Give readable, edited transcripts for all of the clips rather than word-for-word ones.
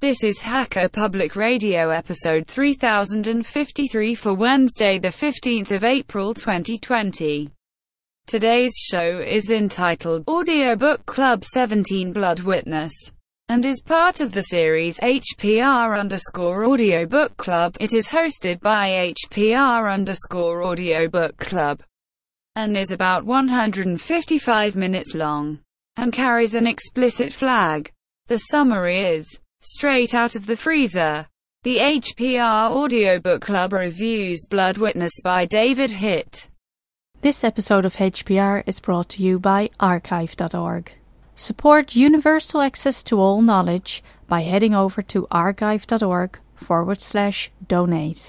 This is Hacker Public Radio episode 3053 for Wednesday the 15th of April 2020. Today's show is entitled Audiobook Club 17 Blood Witness and is part of the series HPR_Audiobook Club. It is hosted by HPR_Audiobook Club and is about 155 minutes long and carries an explicit flag. The summary is straight out of the freezer. The HPR Audiobook Club reviews Blood Witness by David Hitt. This episode of HPR is brought to you by archive.org. Support universal access to all knowledge by heading over to archive.org/donate.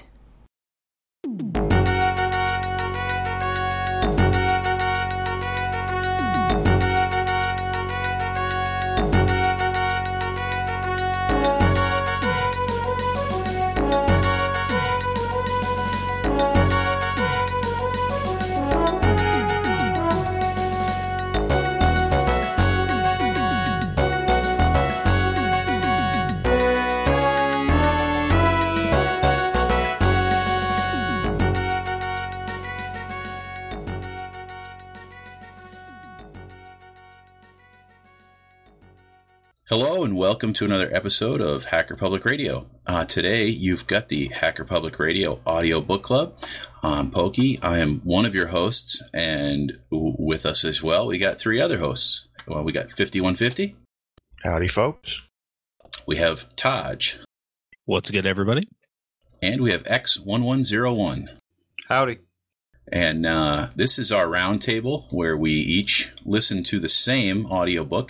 Hello and welcome to another episode of Hacker Public Radio. Today you've got the Hacker Public Radio Audio Book Club. I'm Pokey. I am one of your hosts, and with us as well we got three other hosts. Well, we got 5150. Howdy, folks. We have Taj. What's good, everybody? And we have X1101. Howdy. And this is our roundtable where we each listen to the same audiobook.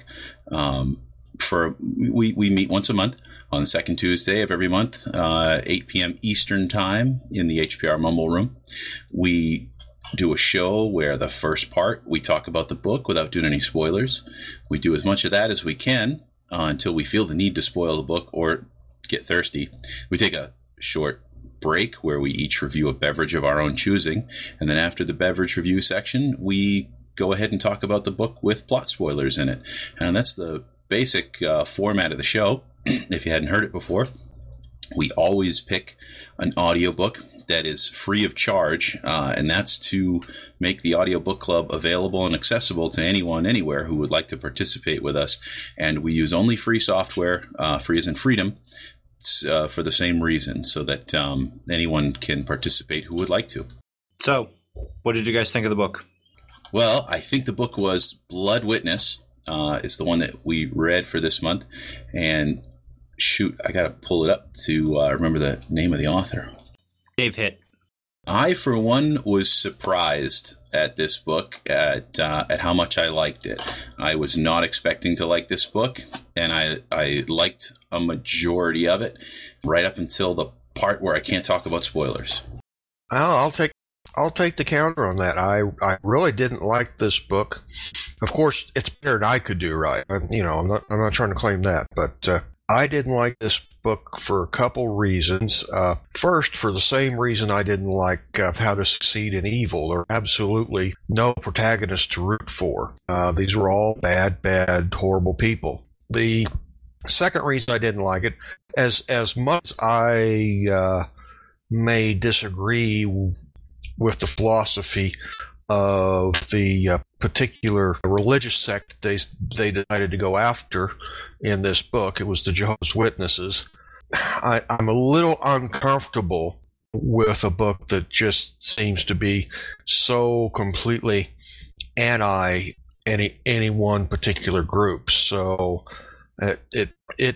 We meet once a month on the second Tuesday of every month, 8 p.m. Eastern Time in the HPR Mumble Room. We do a show where the first part, we talk about the book without doing any spoilers. We do as much of that as we can until we feel the need to spoil the book or get thirsty. We take a short break where we each review a beverage of our own choosing. And then after the beverage review section, we go ahead and talk about the book with plot spoilers in it. And that's the basic format of the show. If you hadn't heard it before, we always pick an audiobook that is free of charge, and that's to make the audiobook club available and accessible to anyone, anywhere who would like to participate with us. And we use only free software, free as in freedom, for the same reason, so that anyone can participate who would like to. So, what did you guys think of the book? Well, I think the book was Blood Witness. Is the one that we read for this month. And shoot, I got to pull it up to remember the name of the author. Dave Hitt. I, for one, was surprised at this book, at how much I liked it. I was not expecting to like this book, and I liked a majority of it, right up until the part where I can't talk about spoilers. I'll take the counter on that. I really didn't like this book. Of course, it's better than I could do, right? I'm not trying to claim that, but I didn't like this book for a couple reasons. First, for the same reason I didn't like How to Succeed in Evil. There are absolutely no protagonist to root for. These were all bad, horrible people. The second reason I didn't like it, as much as I may disagree with the philosophy of the particular religious sect they decided to go after in this book. It was the Jehovah's Witnesses. I'm a little uncomfortable with a book that just seems to be so completely anti any one particular group. So it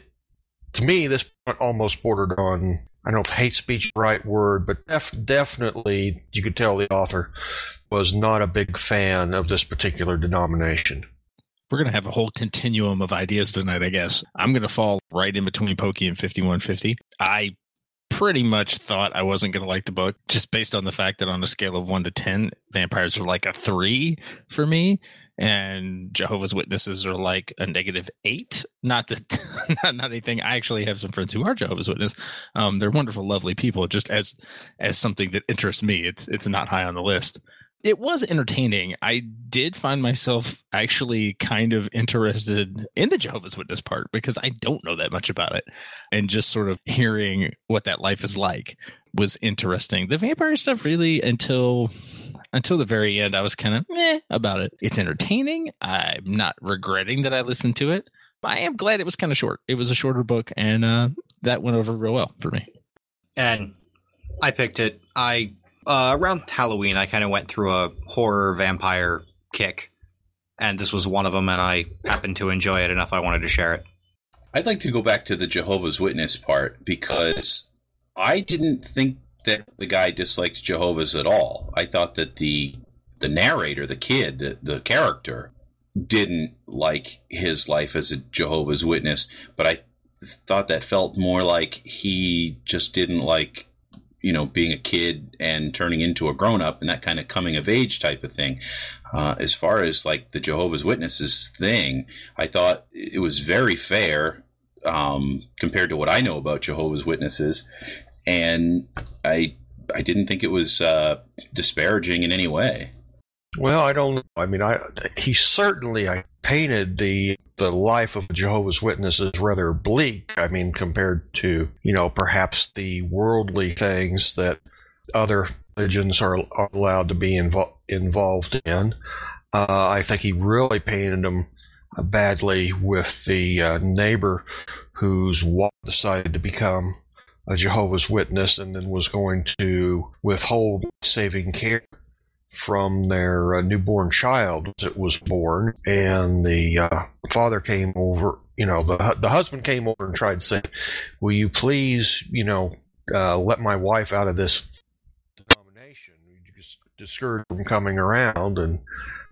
to me, this almost bordered on, I don't know if hate speech is the right word, but definitely you could tell the author was not a big fan of this particular denomination. We're going to have a whole continuum of ideas tonight, I guess. I'm going to fall right in between Pokey and 5150. I pretty much thought I wasn't going to like the book, just based on the fact that on a scale of 1 to 10, vampires are like a 3 for me, and Jehovah's Witnesses are like a -8. Not that, not anything. I actually have some friends who are Jehovah's Witness. They're wonderful, lovely people. Just as something that interests me, it's not high on the list. It was entertaining. I did find myself actually kind of interested in the Jehovah's Witness part because I don't know that much about it. And just sort of hearing what that life is like was interesting. The vampire stuff really, until the very end, I was kind of meh about it. It's entertaining. I'm not regretting that I listened to it. I am glad it was kind of short. It was a shorter book, and that went over real well for me. And I picked it. Around Halloween, I kind of went through a horror vampire kick, and this was one of them, and I happened to enjoy it enough I wanted to share it. I'd like to go back to the Jehovah's Witness part because I didn't think that the guy disliked Jehovah's at all. I thought that the narrator, the kid, the character, didn't like his life as a Jehovah's Witness, but I thought that felt more like he just didn't like, being a kid and turning into a grown-up and that kind of coming-of-age type of thing. As far as, like, the Jehovah's Witnesses thing, I thought it was very fair compared to what I know about Jehovah's Witnesses, and I didn't think it was disparaging in any way. Well, I don't know. I mean, he certainly painted the life of a Jehovah's Witness as rather bleak. I mean, compared to, perhaps the worldly things that other religions are allowed to be involved in. I think he really painted them badly with the neighbor whose wife decided to become a Jehovah's Witness and then was going to withhold saving care from their newborn child as it was born, and the father came over, the husband came over and tried to say, will you please, let my wife out of this denomination, you just discourage her from coming around. And,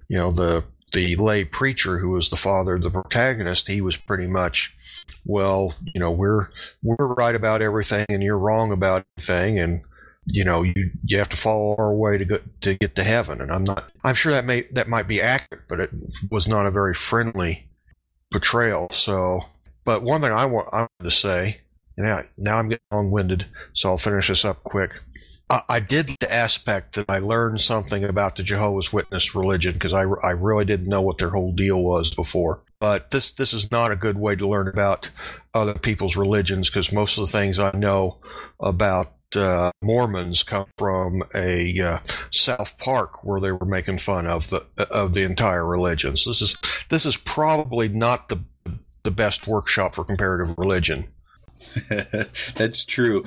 the lay preacher who was the father of the protagonist, he was pretty much, well, we're right about everything and you're wrong about everything, and you have to follow our way to get to heaven. And I'm sure that might be accurate, but it was not a very friendly portrayal. So, but one thing I wanted to say, and now I'm getting long-winded, so I'll finish this up quick. I did the aspect that I learned something about the Jehovah's Witness religion because I really didn't know what their whole deal was before. But this is not a good way to learn about other people's religions because most of the things I know about Mormons come from a South Park where they were making fun of the entire religion. So this is probably not the best workshop for comparative religion. That's true.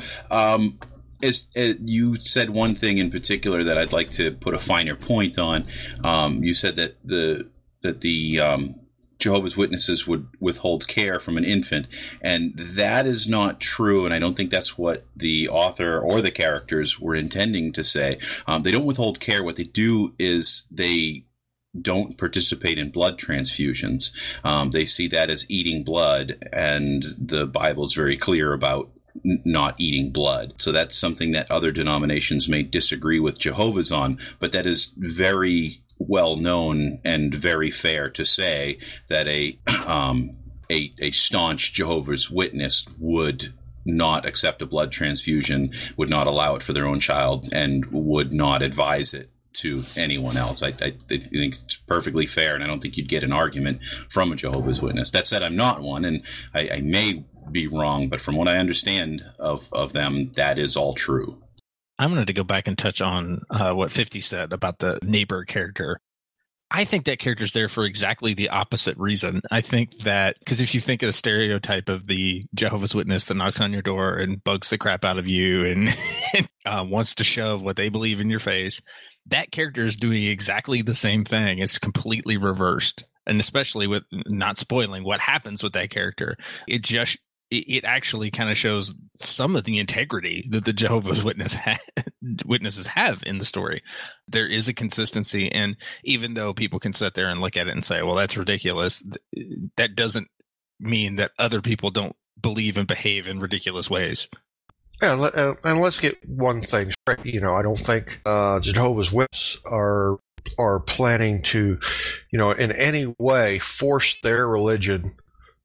You said one thing in particular that I'd like to put a finer point on. You said that the Jehovah's Witnesses would withhold care from an infant, and that is not true, and I don't think that's what the author or the characters were intending to say. They don't withhold care. What they do is they don't participate in blood transfusions. They see that as eating blood, and the Bible is very clear about not eating blood. So that's something that other denominations may disagree with Jehovah's on, but that is very well known and very fair to say that a staunch Jehovah's Witness would not accept a blood transfusion, would not allow it for their own child, and would not advise it to anyone else. I think it's perfectly fair, and I don't think you'd get an argument from a Jehovah's Witness. That said, I'm not one, and I may be wrong, but from what I understand of them, that is all true. I'm going to go back and touch on what 50 said about the neighbor character. I think that character's there for exactly the opposite reason. I think that because if you think of the stereotype of the Jehovah's Witness that knocks on your door and bugs the crap out of you and wants to shove what they believe in your face, that character is doing exactly the same thing. It's completely reversed. And especially with not spoiling what happens with that character, it actually kind of shows some of the integrity that the Jehovah's Witnesses have in the story. There is a consistency, and even though people can sit there and look at it and say, well, that's ridiculous, that doesn't mean that other people don't believe and behave in ridiculous ways. Yeah, and let's get one thing straight. I don't think Jehovah's Witnesses are planning to, in any way force their religion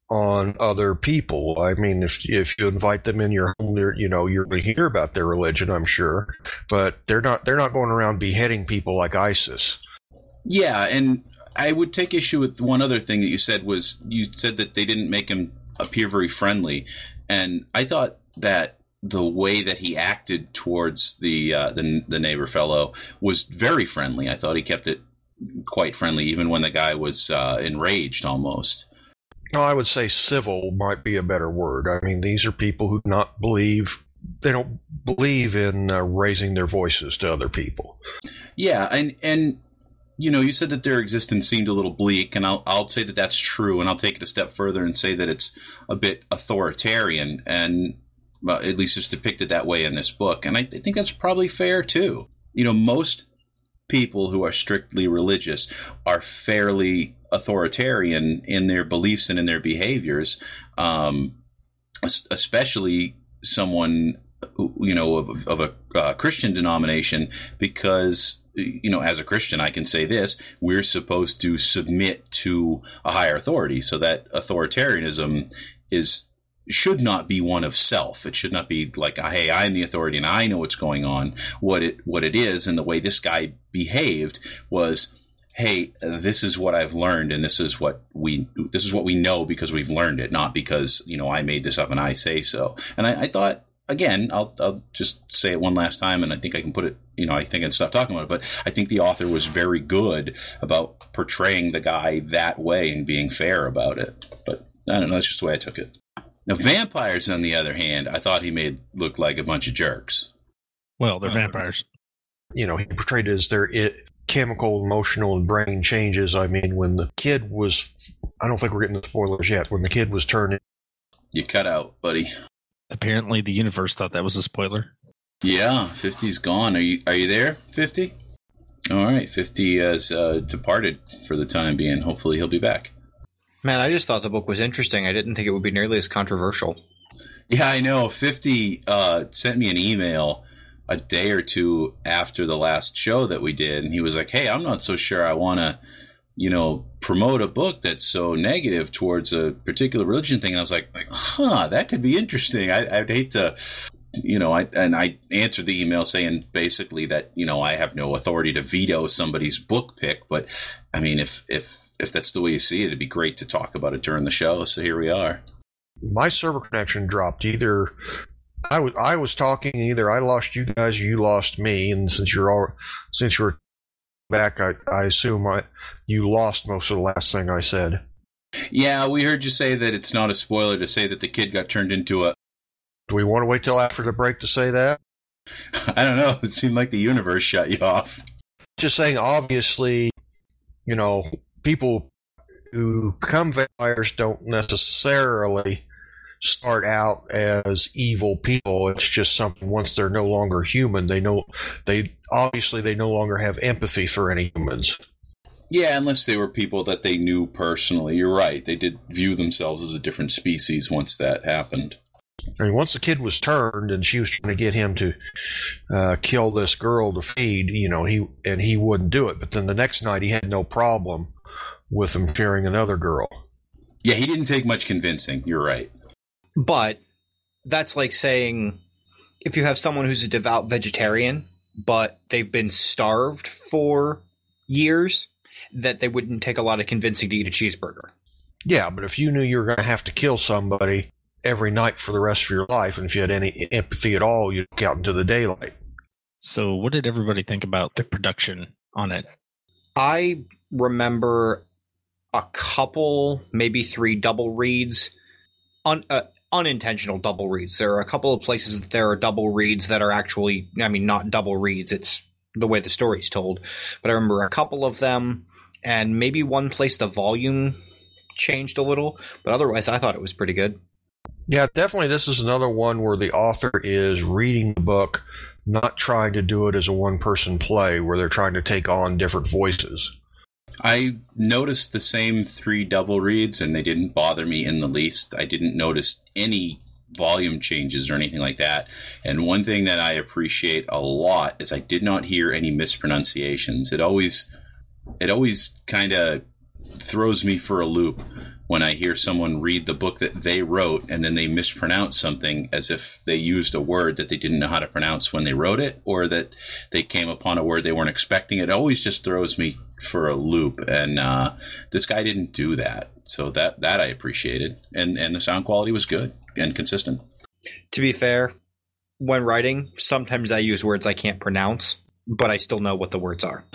on other people. I mean, if you invite them in your home, you're going to hear about their religion, I'm sure, but they're not going around beheading people like ISIS. Yeah, and I would take issue with one other thing that you said that they didn't make him appear very friendly, and I thought that the way that he acted towards the neighbor fellow was very friendly. I thought he kept it quite friendly, even when the guy was enraged almost. No, I would say civil might be a better word. I mean, these are people who don't believe in raising their voices to other people. Yeah, and you said that their existence seemed a little bleak, and I'll say that that's true, and I'll take it a step further and say that it's a bit authoritarian, and at least it's depicted that way in this book, and I think that's probably fair too. Most people who are strictly religious are fairly authoritarian in their beliefs and in their behaviors, especially someone of a Christian denomination, because as a Christian, I can say this: we're supposed to submit to a higher authority. So that authoritarianism should not be one of self. It should not be like, hey, I'm the authority and I know what's going on. What it is, and the way this guy behaved was, hey, this is what I've learned, and this is what we know because we've learned it, not because I made this up and I say so. And I thought, again, I'll just say it one last time, and I think I can put it. I think I can stop talking about it. But I think the author was very good about portraying the guy that way and being fair about it. But I don't know. That's just the way I took it. Now, vampires, on the other hand, I thought he made look like a bunch of jerks. Well, they're vampires. He portrayed it as their chemical, emotional, and brain changes. I mean, when the kid was... I don't think we're getting the spoilers yet. When the kid was turned... You cut out, buddy. Apparently, the universe thought that was a spoiler. Yeah, 50's gone. Are you there, 50? All right, 50 has departed for the time being. Hopefully he'll be back. Man, I just thought the book was interesting. I didn't think it would be nearly as controversial. Yeah, I know. 50 sent me an email a day or two after the last show that we did, and he was like, hey, I'm not so sure I want to, promote a book that's so negative towards a particular religion thing. And I was like, that could be interesting. I'd hate to... I answered the email saying basically that, I have no authority to veto somebody's book pick. But, I mean, if that's the way you see it, it'd be great to talk about it during the show. So here we are. My server connection dropped. Either I was talking, either I lost you guys or you lost me. And since you're back, I assume you lost most of the last thing I said. Yeah, we heard you say that it's not a spoiler to say that the kid got turned into a... Do we want to wait till after the break to say that? I don't know. It seemed like the universe shut you off. Just saying, obviously, people who become vampires don't necessarily start out as evil people. It's just something, once they're no longer human, they no longer have empathy for any humans. Yeah, unless they were people that they knew personally. You're right. They did view themselves as a different species once that happened. I mean, once the kid was turned and she was trying to get him to kill this girl to feed, he wouldn't do it. But then the next night he had no problem with him fearing another girl. Yeah, he didn't take much convincing. You're right. But that's like saying if you have someone who's a devout vegetarian, but they've been starved for years, that they wouldn't take a lot of convincing to eat a cheeseburger. Yeah, but if you knew you were going to have to kill somebody every night for the rest of your life, and if you had any empathy at all, you'd look out into the daylight. So what did everybody think about the production on it? I remember a couple, maybe 3 double reads, unintentional double reads. There are a couple of places that there are double reads that are actually, not double reads, it's the way the story's told. But I remember a couple of them, and maybe one place the volume changed a little, but otherwise I thought it was pretty good. Yeah, definitely this is another one where the author is reading the book, not trying to do it as a one-person play where they're trying to take on different voices. I noticed the same 3 double reads, and they didn't bother me in the least. I didn't notice any volume changes or anything like that. And one thing that I appreciate a lot is I did not hear any mispronunciations. It always kind of throws me for a loop when I hear someone read the book that they wrote and then they mispronounce something as if they used a word that they didn't know how to pronounce when they wrote it, or that they came upon a word they weren't expecting. It always just throws me for a loop. And this guy didn't do that. So that I appreciated. And the sound quality was good and consistent. To be fair, when writing, sometimes I use words I can't pronounce, but I still know what the words are.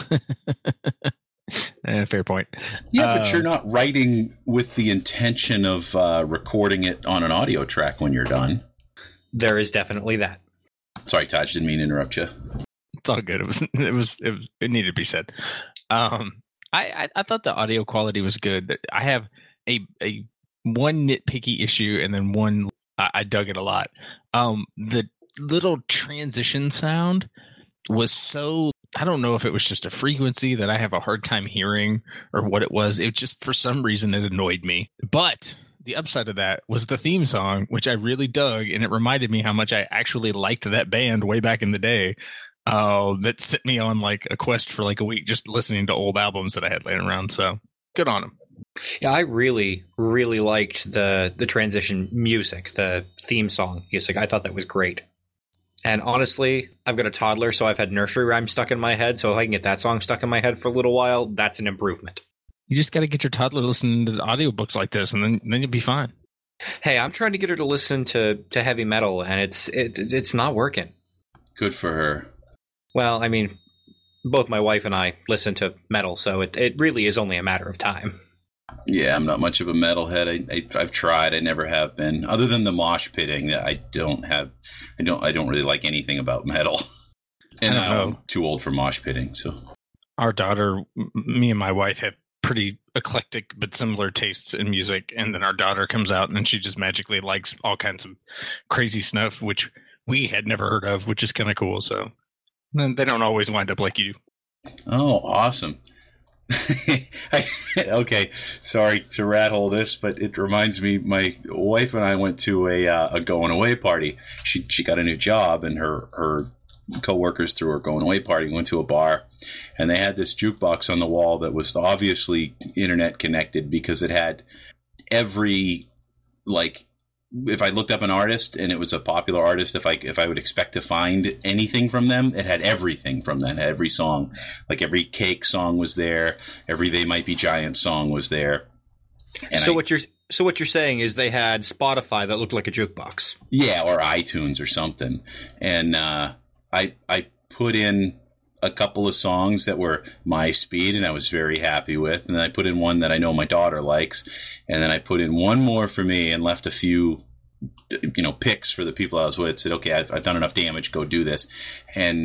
Fair point. Yeah, but you're not writing with the intention of recording it on an audio track when you're done. There is definitely that. Sorry, Taj, didn't mean to interrupt you. It's all good. It needed to be said. I thought the audio quality was good. I have a one nitpicky issue, and then one I dug it a lot. The little transition sound was so, I don't know if it was just a frequency that I have a hard time hearing or what it was. It just, for some reason, it annoyed me. But the upside of that was the theme song, which I really dug, and it reminded me how much I actually liked that band way back in the day. That set me on like a quest for like a week just listening to old albums that I had laying around. So good on them. Yeah, I really, really liked the transition music, the theme song music. I thought that was great. And honestly, I've got a toddler, so I've had nursery rhymes stuck in my head. So if I can get that song stuck in my head for a little while, that's an improvement. You just got to get your toddler listening to audiobooks like this, and then you'll be fine. Hey, I'm trying to get her to listen to heavy metal, and it's not working. Good for her. Well, I mean, both my wife and I listen to metal, so it really is only a matter of time. Yeah, I'm not much of a metalhead. I've tried. I never have been. Other than the mosh pitting, I don't really like anything about metal. And I'm too old for mosh pitting. So our daughter, me and my wife have pretty eclectic but similar tastes in music, and then our daughter comes out and she just magically likes all kinds of crazy stuff, which we had never heard of, which is kind of cool. So then they don't always wind up like you. Oh, awesome. Okay, sorry to rat hole this, but it reminds me, my wife and I went to a going away party. She got a new job, and her co-workers threw her going away party. We went to a bar, and they had this jukebox on the wall that was obviously internet connected, because it had every, like, if I looked up an artist and it was a popular artist, if I would expect to find anything from them, it had everything from them. It had every song, like every Cake song was there, every They Might Be Giants song was there. And what you're saying is they had Spotify that looked like a jukebox. Yeah, or iTunes or something. And I put in a couple of songs that were my speed and I was very happy with, and then I put in one that I know my daughter likes, and then I put in one more for me and left a few picks for the people I was with. Said, okay, I've done enough damage, go do this. And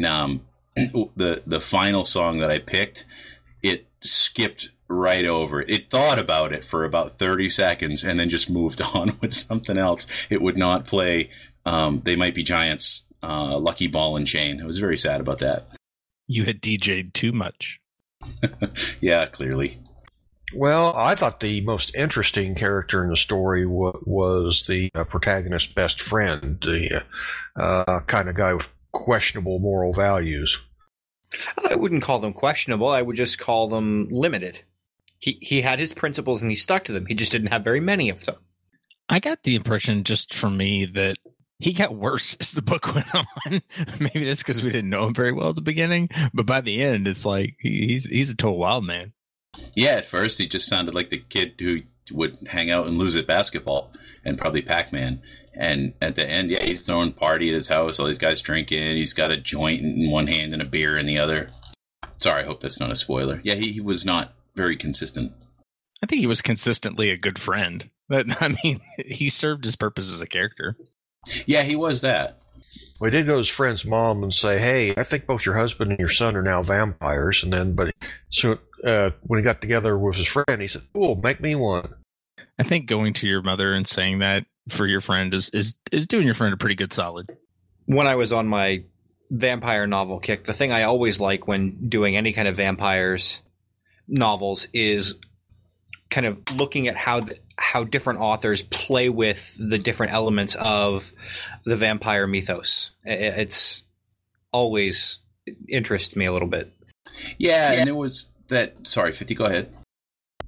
the final song that I picked, it skipped right over it. It thought about it for about 30 seconds and then just moved on with something else. It would not play They Might Be Giants, Lucky Ball and Chain. I was very sad about that. You had DJ'd too much. Yeah, clearly. Well, I thought the most interesting character in the story was the protagonist's best friend, the kind of guy with questionable moral values. I wouldn't call them questionable. I would just call them limited. He had his principles and he stuck to them. He just didn't have very many of them. I got the impression, just from me, that he got worse as the book went on. Maybe that's because we didn't know him very well at the beginning, but by the end, it's like he's a total wild man. Yeah, at first he just sounded like the kid who would hang out and lose at basketball and probably Pac-Man. And at the end, yeah, he's throwing a party at his house. All these guys drinking. He's got a joint in one hand and a beer in the other. Sorry, I hope that's not a spoiler. Yeah, he was not very consistent. I think he was consistently a good friend. But I mean, he served his purpose as a character. Yeah, he was that. We did go to his friend's mom and say, "Hey, I think both your husband and your son are now vampires." And then, when he got together with his friend, he said, "Cool, make me one." I think going to your mother and saying that for your friend is doing your friend a pretty good solid. When I was on my vampire novel kick, the thing I always like when doing any kind of vampires novels is kind of looking at how different authors play with the different elements of the vampire mythos. It's always interests me a little bit. Yeah, and there was that. Sorry, 50. Go ahead.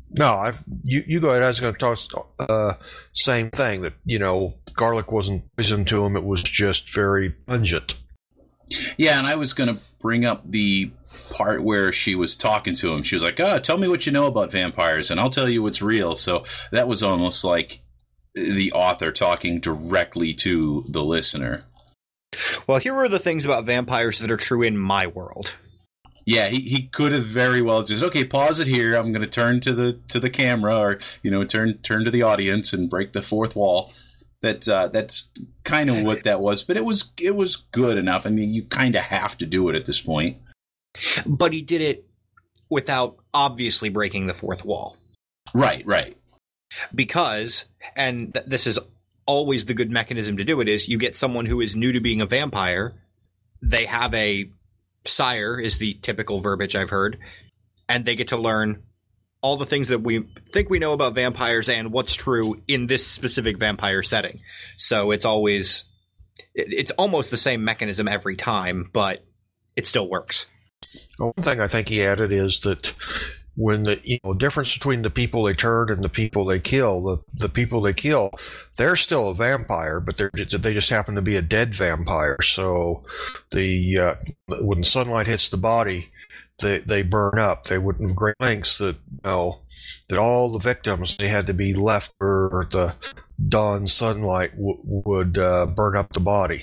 No, you go ahead. I was going to talk same thing, that, garlic wasn't poison to him. It was just very pungent. Yeah, and I was going to bring up the part where she was talking to him. She was like, tell me what you know about vampires, and I'll tell you what's real. So that was almost like the author talking directly to the listener. Well, here are the things about vampires that are true in my world. Yeah, he could have very well just, okay, pause it here. I'm going to turn to the camera, or turn to the audience and break the fourth wall. That's kind of what that was, but it was good enough. I mean, you kind of have to do it at this point. But he did it without obviously breaking the fourth wall. Right. Because, and this is always the good mechanism to do it, is you get someone who is new to being a vampire. They have a sire, is the typical verbiage I've heard, and they get to learn all the things that we think we know about vampires and what's true in this specific vampire setting. So it's almost the same mechanism every time, but it still works. One thing I think he added is that when the difference between the people they turn and the people they kill, the people they kill, they're still a vampire, but they just happen to be a dead vampire. So when sunlight hits the body, they burn up. They went to great lengths that all the victims, they had to be left where the dawn sunlight would burn up the body.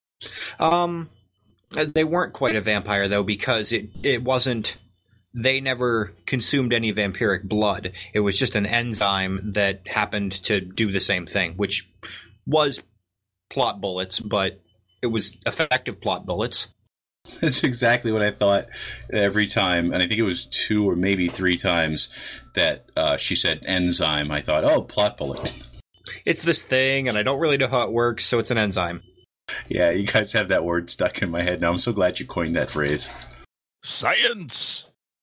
They weren't quite a vampire, though, because it wasn't. They never consumed any vampiric blood. It was just an enzyme that happened to do the same thing, which was plot bullets, but it was effective plot bullets. That's exactly what I thought every time, and I think it was 2 or maybe 3 times that she said enzyme. I thought, oh, plot bullet. It's this thing, and I don't really know how it works, so it's an enzyme. Yeah, you guys have that word stuck in my head now. I'm so glad you coined that phrase. Science!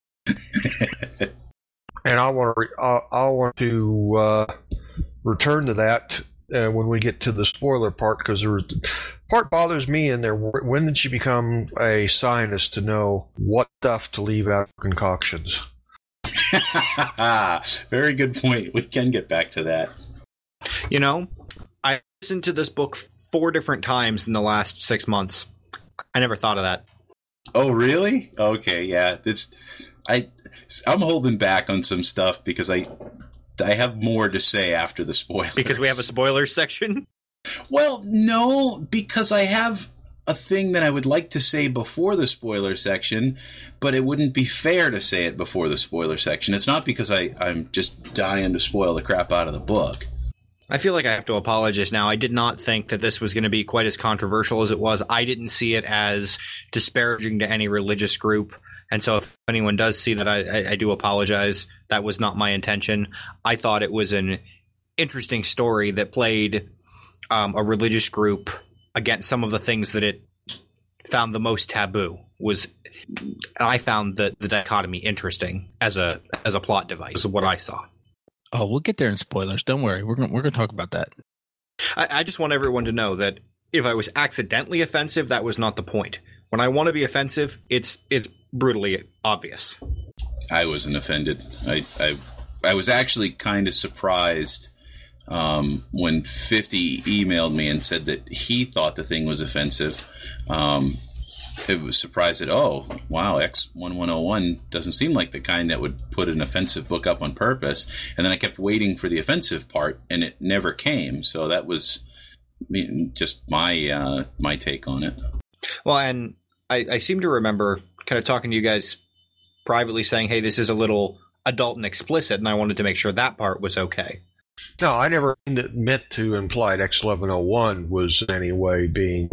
And I want to return to that when we get to the spoiler part, because part bothers me in there. When did she become a scientist to know what stuff to leave out of concoctions? Very good point. We can get back to that. I listened to this book 4 different times in the last 6 months. I never thought of that. Oh, really? Okay, yeah. I'm holding back on some stuff because I have more to say after the spoilers. Because we have a spoilers section? Well, no, because I have a thing that I would like to say before the spoiler section, but it wouldn't be fair to say it before the spoiler section. It's not because I'm just dying to spoil the crap out of the book. I feel like I have to apologize now. I did not think that this was going to be quite as controversial as it was. I didn't see it as disparaging to any religious group. And so if anyone does see that, I do apologize. That was not my intention. I thought it was an interesting story that played a religious group against some of the things that it found the most taboo. I found the dichotomy interesting as a plot device, is what I saw. Oh, we'll get there in spoilers. Don't worry. We're gonna talk about that. I just want everyone to know that if I was accidentally offensive, that was not the point. When I want to be offensive, it's brutally obvious. I wasn't offended. I was actually kind of surprised when 50 emailed me and said that he thought the thing was offensive. It was surprised that, oh, wow, X1101 doesn't seem like the kind that would put an offensive book up on purpose. And then I kept waiting for the offensive part, and it never came. So that was just my take on it. Well, and I seem to remember kind of talking to you guys privately saying, hey, this is a little adult and explicit, and I wanted to make sure that part was okay. No, I never meant to imply that X1101 was in any way being,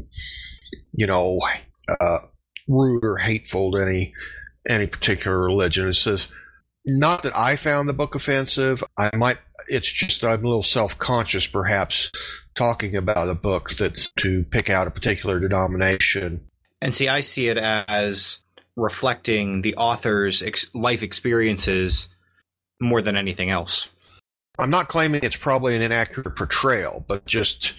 rude or hateful to any particular religion. It says, not that I found the book offensive. It's just I'm a little self-conscious, perhaps, talking about a book that's to pick out a particular denomination. And see, I see it as reflecting the author's life experiences more than anything else. I'm not claiming it's probably an inaccurate portrayal, but just,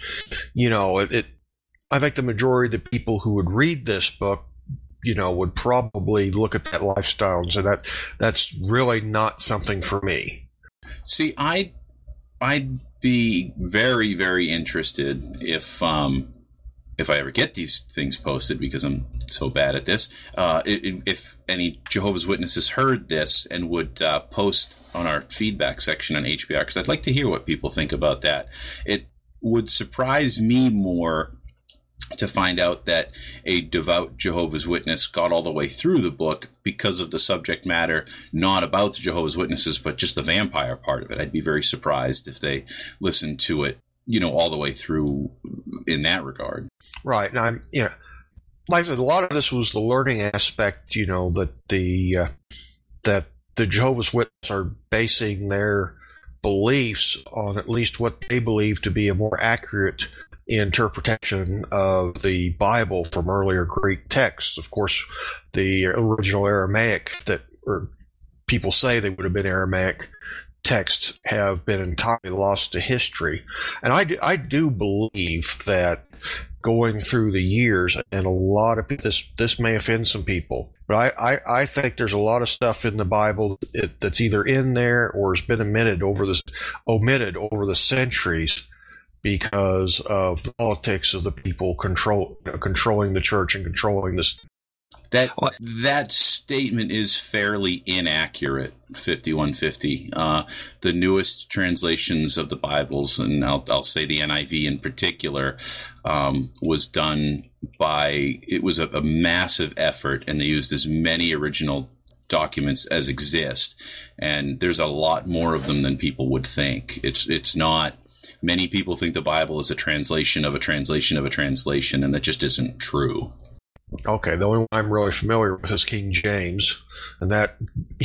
I think the majority of the people who would read this book, would probably look at that lifestyle and say that's really not something for me. See, I'd be very, very interested if I ever get these things posted, because I'm so bad at this, if any Jehovah's Witnesses heard this and would post on our feedback section on HPR, because I'd like to hear what people think about that. It would surprise me more to find out that a devout Jehovah's Witness got all the way through the book because of the subject matter, not about the Jehovah's Witnesses, but just the vampire part of it. I'd be very surprised if they listened to it, all the way through in that regard. Right. And I'm, like I said, a lot of this was the learning aspect, that the Jehovah's Witnesses are basing their beliefs on at least what they believe to be a more accurate interpretation of the Bible from earlier Greek texts. Of course, the original Aramaic or people say they would have been Aramaic texts have been entirely lost to history. And I do believe that going through the years, and a lot of people, this may offend some people, but I think there's a lot of stuff in the Bible that's either in there or has been omitted over the centuries because of the politics of the people controlling the church and controlling this. That statement is fairly inaccurate, 5150. The newest translations of the Bibles, and I'll say the NIV in particular, was done it was a massive effort, and they used as many original documents as exist. And there's a lot more of them than people would think. It's not. Many people think the Bible is a translation of a translation of a translation, and that just isn't true. Okay, the only one I'm really familiar with is King James, and that,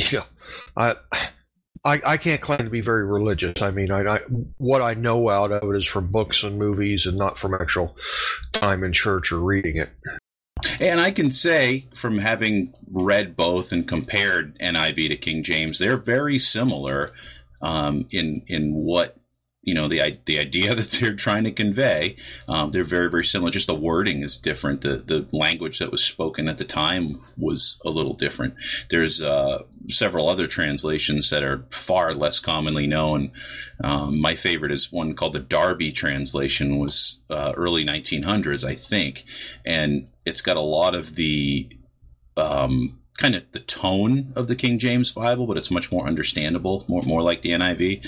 I can't claim to be very religious. I mean, what I know out of it is from books and movies, and not from actual time in church or reading it. And I can say, from having read both and compared NIV to King James, they're very similar in what. The idea that they're trying to convey, they're very, very similar. Just the wording is different. The language that was spoken at the time was a little different. There's several other translations that are far less commonly known. My favorite is one called the Darby translation, was early 1900s, I think. And it's got a lot of the kind of the tone of the King James Bible, but it's much more understandable, more like the NIV.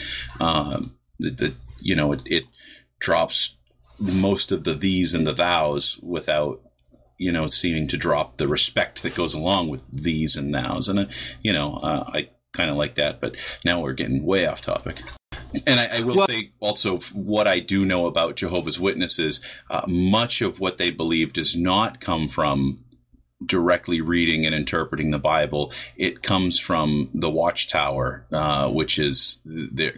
It drops most of the these and the thous without, seeming to drop the respect that goes along with these and thous. And, I kind of like that. But now we're getting way off topic. And I will say also what I do know about Jehovah's Witnesses, much of what they believe does not come from directly reading and interpreting the Bible. It comes from the Watchtower, which is their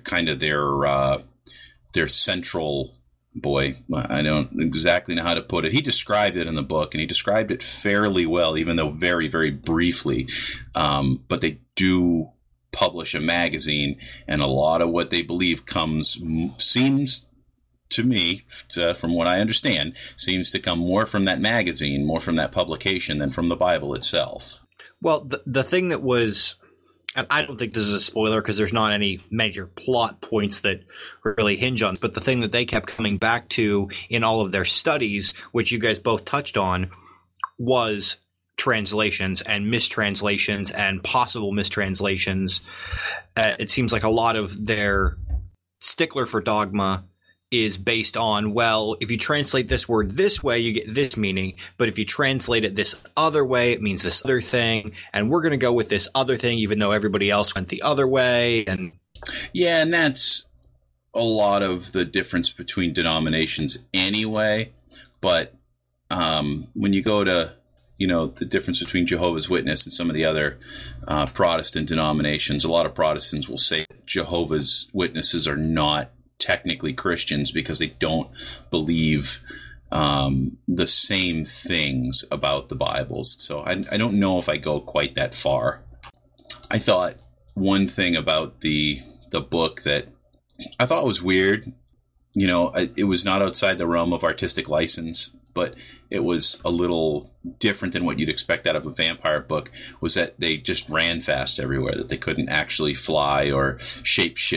central. Boy, I don't exactly know how to put it. He described it in the book, and he described it fairly well, even though very, very briefly. But they do publish a magazine, and a lot of what they believe seems to me, from what I understand, seems to come more from that magazine, more from that publication than from the Bible itself. Well, the thing that was, and I don't think this is a spoiler because there's not any major plot points that really hinge on, but the thing that they kept coming back to in all of their studies, which you guys both touched on, was translations and mistranslations and possible mistranslations. It seems like a lot of their stickler for dogma is based on, well, if you translate this word this way, you get this meaning, but if you translate it this other way, it means this other thing, and we're going to go with this other thing, even though everybody else went the other way. And yeah, and that's a lot of the difference between denominations anyway. But when you go to, the difference between Jehovah's Witness and some of the other Protestant denominations, a lot of Protestants will say Jehovah's Witnesses are not technically Christians because they don't believe the same things about the Bibles. So I don't know if I go quite that far. I thought one thing about the book that I thought was weird, it was not outside the realm of artistic license, but it was a little different than what you'd expect out of a vampire book, was that they just ran fast everywhere, that they couldn't actually fly or shape shift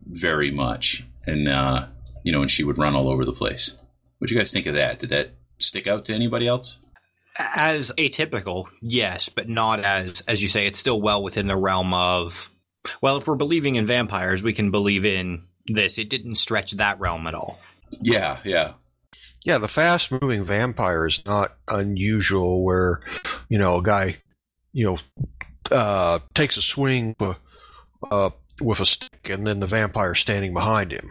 very much, and and she would run all over the place. What'd you guys think of that? Did that stick out to anybody else? As atypical, yes, but not as you say, it's still well within the realm of, well, if we're believing in vampires, we can believe in this. It didn't stretch that realm at all. Yeah. Yeah, the fast-moving vampire is not unusual where, a guy, takes a swing with a stick and then the vampire standing behind him.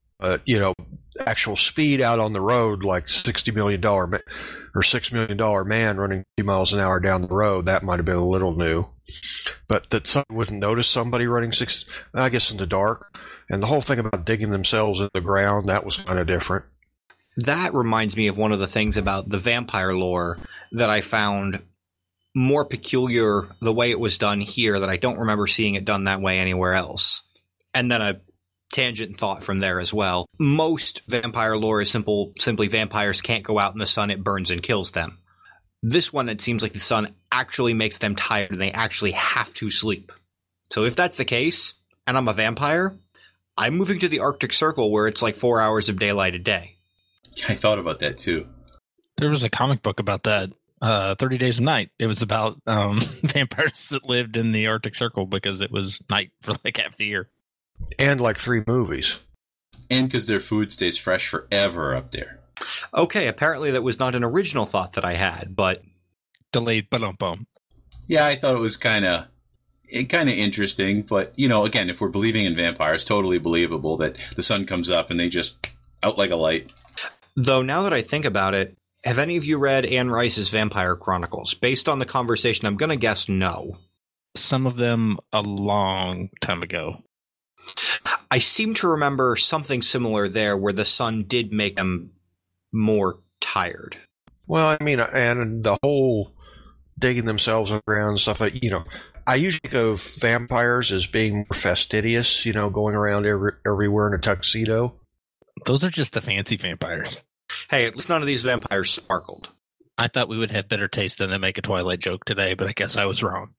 Actual speed out on the road, like $60 million or $6 million man running 2 miles an hour down the road, that might have been a little new. But that someone wouldn't notice somebody running in the dark. And the whole thing about digging themselves in the ground, that was kind of different. That reminds me of one of the things about the vampire lore that I found more peculiar the way it was done here, that I don't remember seeing it done that way anywhere else. And then a tangent thought from there as well. Most vampire lore is simply vampires can't go out in the sun, it burns and kills them. This one, it seems like the sun actually makes them tired and they actually have to sleep. So if that's the case, and I'm a vampire, I'm moving to the Arctic Circle where it's like 4 hours of daylight a day. I thought about that too. There was a comic book about that, 30 Days of Night. It was about vampires that lived in the Arctic Circle because it was night for like half the year. And like 3 movies. And because their food stays fresh forever up there. Okay, apparently that was not an original thought that I had, but... Delayed ba-dum-bum. Yeah, I thought it was kind of interesting, but, again, if we're believing in vampires, totally believable that the sun comes up and they just out like a light. Though now that I think about it, have any of you read Anne Rice's Vampire Chronicles? Based on the conversation, I'm going to guess no. Some of them a long time ago. I seem to remember something similar there where the sun did make them more tired. Well, I mean, and the whole digging themselves underground and stuff like, I usually think of vampires as being more fastidious, going around everywhere in a tuxedo. Those are just the fancy vampires. Hey, at least none of these vampires sparkled. I thought we would have better taste than to make a Twilight joke today, but I guess I was wrong.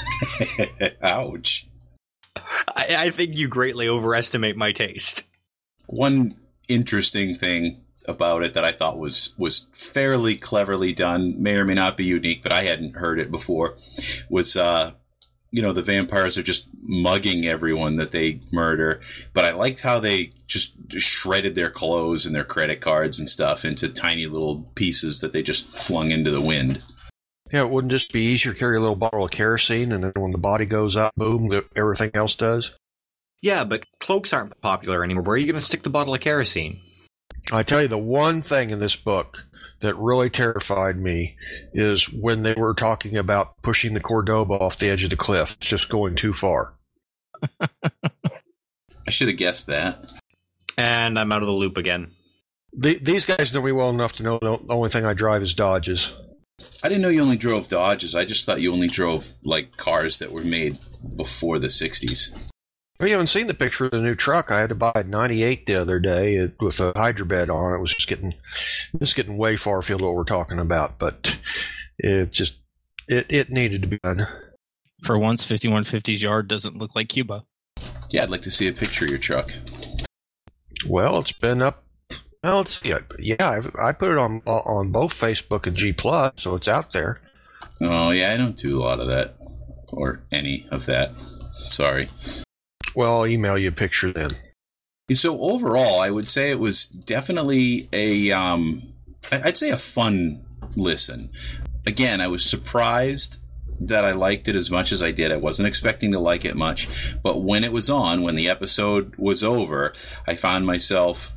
Ouch. I think you greatly overestimate my taste. One interesting thing about it that I thought was fairly cleverly done, may or may not be unique, but I hadn't heard it before, was, the vampires are just mugging everyone that they murder. But I liked how they just shredded their clothes and their credit cards and stuff into tiny little pieces that they just flung into the wind. Yeah, it wouldn't just be easier to carry a little bottle of kerosene, and then when the body goes up, boom, everything else does? Yeah, but cloaks aren't popular anymore. Where are you going to stick the bottle of kerosene? I tell you, the one thing in this book that really terrified me is when they were talking about pushing the Cordoba off the edge of the cliff. It's just going too far. I should have guessed that. And I'm out of the loop again. These guys know me well enough to know the only thing I drive is Dodges. I didn't know you only drove Dodges. I just thought you only drove, cars that were made before the 60s. Well, you haven't seen the picture of the new truck. I had to buy a 98 the other day with a hydrobed on it. It was just getting way far afield of what we're talking about, but it needed to be done. For once, 5150's yard doesn't look like Cuba. Yeah, I'd like to see a picture of your truck. Well, it's been up. Well, let's see. Yeah, I put it on both Facebook and G+, so it's out there. Oh, yeah, I don't do a lot of that. Or any of that. Sorry. Well, I'll email you a picture then. So overall, I would say it was definitely I'd say a fun listen. Again, I was surprised that I liked it as much as I did. I wasn't expecting to like it much, but when it was on, when the episode was over, I found myself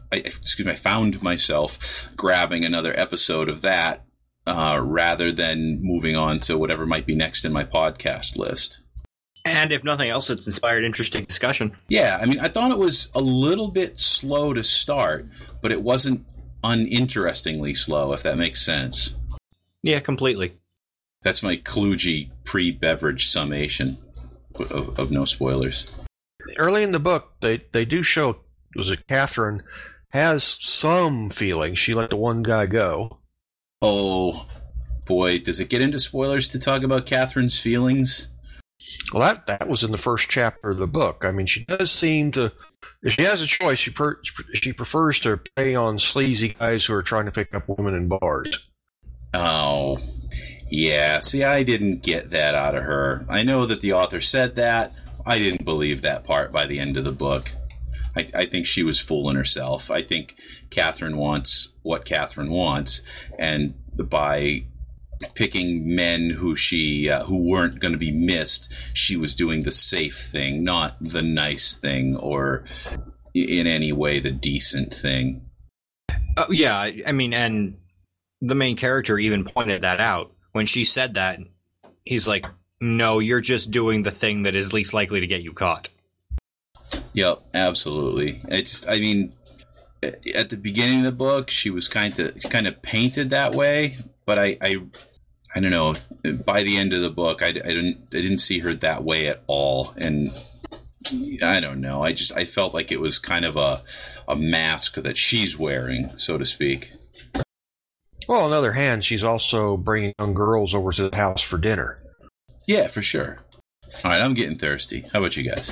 grabbing another episode of that rather than moving on to whatever might be next in my podcast list. And if nothing else, it's inspired interesting discussion. Yeah, I mean, I thought it was a little bit slow to start, but it wasn't uninterestingly slow, if that makes sense. Yeah, completely. That's my kludgy pre-beverage summation of no spoilers. Early in the book, they do show, was it Catherine has some feeling. She let the one guy go. Oh, boy, does it get into spoilers to talk about Catherine's feelings? Well, that was in the first chapter of the book. I mean, she does seem to If she has a choice, she prefers to prey on sleazy guys who are trying to pick up women in bars. Oh, yeah. See, I didn't get that out of her. I know that the author said that. I didn't believe that part by the end of the book. I think she was fooling herself. I think Catherine wants what Catherine wants, and by picking men who weren't going to be missed, she was doing the safe thing, not the nice thing, or in any way the decent thing. Yeah, I mean, and the main character even pointed that out. When she said that, he's like, no, you're just doing the thing that is least likely to get you caught. Yep, absolutely. I mean, at the beginning of the book, she was kind of painted that way, but I don't know. By the end of the book, I didn't see her that way at all, and I don't know. I felt like it was kind of a mask that she's wearing, so to speak. Well, on the other hand, she's also bringing young girls over to the house for dinner. Yeah, for sure. All right, I'm getting thirsty. How about you guys?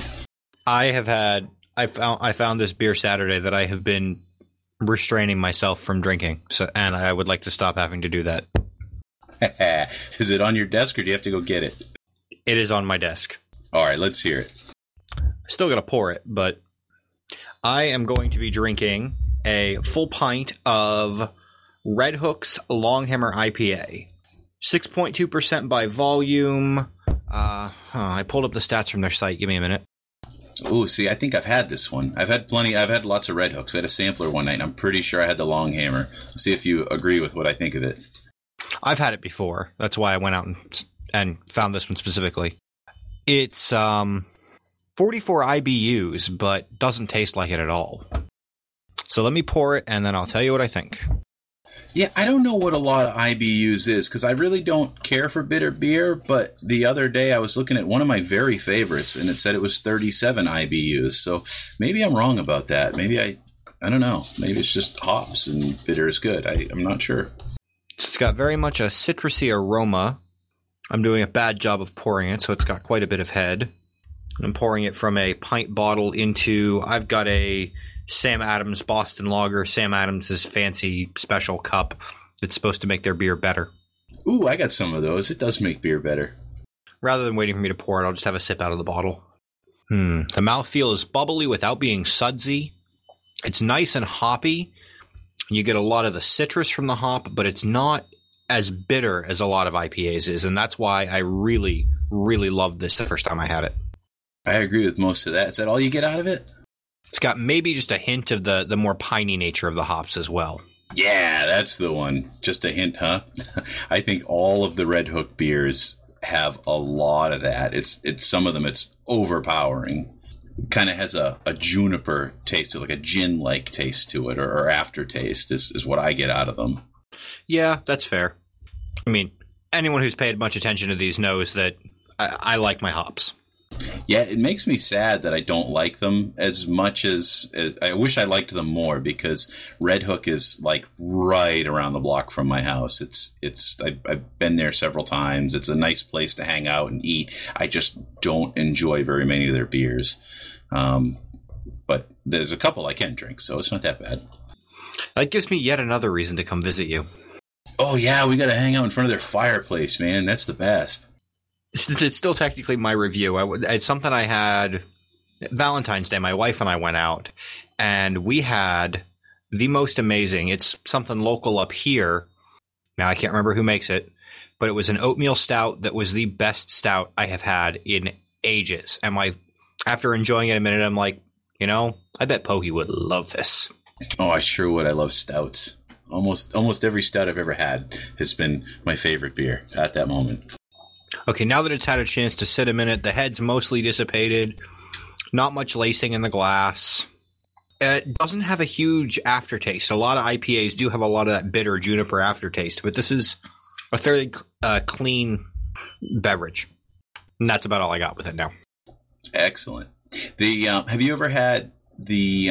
I found this beer Saturday that I have been restraining myself from drinking, and I would like to stop having to do that. Is it on your desk, or do you have to go get it? It is on my desk. All right, let's hear it. Still gonna pour it, but I am going to be drinking a full pint of Red Hook's Longhammer IPA. 6.2% by volume. I pulled up the stats from their site. Give me a minute. Oh, see, I think I've had this one. I've had lots of Red Hooks. I had a sampler one night, and I'm pretty sure I had the Longhammer. Let's see if you agree with what I think of it. I've had it before. That's why I went out and found this one specifically. It's 44 IBUs, but doesn't taste like it at all. So let me pour it, and then I'll tell you what I think. Yeah, I don't know what a lot of IBUs is, because I really don't care for bitter beer, but the other day I was looking at one of my very favorites, and it said it was 37 IBUs, so maybe I'm wrong about that. Maybe I don't know. Maybe it's just hops and bitter is good. I'm not sure. It's got very much a citrusy aroma. I'm doing a bad job of pouring it, so it's got quite a bit of head. I'm pouring it from a pint bottle into, I've got a Sam Adams Boston Lager, Sam Adams' fancy special cup that's supposed to make their beer better. Ooh, I got some of those. It does make beer better. Rather than waiting for me to pour it, I'll just have a sip out of the bottle. The mouthfeel is bubbly without being sudsy. It's nice and hoppy. You get a lot of the citrus from the hop, but it's not as bitter as a lot of IPAs is, and that's why I really, really loved this the first time I had it. I agree with most of that. Is that all you get out of it? It's got maybe just a hint of the more piney nature of the hops as well. Yeah, that's the one. Just a hint, huh? I think all of the Red Hook beers have a lot of that. It's some of them, it's overpowering. Kind of has a juniper taste to it, like a gin-like taste to it, or aftertaste is what I get out of them. Yeah, that's fair. I mean, anyone who's paid much attention to these knows that I like my hops. Yeah, it makes me sad that I don't like them as much as I wish I liked them more, because Red Hook is like right around the block from my house. I've been there several times. It's a nice place to hang out and eat. I just don't enjoy very many of their beers. But there's a couple I can drink, so it's not that bad. That gives me yet another reason to come visit you. Oh yeah, we got to hang out in front of their fireplace, man. That's the best. It's still technically my review. It's something I had Valentine's Day. My wife and I went out, and we had the most amazing. It's something local up here. Now I can't remember who makes it, but it was an oatmeal stout that was the best stout I have had in ages. And after enjoying it a minute, I'm like, I bet Pokey would love this. Oh, I sure would. I love stouts. Almost every stout I've ever had has been my favorite beer at that moment. Okay, now that it's had a chance to sit a minute, the head's mostly dissipated. Not much lacing in the glass. It doesn't have a huge aftertaste. A lot of IPAs do have a lot of that bitter juniper aftertaste, but this is a fairly clean beverage. And that's about all I got with it now. Excellent. Have you ever had the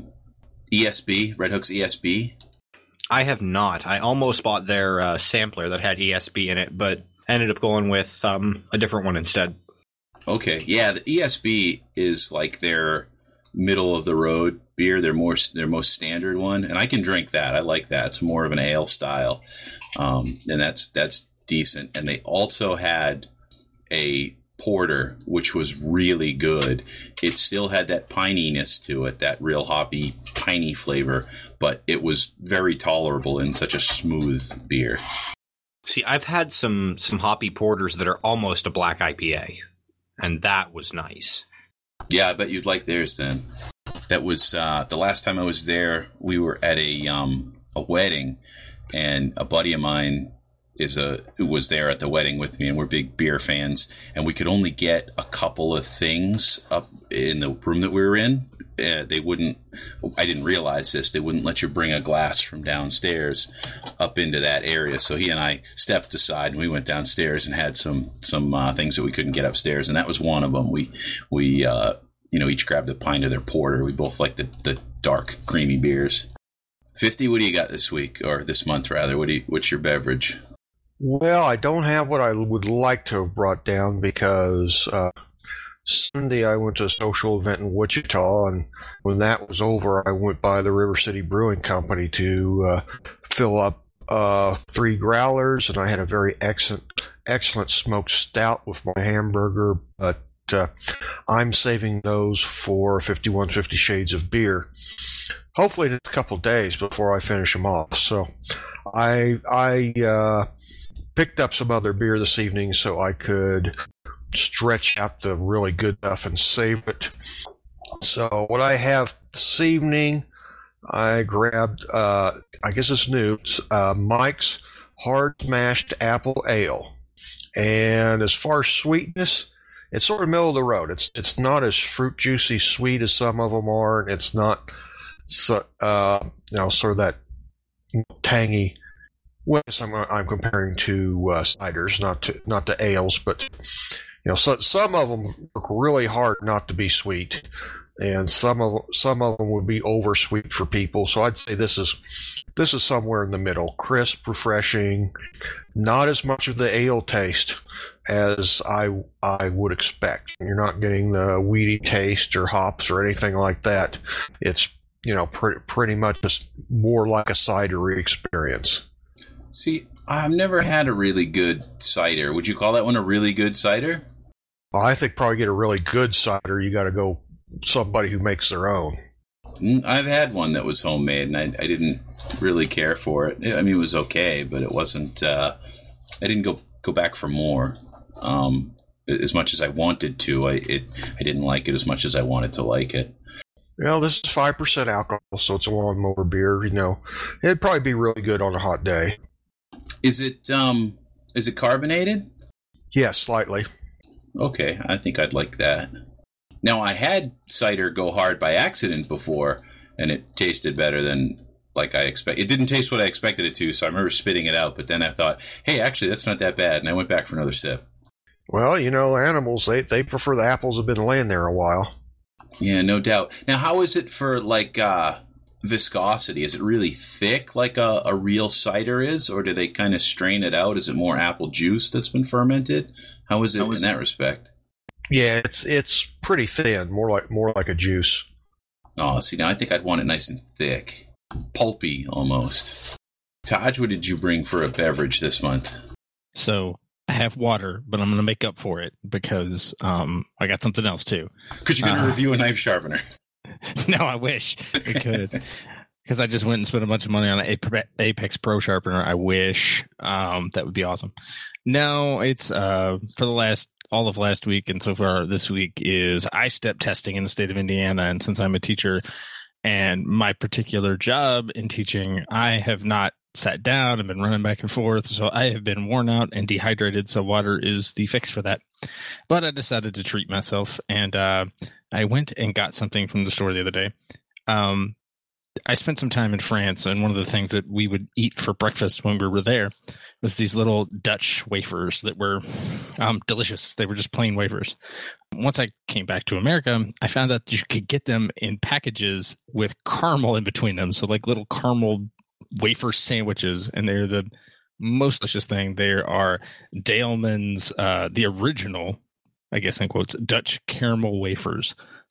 ESB, Red Hook's ESB? I have not. I almost bought their sampler that had ESB in it, but ended up going with a different one instead. Okay, yeah, the ESB is like their middle of the road beer. Their most standard one, and I can drink that. I like that. It's more of an ale style, and that's decent. And they also had a porter, which was really good. It still had that pininess to it, that real hoppy, piney flavor, but it was very tolerable in such a smooth beer. See, I've had some hoppy porters that are almost a black IPA, and that was nice. Yeah, I bet you'd like theirs then. That was the last time I was there. We were at a wedding, and a buddy of mine who was there at the wedding with me, and we're big beer fans, and we could only get a couple of things up in the room that we were in. They wouldn't. I didn't realize this. They wouldn't let you bring a glass from downstairs up into that area. So he and I stepped aside, and we went downstairs and had some things that we couldn't get upstairs, and that was one of them. We each grabbed a pint of their porter. We both like the dark, creamy beers. 50. What do you got this week, or this month rather? What's your beverage? Well, I don't have what I would like to have brought down because Sunday I went to a social event in Wichita, and when that was over, I went by the River City Brewing Company to fill up 3 growlers, and I had a very excellent smoked stout with my hamburger, but I'm saving those for 5150 Shades of Beer. Hopefully in a couple days before I finish them off. So I picked up some other beer this evening so I could stretch out the really good stuff and save it. So what I have this evening, I grabbed, I guess it's new, Mike's Hard Smashed Apple Ale. And as far as sweetness, it's sort of middle of the road. It's not as fruit juicy sweet as some of them are. And it's not, sort of that tangy. Well, I'm comparing to ciders, not to ales, but some of them work really hard not to be sweet, and some of them would be over sweet for people. So I'd say this is somewhere in the middle, crisp, refreshing, not as much of the ale taste as I would expect. You're not getting the weedy taste or hops or anything like that. It's pretty much just more like a cidery experience. See, I've never had a really good cider. Would you call that one a really good cider? Well, I think probably get a really good cider, you got to go somebody who makes their own. I've had one that was homemade, and I didn't really care for it. I mean, it was okay, but it wasn't. I didn't go back for more. As much as I wanted to, I didn't like it as much as I wanted to like it. Well, this is 5% alcohol, so it's a lawnmower beer. It'd probably be really good on a hot day. Is it carbonated? Yes, slightly. Okay, I think I'd like that. Now, I had cider go hard by accident before, and it tasted better than like I expect. It didn't taste what I expected it to, so I remember spitting it out. But then I thought, hey, actually, that's not that bad, and I went back for another sip. Well, animals, they prefer the apples have been laying there a while. Yeah, no doubt. Now, how is it for viscosity? Is it really thick like a real cider is, or do they kind of strain it out? Is it more apple juice that's been fermented? How is it in that respect? Yeah, it's pretty thin, more like a juice. Oh, see, now I think I'd want it nice and thick, pulpy almost. Taj, what did you bring for a beverage this month? So I have water, but I'm going to make up for it because I got something else too. Could you get a review a knife sharpener? No, I wish we could. Because I just went and spent a bunch of money on an Apex Pro sharpener. I wish that would be awesome. No, it's for all of last week and so far this week is I-STEP testing in the state of Indiana. And since I'm a teacher and my particular job in teaching, I have not sat down and been running back and forth. So I have been worn out and dehydrated. So water is the fix for that. But I decided to treat myself and I went and got something from the store the other day. I spent some time in France, and one of the things that we would eat for breakfast when we were there was these little Dutch wafers that were delicious. They were just plain wafers. Once I came back to America, I found out you could get them in packages with caramel in between them. So like little caramel wafer sandwiches, and they're the most delicious thing. There are Dalemann's, the original, I guess in quotes, Dutch caramel wafers.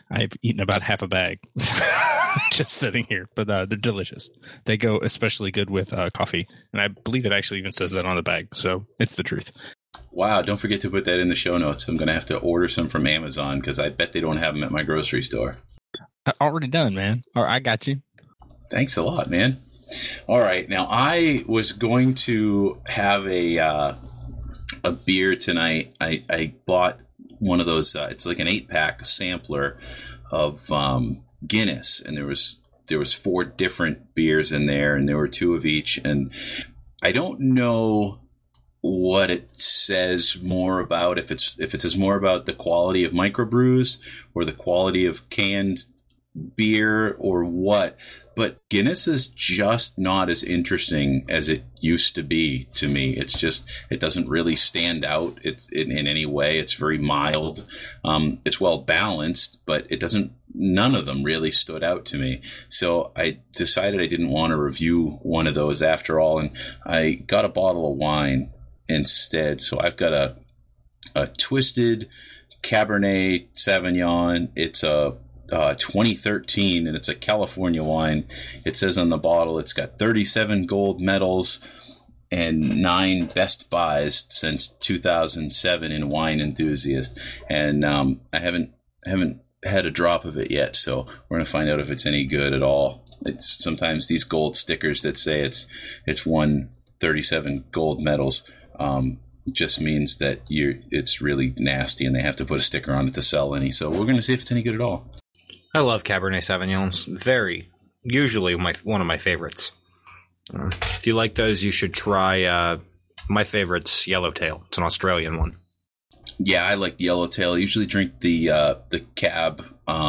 I've eaten about half a bag just sitting here, but they're delicious. They go especially good with coffee, and I believe it actually even says that on the bag, so it's the truth. Wow, don't forget to put that in the show notes. I'm going to have to order some from Amazon because I bet they don't have them at my grocery store. Already done, man. All right, I got you. Thanks a lot, man. All right, now I was going to have a beer tonight. I bought one of those. It's like an 8-pack sampler of Guinness, and there was 4 different beers in there, and there were 2 of each. And I don't know what it says more about, if it says more about the quality of microbrews or the quality of canned beer or what, but Guinness is just not as interesting as it used to be to me. It's just, it doesn't really stand out. It's in any way. It's very mild. It's well balanced, but none of them really stood out to me. So I decided I didn't want to review one of those after all, and I got a bottle of wine instead. So I've got a Twisted Cabernet Sauvignon. It's a 2013, and it's a California wine. It says on the bottle it's got 37 gold medals and 9 best buys since 2007 in Wine Enthusiast. And I haven't had a drop of it yet, so we're going to find out if it's any good at all. It's sometimes these gold stickers that say it's won 37 gold medals just means that it's really nasty, and they have to put a sticker on it to sell any. So we're going to see if it's any good at all. I love Cabernet Sauvignons. Usually one of my favorites. If you like those, you should try my favorite's Yellowtail. It's an Australian one. Yeah, I like Yellowtail. I usually drink the Cab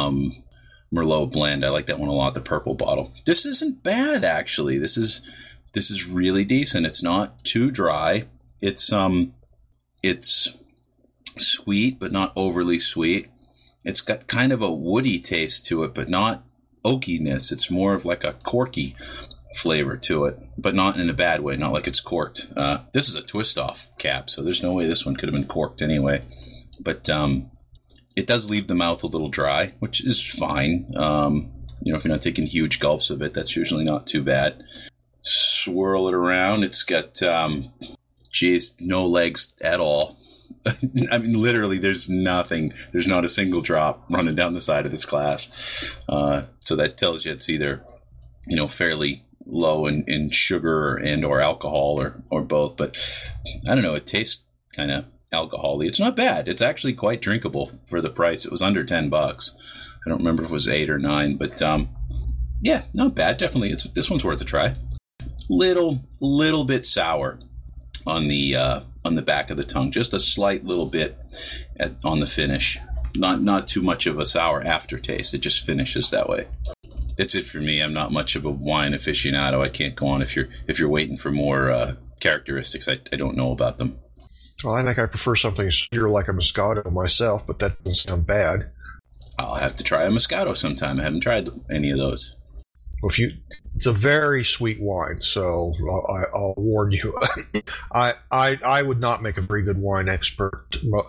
Merlot blend. I like that one a lot, the purple bottle. This isn't bad, actually. This is really decent. It's not too dry. It's sweet, but not overly sweet. It's got kind of a woody taste to it, but not oakiness. It's more of like a corky flavor to it, but not in a bad way, not like it's corked. This is a twist-off cap, so there's no way this one could have been corked anyway. But it does leave the mouth a little dry, which is fine. If you're not taking huge gulps of it, that's usually not too bad. Swirl it around. It's got, no legs at all. I mean, literally, there's nothing. There's not a single drop running down the side of this glass. So that tells you it's either, fairly low in sugar and or alcohol or both. But I don't know. It tastes kind of alcohol-y. It's not bad. It's actually quite drinkable for the price. It was under $10. I don't remember if it was 8 or 9, but yeah, not bad. Definitely, this one's worth a try. Little bit sour on the back of the tongue, just a slight little bit on the finish. Not too much of a sour aftertaste. It just finishes that way. That's it for me. I'm not much of a wine aficionado. I can't go on if you're waiting for more characteristics. I don't know about them. Well, I think I prefer something sweeter like a Moscato myself, but that doesn't sound bad. I'll have to try a Moscato sometime. I haven't tried any of those. Well, it's a very sweet wine, so I'll warn you. I would not make a very good wine expert.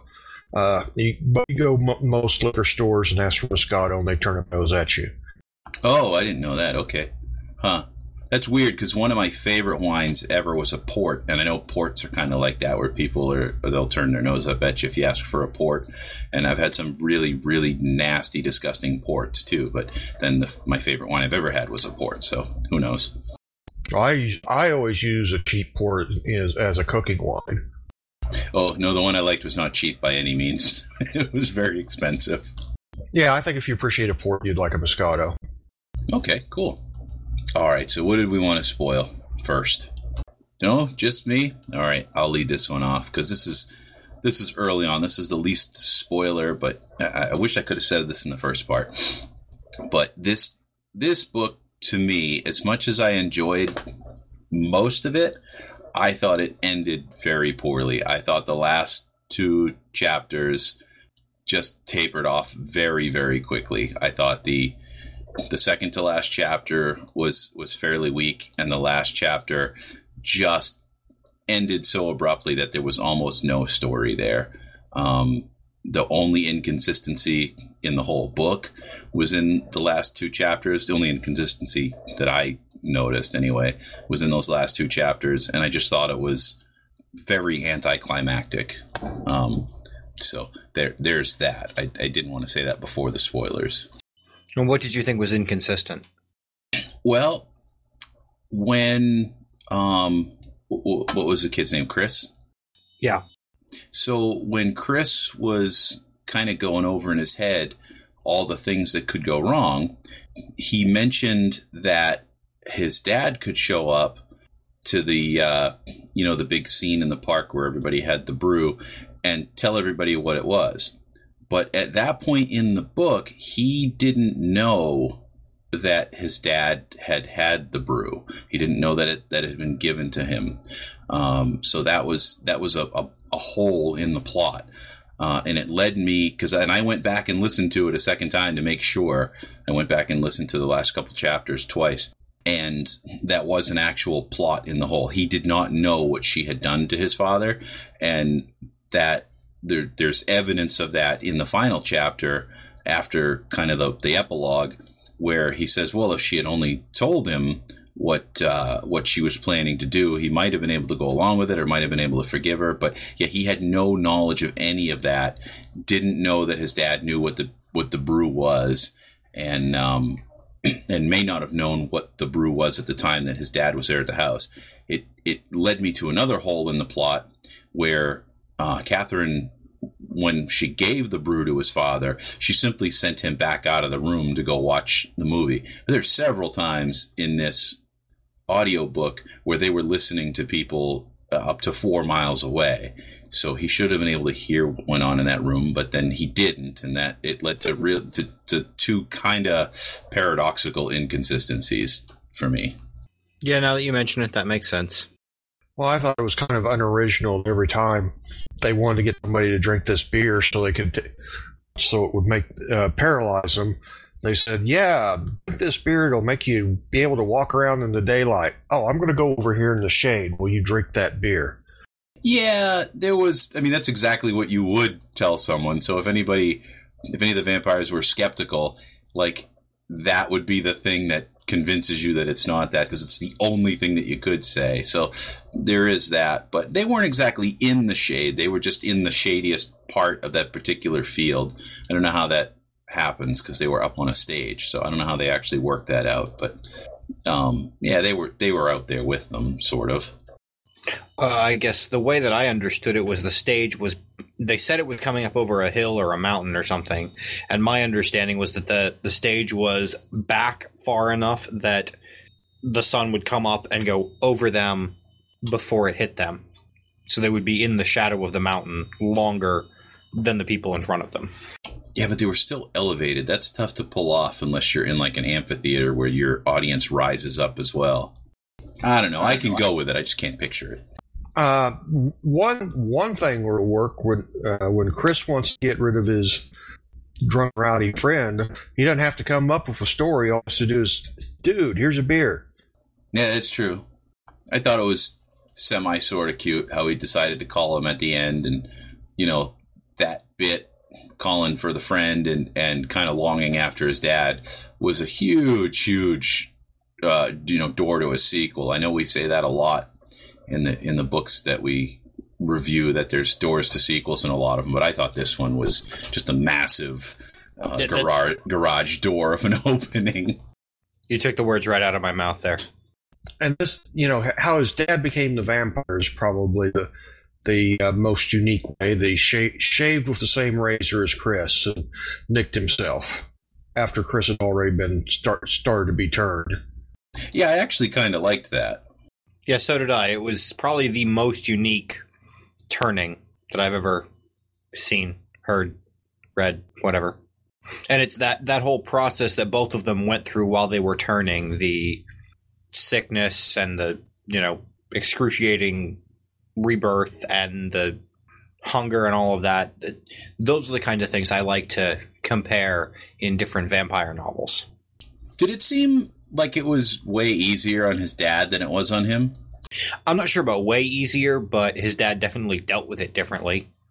You go most liquor stores and ask for Moscato, and they turn a nose at you. Oh, I didn't know that. Okay. Huh. That's weird, because one of my favorite wines ever was a port, and I know ports are kind of like that, where they'll turn their nose up at you if you ask for a port. And I've had some really, really nasty, disgusting ports too. But then my favorite wine I've ever had was a port, so who knows? I always use a cheap port as a cooking wine. Oh no, the one I liked was not cheap by any means. It was very expensive. Yeah, I think if you appreciate a port, you'd like a Moscato. Okay, cool. All right, so what did we want to spoil first? No, just me? All right, I'll lead this one off, because this is early on. This is the least spoiler, but I wish I could have said this in the first part. But this book, to me, as much as I enjoyed most of it, I thought it ended very poorly. I thought the last 2 chapters just tapered off very, very quickly. I thought the second to last chapter was fairly weak, and the last chapter just ended so abruptly that there was almost no story there. the only inconsistency in the whole book was in the last two chapters. The only inconsistency that I noticed, anyway, was in those last two chapters, and I just thought it was very anticlimactic. So there's that. I didn't want to say that before the spoilers. And what did you think was inconsistent? Well, when what was the kid's name? Chris? Yeah. So when Chris was kind of going over in his head all the things that could go wrong, he mentioned that his dad could show up to the the big scene in the park where everybody had the brew and tell everybody what it was. But at that point in the book, he didn't know that his dad had the brew. He didn't know that it had been given to him. So that was a hole in the plot. And it led me, and I went back and listened to it a second time to make sure. I went back and listened to the last couple chapters twice. And that was an actual plot in the hole. He did not know what she had done to his father. And that there's evidence of that in the final chapter after kind of the epilogue, where he says, well, if she had only told him what she was planning to do, he might have been able to go along with it, or might have been able to forgive her. But yeah, he had no knowledge of any of that. Didn't know that his dad knew what the brew was, and may not have known what the brew was at the time that his dad was there at the house. It led me to another hole in the plot where Catherine, when she gave the brew to his father, she simply sent him back out of the room to go watch the movie. There's several times in this audiobook where they were listening to people up to 4 miles away. So he should have been able to hear what went on in that room, but then he didn't, and that it led to two kind of paradoxical inconsistencies for me. Yeah, now that you mention it, that makes sense. Well, I thought it was kind of unoriginal. Every time they wanted to get somebody to drink this beer so they could, so it would make paralyze them, they said, "Yeah, drink this beer. It'll make you be able to walk around in the daylight." Oh, I'm going to go over here in the shade. Will you drink that beer? Yeah, that's exactly what you would tell someone. So if any of the vampires were skeptical, like, that would be the thing that convinces you that it's not that, because it's the only thing that you could say. So there is that. But they weren't exactly in the shade. They were just in the shadiest part of that particular field. I don't know how that happens, because they were up on a stage. So I don't know how they actually worked that out. But yeah, they were out there with them, sort of. I guess the way that I understood it was the stage was, they said it was coming up over a hill or a mountain or something, and my understanding was that the stage was back far enough that the sun would come up and go over them before it hit them. So they would be in the shadow of the mountain longer than the people in front of them. Yeah, but they were still elevated. That's tough to pull off unless you're in like an amphitheater where your audience rises up as well. I don't know. I can go with it. I just can't picture it. One thing will work when Chris wants to get rid of his drunk, rowdy friend. He doesn't have to come up with a story. All he has to do is, "Dude, here's a beer." Yeah, that's true. I thought it was semi sort of cute how he decided to call him at the end, and that bit, calling for the friend and kind of longing after his dad, was a huge door to a sequel. I know we say that a lot in the books that we review, that there's doors to sequels in a lot of them, but I thought this one was just a massive garage door of an opening. You took the words right out of my mouth there. And this, how his dad became the vampire is probably the most unique way. They shaved with the same razor as Chris and nicked himself after Chris had already been started to be turned. Yeah, I actually kind of liked that. Yeah, so did I. It was probably the most unique turning that I've ever seen, heard, read, whatever. And it's that whole process that both of them went through while they were turning, the sickness and the, excruciating rebirth and the hunger and all of that. Those are the kind of things I like to compare in different vampire novels. Did it seem like it was way easier on his dad than it was on him? I'm not sure about way easier, but his dad definitely dealt with it differently.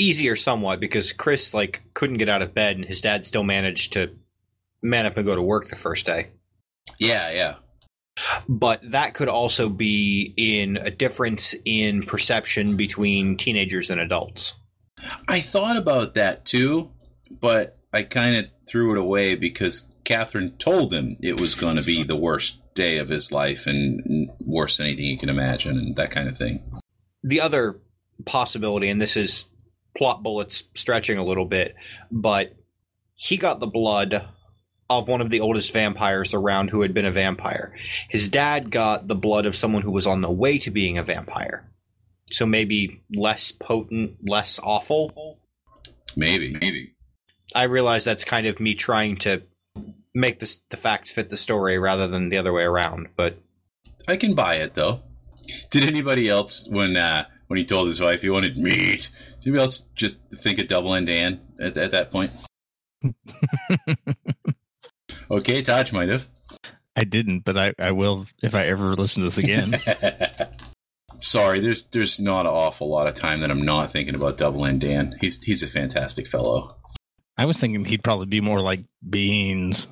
easier somewhat because Chris couldn't get out of bed and his dad still managed to man up and go to work the first day. Yeah. But that could also be in a difference in perception between teenagers and adults. I thought about that too, but I kind of threw it away because Catherine told him it was going to be the worst day of his life and worse than anything you can imagine and that kind of thing. The other possibility, and this is plot bullets stretching a little bit, but he got the blood of one of the oldest vampires around who had been a vampire. His dad got the blood of someone who was on the way to being a vampire. So maybe less potent, less awful? Maybe. I realize that's kind of me trying to make the facts fit the story rather than the other way around, but I can buy it, though. Did anybody else, when he told his wife he wanted meat, did anybody else just think of Double N Dan at that point? Okay, Taj might have. I didn't, but I will if I ever listen to this again. Sorry, there's not an awful lot of time that I'm not thinking about Double N Dan. He's a fantastic fellow. I was thinking he'd probably be more like Beans.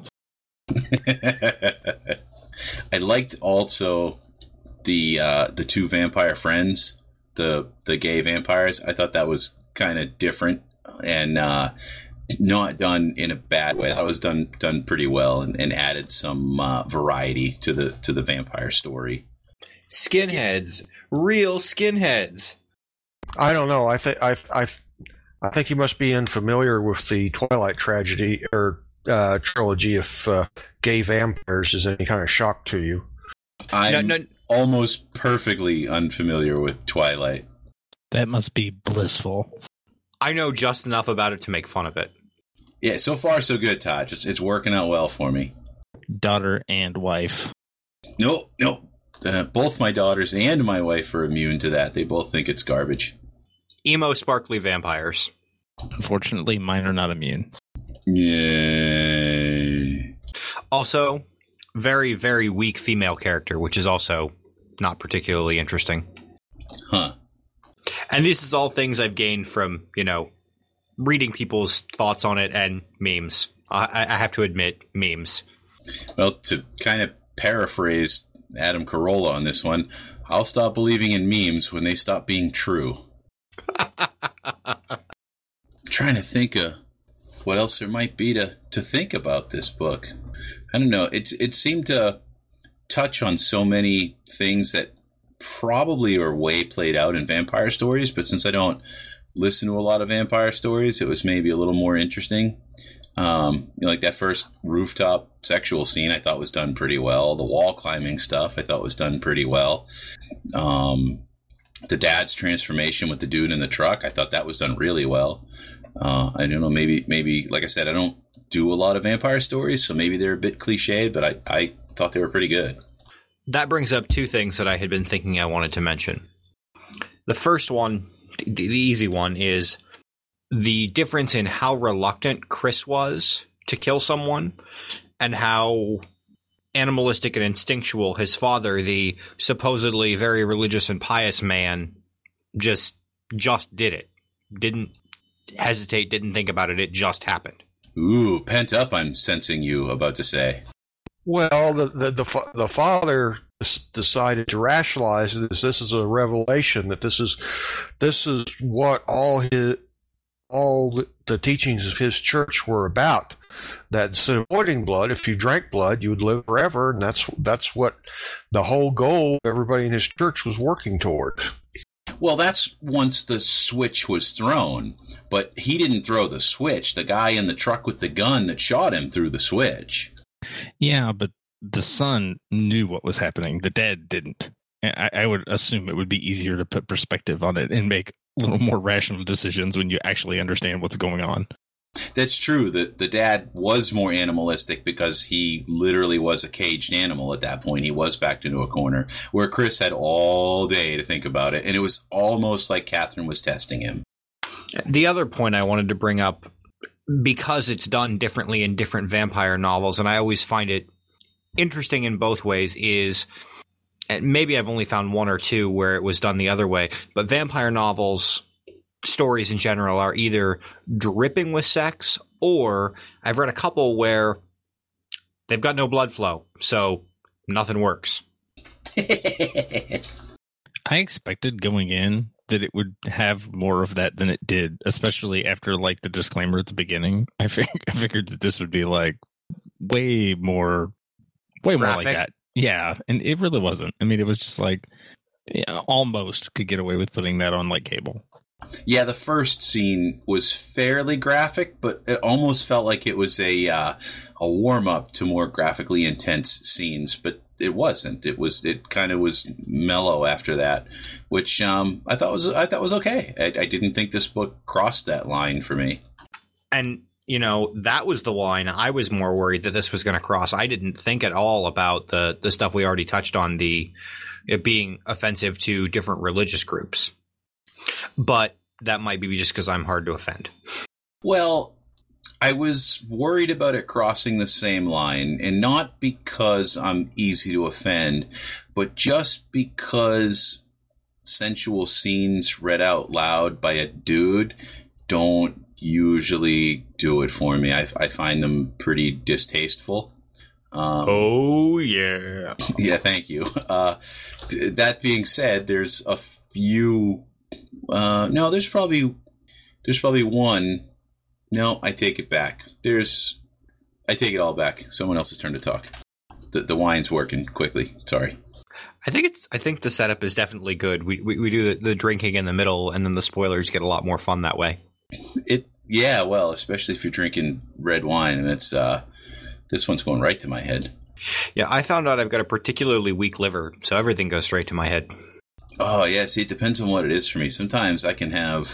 I liked also the two vampire friends, the gay vampires. I thought that was kind of different and not done in a bad way. I thought it was done pretty well and added some variety to the vampire story. Skinheads, real skinheads. I don't know. I think you must be unfamiliar with the Twilight tragedy or trilogy if gay vampires is any kind of shock to you. I'm almost perfectly unfamiliar with Twilight. That must be blissful. I know just enough about it to make fun of it. Yeah, so far so good, Todd. It's working out well for me. Daughter and wife. Nope. Both my daughters and my wife are immune to that. They both think it's garbage. Emo sparkly vampires. Unfortunately, mine are not immune. Yay. Also, very, very weak female character, which is also not particularly interesting. Huh. And this is all things I've gained from, reading people's thoughts on it and memes. I have to admit, memes. Well, to kind of paraphrase Adam Carolla on this one, I'll stop believing in memes when they stop being true. I'm trying to think of what else there might be to think about this book. I don't know. It seemed to touch on so many things that probably are way played out in vampire stories, but since I don't listen to a lot of vampire stories, it was maybe a little more interesting. Like that first rooftop sexual scene I thought was done pretty well. The wall climbing stuff I thought was done pretty well. The dad's transformation with the dude in the truck, I thought that was done really well. I don't know, maybe like I said, I don't do a lot of vampire stories, so maybe they're a bit cliched, but I thought they were pretty good. That brings up two things that I had been thinking I wanted to mention. The first one, the easy one, is the difference in how reluctant Chris was to kill someone and how animalistic and instinctual his father, the supposedly very religious and pious man, just did it. Didn't hesitate, didn't think about it. It just happened. Ooh, pent up, I'm sensing you about to say. Well, the father decided to rationalize this. This is a revelation that this is what all the teachings of his church were about. That instead of avoiding blood, if you drank blood, you would live forever, and that's what the whole goal everybody in his church was working toward. Well, that's once the switch was thrown, but he didn't throw the switch. The guy in the truck with the gun that shot him threw the switch. Yeah, but the son knew what was happening. The dad didn't. I would assume it would be easier to put perspective on it and make a little more rational decisions when you actually understand what's going on. That's true. The dad was more animalistic because he literally was a caged animal at that point. He was backed into a corner, where Chris had all day to think about it, and it was almost like Catherine was testing him. The other point I wanted to bring up, because it's done differently in different vampire novels, and I always find it interesting in both ways, is, and maybe I've only found one or two where it was done the other way, but vampire novels stories in general are either dripping with sex, or I've read a couple where they've got no blood flow, so nothing works. I expected going in that it would have more of that than it did, especially after like the disclaimer at the beginning. I figured that this would be like way more like that. Yeah, and it really wasn't. I mean, it was just like almost could get away with putting that on like cable. Yeah, the first scene was fairly graphic, but it almost felt like it was a warm up to more graphically intense scenes. But it wasn't. It kind of was mellow after that, which I thought was okay. I didn't think this book crossed that line for me. And that was the line I was more worried that this was going to cross. I didn't think at all about the stuff we already touched on, it being offensive to different religious groups. But that might be just because I'm hard to offend. Well, I was worried about it crossing the same line, and not because I'm easy to offend, but just because sensual scenes read out loud by a dude don't usually do it for me. I find them pretty distasteful. Oh, yeah. Yeah, thank you. That being said, there's a few... no, there's probably one. No, I take it back. I take it all back. Someone else's turn to talk. The wine's working quickly. Sorry. I think the setup is definitely good. We do the drinking in the middle, and then the spoilers get a lot more fun that way. Yeah, well, especially if you're drinking red wine, and it's this one's going right to my head. Yeah, I found out I've got a particularly weak liver, so everything goes straight to my head. Oh, yeah, see, it depends on what it is for me. Sometimes I can have,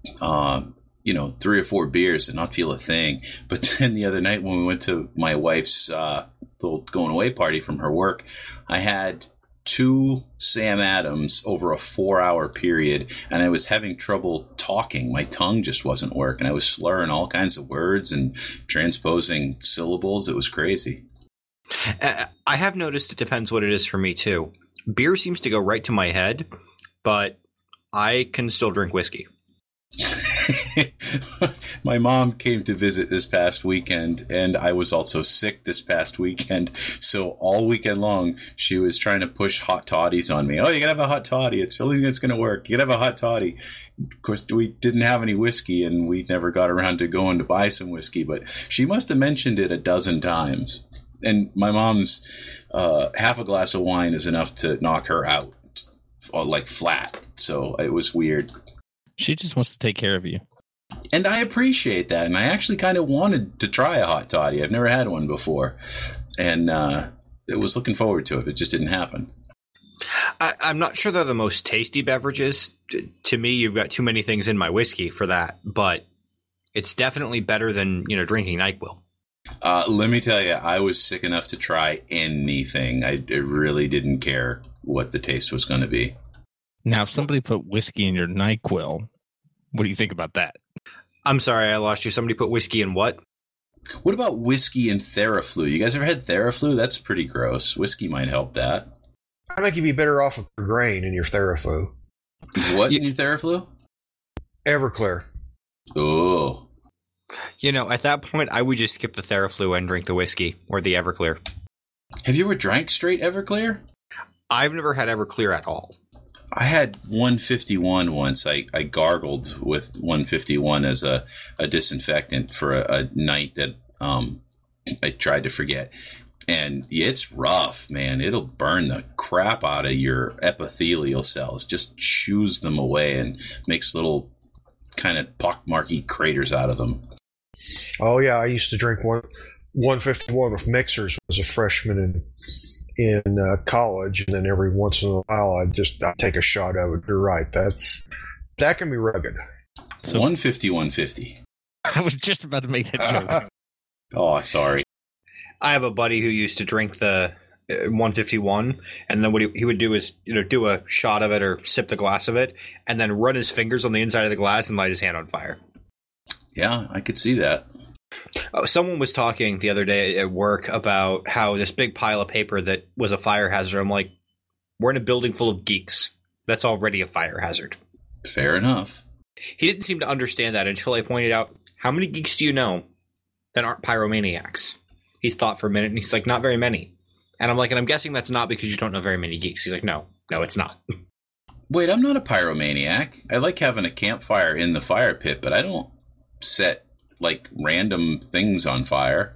3 or 4 beers and not feel a thing. But then the other night when we went to my wife's little going away party from her work, I had 2 Sam Adams over a 4-hour period, and I was having trouble talking. My tongue just wasn't working. I was slurring all kinds of words and transposing syllables. It was crazy. I have noticed it depends what it is for me, too. Beer seems to go right to my head, but I can still drink whiskey. My mom came to visit this past weekend, and I was also sick this past weekend. So all weekend long, she was trying to push hot toddies on me. Oh, you gotta have a hot toddy. It's the only thing that's gonna work. You gotta have a hot toddy. Of course, we didn't have any whiskey, and we never got around to going to buy some whiskey. But she must have mentioned it a dozen times. And my mom's half a glass of wine is enough to knock her out, like flat. So it was weird. She just wants to take care of you. And I appreciate that. And I actually kind of wanted to try a hot toddy. I've never had one before. And it was looking forward to it. It just didn't happen. I'm not sure they're the most tasty beverages. To me, you've got too many things in my whiskey for that. But it's definitely better than, drinking NyQuil. Let me tell you, I was sick enough to try anything. I really didn't care what the taste was going to be. Now, if somebody put whiskey in your NyQuil, what do you think about that? I'm sorry, I lost you. Somebody put whiskey in what? What about whiskey and Theraflu? You guys ever had Theraflu? That's pretty gross. Whiskey might help that. I think you'd be better off with grain in your Theraflu. What in your Theraflu? Everclear. Oh. At that point, I would just skip the Theraflu and drink the whiskey or the Everclear. Have you ever drank straight Everclear? I've never had Everclear at all. I had 151 once. I gargled with 151 as a disinfectant for a night that I tried to forget. And it's rough, man. It'll burn the crap out of your epithelial cells. Just chews them away and makes little kind of pockmarky craters out of them. Oh, yeah. I used to drink 151 with mixers as a freshman in college, and then every once in a while I'd take a shot of it. You're right. That can be rugged. So 150. I was just about to make that joke. Oh, sorry. I have a buddy who used to drink the 151, and then what he would do is do a shot of it or sip the glass of it, and then run his fingers on the inside of the glass and light his hand on fire. Yeah, I could see that. Someone was talking the other day at work about how this big pile of paper that was a fire hazard. I'm like, we're in a building full of geeks. That's already a fire hazard. Fair enough. He didn't seem to understand that until I pointed out, how many geeks do you know that aren't pyromaniacs? He's thought for a minute, and he's like, not very many. And I'm like, and I'm guessing that's not because you don't know very many geeks. He's like, no, it's not. Wait, I'm not a pyromaniac. I like having a campfire in the fire pit, but I don't set, like, random things on fire.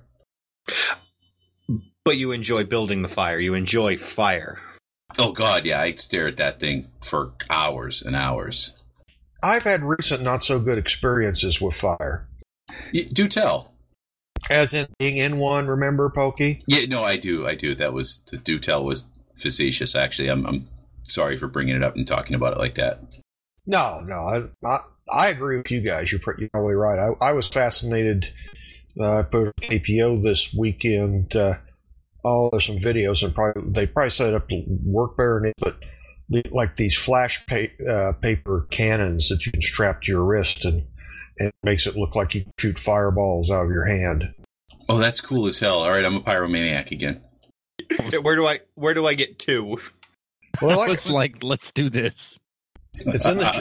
But you enjoy building the fire. You enjoy fire. Oh, God, yeah, I stare at that thing for hours and hours. I've had recent not-so-good experiences with fire. Do tell. As in being in one, remember, Pokey? Yeah, no, I do. That was, the do tell was facetious, actually. I'm sorry for bringing it up and talking about it like that. No, I agree with you guys. You're probably right. I was fascinated. I put KPO this weekend. There's some videos, and they probably set up to work better than it, but like these flash paper cannons that you can strap to your wrist, and it makes it look like you can shoot fireballs out of your hand. Oh, that's cool as hell. All right, I'm a pyromaniac again. Where do I get two? Well, I was like, let's do this. It's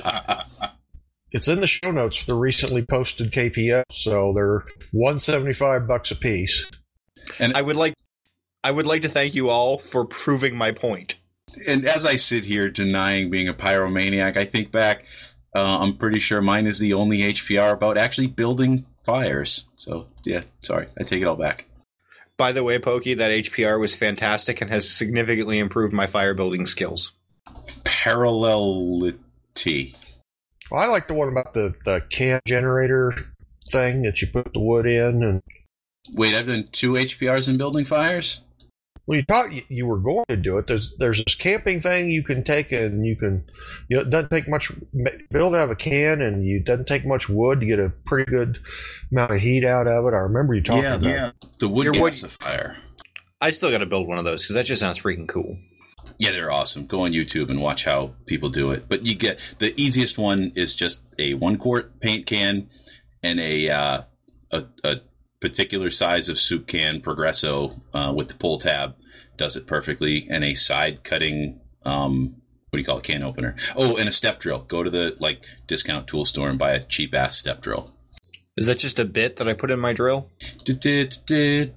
in the show notes for the recently posted KPO, so they're $175 a piece. And I would like to thank you all for proving my point. And as I sit here denying being a pyromaniac, I think back, I'm pretty sure mine is the only HPR about actually building fires. So, yeah, sorry, I take it all back. By the way, Pokey, that HPR was fantastic and has significantly improved my fire building skills. Parallelity. Well, I like the one about the can generator thing that you put the wood in. And wait, I've done 2 HPRs in building fires? Well, you thought you were going to do it. There's this camping thing you can take, and it doesn't take much. Build out of a can, and it doesn't take much wood to get a pretty good amount of heat out of it. I remember you talking about the wood gasifier. I still got to build one of those because that just sounds freaking cool. Yeah, they're awesome. Go on YouTube and watch how people do it. But you get the easiest one is just a 1-quart paint can and a particular size of soup can Progresso with the pull tab does it perfectly, and a side cutting can opener. Oh, and a step drill. Go to the discount tool store and buy a cheap ass step drill. Is that just a bit that I put in my drill? That's the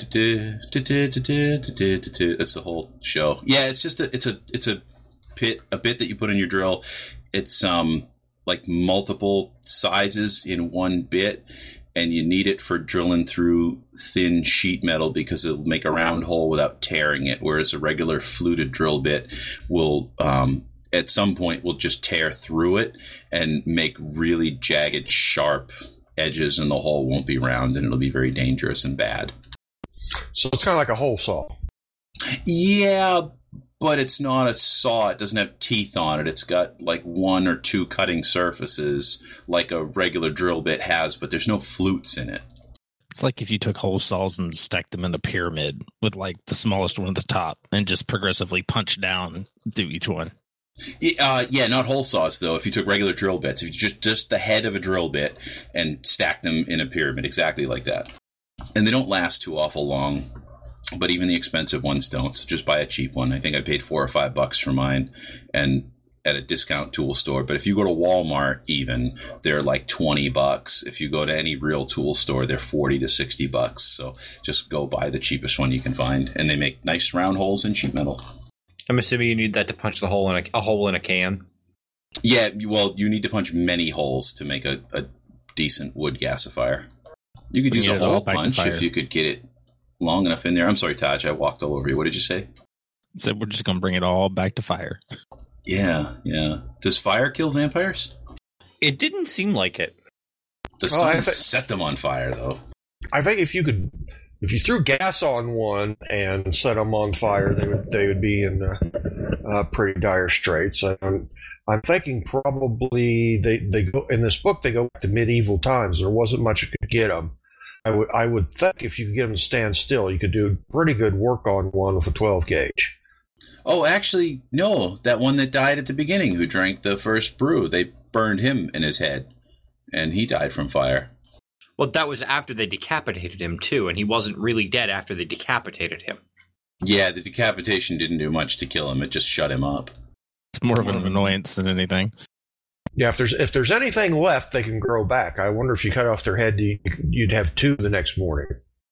whole show. Yeah, it's just it's a bit that you put in your drill. It's multiple sizes in one bit, and you need it for drilling through thin sheet metal because it'll make a round hole without tearing it, whereas a regular fluted drill bit will at some point will just tear through it and make really jagged, sharp edges, and the hole won't be round, and it'll be very dangerous and bad. So it's kind of like a hole saw. Yeah, but it's not a saw. It doesn't have teeth on it. It's got 1 or 2 cutting surfaces like a regular drill bit has, but there's no flutes in it. It's like if you took hole saws and stacked them in a pyramid with the smallest one at the top and just progressively punch down through each one. Yeah, not hole saws, though. If you took regular drill bits, if you just the head of a drill bit and stacked them in a pyramid, exactly like that. And they don't last too awful long, but even the expensive ones don't. So just buy a cheap one. I think I paid $4 or $5 for mine, and at a discount tool store. But if you go to Walmart, even they're $20. If you go to any real tool store, they're $40 to $60. So just go buy the cheapest one you can find, and they make nice round holes in sheet metal. I'm assuming you need that to punch the hole in a hole in a can. Yeah, well, you need to punch many holes to make a decent wood gasifier. You could use a hole punch if you could get it long enough in there. I'm sorry, Taj, I walked all over you. What did you say? So we're just going to bring it all back to fire. Yeah. Does fire kill vampires? It didn't seem like it. The sun set them on fire, though. I think if you threw gas on one and set them on fire, they would be in pretty dire straits. I'm thinking probably they go in this book. They go back to medieval times. There wasn't much you could get them. I would think if you could get them to stand still, you could do pretty good work on one with a 12 gauge. Oh, actually, no. That one that died at the beginning, who drank the first brew, they burned him in his head, and he died from fire. Well, that was after they decapitated him, too, and he wasn't really dead after they decapitated him. Yeah, the decapitation didn't do much to kill him. It just shut him up. It's more of an annoyance than anything. Yeah, if there's anything left, they can grow back. I wonder if you cut off their head, you'd have two the next morning.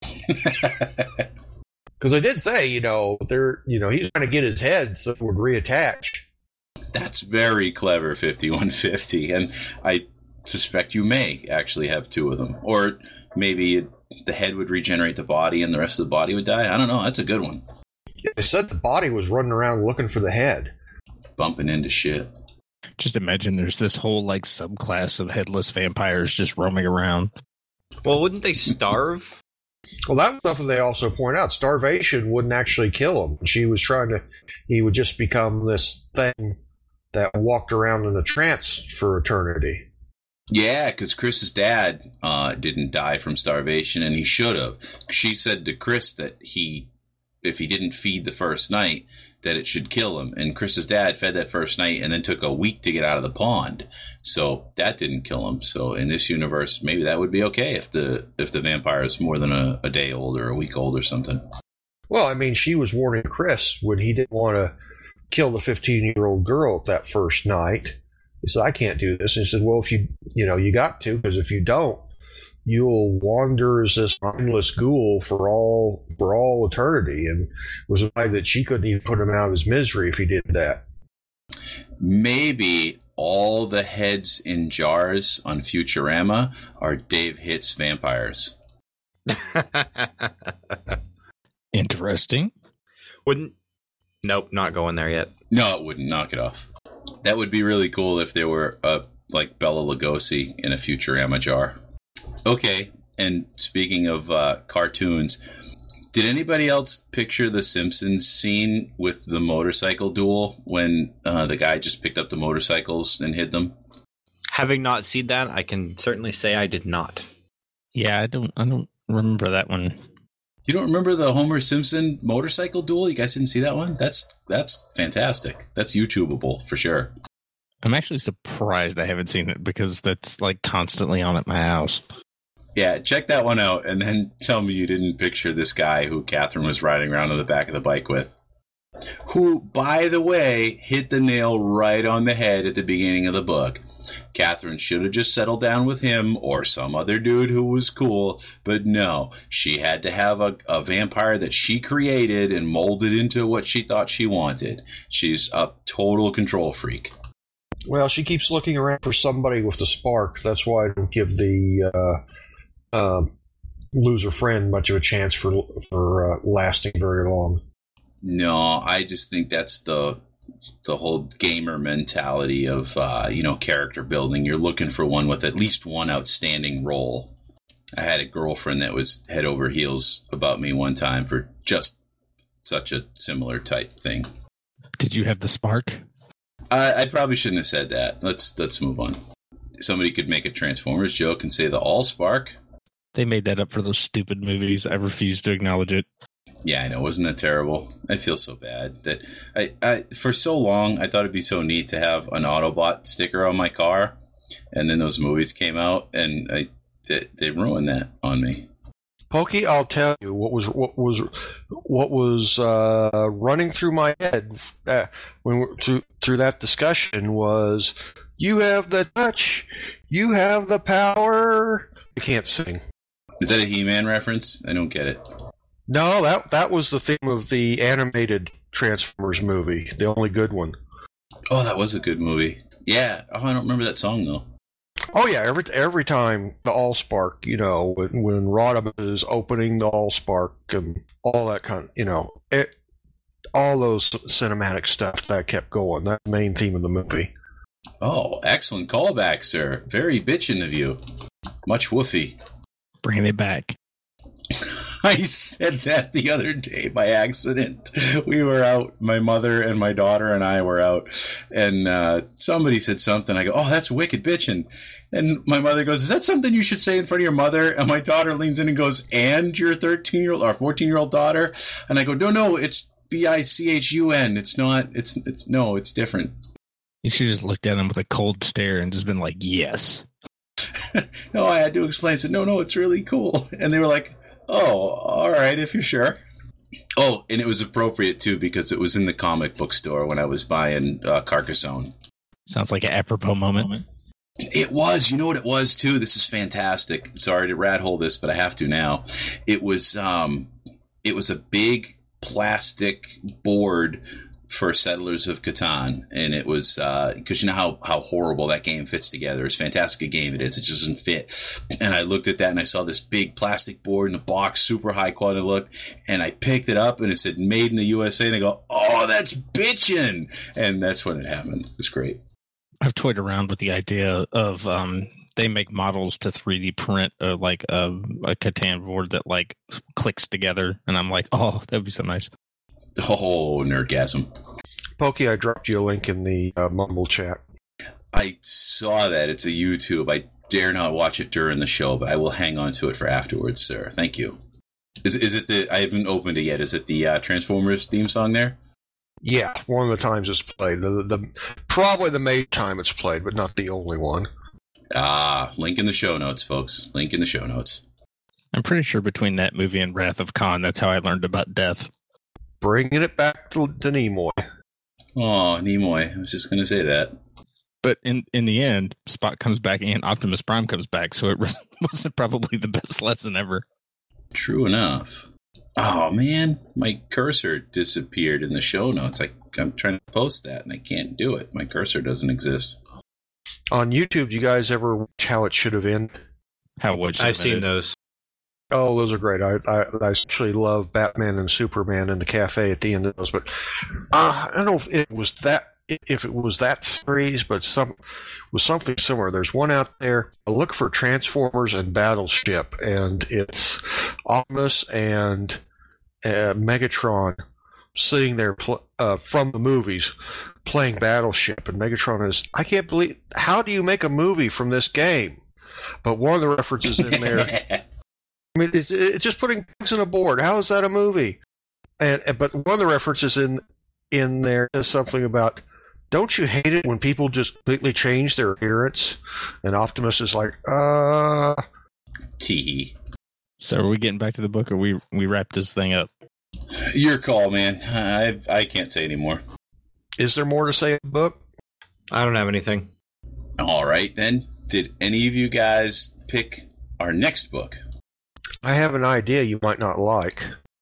Because I did say, he's trying to get his head so it would reattach. That's very clever, 5150, and I suspect you may actually have two of them. Or maybe the head would regenerate the body and the rest of the body would die. I don't know. That's a good one. Yeah, they said the body was running around looking for the head. Bumping into shit. Just imagine there's this whole subclass of headless vampires just roaming around. Well, wouldn't they starve? Well, that was something they also point out. Starvation wouldn't actually kill him. He would just become this thing that walked around in a trance for eternity. Yeah, because Chris's dad didn't die from starvation, and he should have. She said to Chris that if he didn't feed the first night, that it should kill him. And Chris's dad fed that first night and then took a week to get out of the pond. So that didn't kill him. So in this universe, maybe that would be okay if the vampire is more than a day old or a week old or something. Well, I mean, she was warning Chris when he didn't want to kill the 15-year-old girl that first night. He said, I can't do this. And he said, well, if you got to, because if you don't, you'll wander as this mindless ghoul for all eternity. And it was like that she couldn't even put him out of his misery if he did that. Maybe all the heads in jars on Futurama are Dave Hitt's vampires. Interesting. Nope, not going there yet. No, it wouldn't. Knock it off. That would be really cool if there were like Bela Lugosi in a Futurama jar. Okay, and speaking of cartoons, did anybody else picture the Simpsons scene with the motorcycle duel when the guy just picked up the motorcycles and hid them? Having not seen that, I can certainly say I did not. Yeah, I don't remember that one. You don't remember the Homer Simpson motorcycle duel? You guys didn't see that one? That's fantastic. That's YouTubeable for sure. I'm actually surprised I haven't seen it because that's constantly on at my house. Yeah, check that one out and then tell me you didn't picture this guy who Catherine was riding around on the back of the bike with. Who, by the way, hit the nail right on the head at the beginning of the book. Catherine should have just settled down with him or some other dude who was cool, but no, she had to have a vampire that she created and molded into what she thought she wanted. She's a total control freak. Well, she keeps looking around for somebody with the spark. That's why I don't give the loser friend much of a chance for lasting very long. No, I just think that's the whole gamer mentality of character building. You're looking for one with at least one outstanding role. I had a girlfriend that was head over heels about me one time for just such a similar type thing. Did you have the spark? I probably shouldn't have said that. Let's move on. Somebody could make a Transformers joke and say the Allspark. They made that up for those stupid movies. I refuse to acknowledge it. Yeah, I know. Wasn't that terrible? I feel so bad that I for so long I thought it'd be so neat to have an Autobot sticker on my car, and then those movies came out and they ruined that on me. Pokey, I'll tell you what was running through my head through that discussion was, you have the touch, you have the power. I can't sing. Is that a He-Man reference? I don't get it. No, that was the theme of the animated Transformers movie, the only good one. Oh, that was a good movie. Yeah. Oh, I don't remember that song though. Oh yeah, every time the Allspark, when Rodimus is opening the Allspark and all that kind of, all those cinematic stuff that kept going. That's the main theme of the movie. Oh, excellent callback, sir. Very bitchin' of you. Much woofy. Bringing it back. I said that the other day by accident. We were out, my mother and my daughter and I were out, and somebody said something. I go, oh, that's wicked bitchin'. And my mother goes, is that something you should say in front of your mother? And my daughter leans in and goes, and your 13-year-old or 14-year-old daughter? And I go, no, it's B-I-C-H-U-N. It's not, it's different. You should just looked at him with a cold stare and just been like, yes. No, I had to explain. I said, no, it's really cool. And they were like, oh, all right, if you're sure. Oh, and it was appropriate, too, because it was in the comic book store when I was buying Carcassonne. Sounds like an apropos moment. It was. You know what it was, too? This is fantastic. Sorry to rat hole this, but I have to now. It was a big plastic board for Settlers of Catan, and it was because you know how horrible that game fits together. As fantastic a game it is, it just doesn't fit. And I looked at that and I saw this big plastic board in the box, super high quality look, and I picked it up and it said "Made in the USA," and I go, "Oh, that's bitchin'!" And that's when it happened. It was great. I've toyed around with the idea of they make models to 3D print like a Catan board that like clicks together, and I'm like, oh, that'd be so nice. Oh, nerdgasm. Pokey, I dropped you a link in the Mumble chat. I saw that. It's a YouTube. I dare not watch it during the show, but I will hang on to it for afterwards, sir. Thank you. Is it the... I haven't opened it yet. Is it the Transformers theme song there? Yeah, one of the times it's played. The probably the main time it's played, but not the only one. Link in the show notes, folks. Link in the show notes. I'm pretty sure between that movie and Wrath of Khan, that's how I learned about death. Bringing it back to Nimoy. Oh, Nimoy. I was just going to say that. But in the end, Spock comes back and Optimus Prime comes back, so it wasn't probably the best lesson ever. True enough. Oh, man. My cursor disappeared in the show notes. I'm trying to post that, and I can't do it. My cursor doesn't exist. On YouTube, do you guys ever watch How It Should Have Ended? I've seen those. Oh, those are great. I especially love Batman and Superman in the cafe at the end of those. But I don't know if it was that series, but was something similar. There's one out there. I look for Transformers and Battleship, and it's Optimus and Megatron sitting there from the movies playing Battleship, and Megatron is, I can't believe, how do you make a movie from this game? But one of the references in there. I mean, it's just putting things in a board. How is that a movie? But one of the references in there is something about, don't you hate it when people just completely change their appearance? And Optimus is like, Tee. So are we getting back to the book, or we wrap this thing up? Your call, man. I can't say anymore. Is there more to say in the book? I don't have anything. All right, then. Did any of you guys pick our next book? I have an idea you might not like.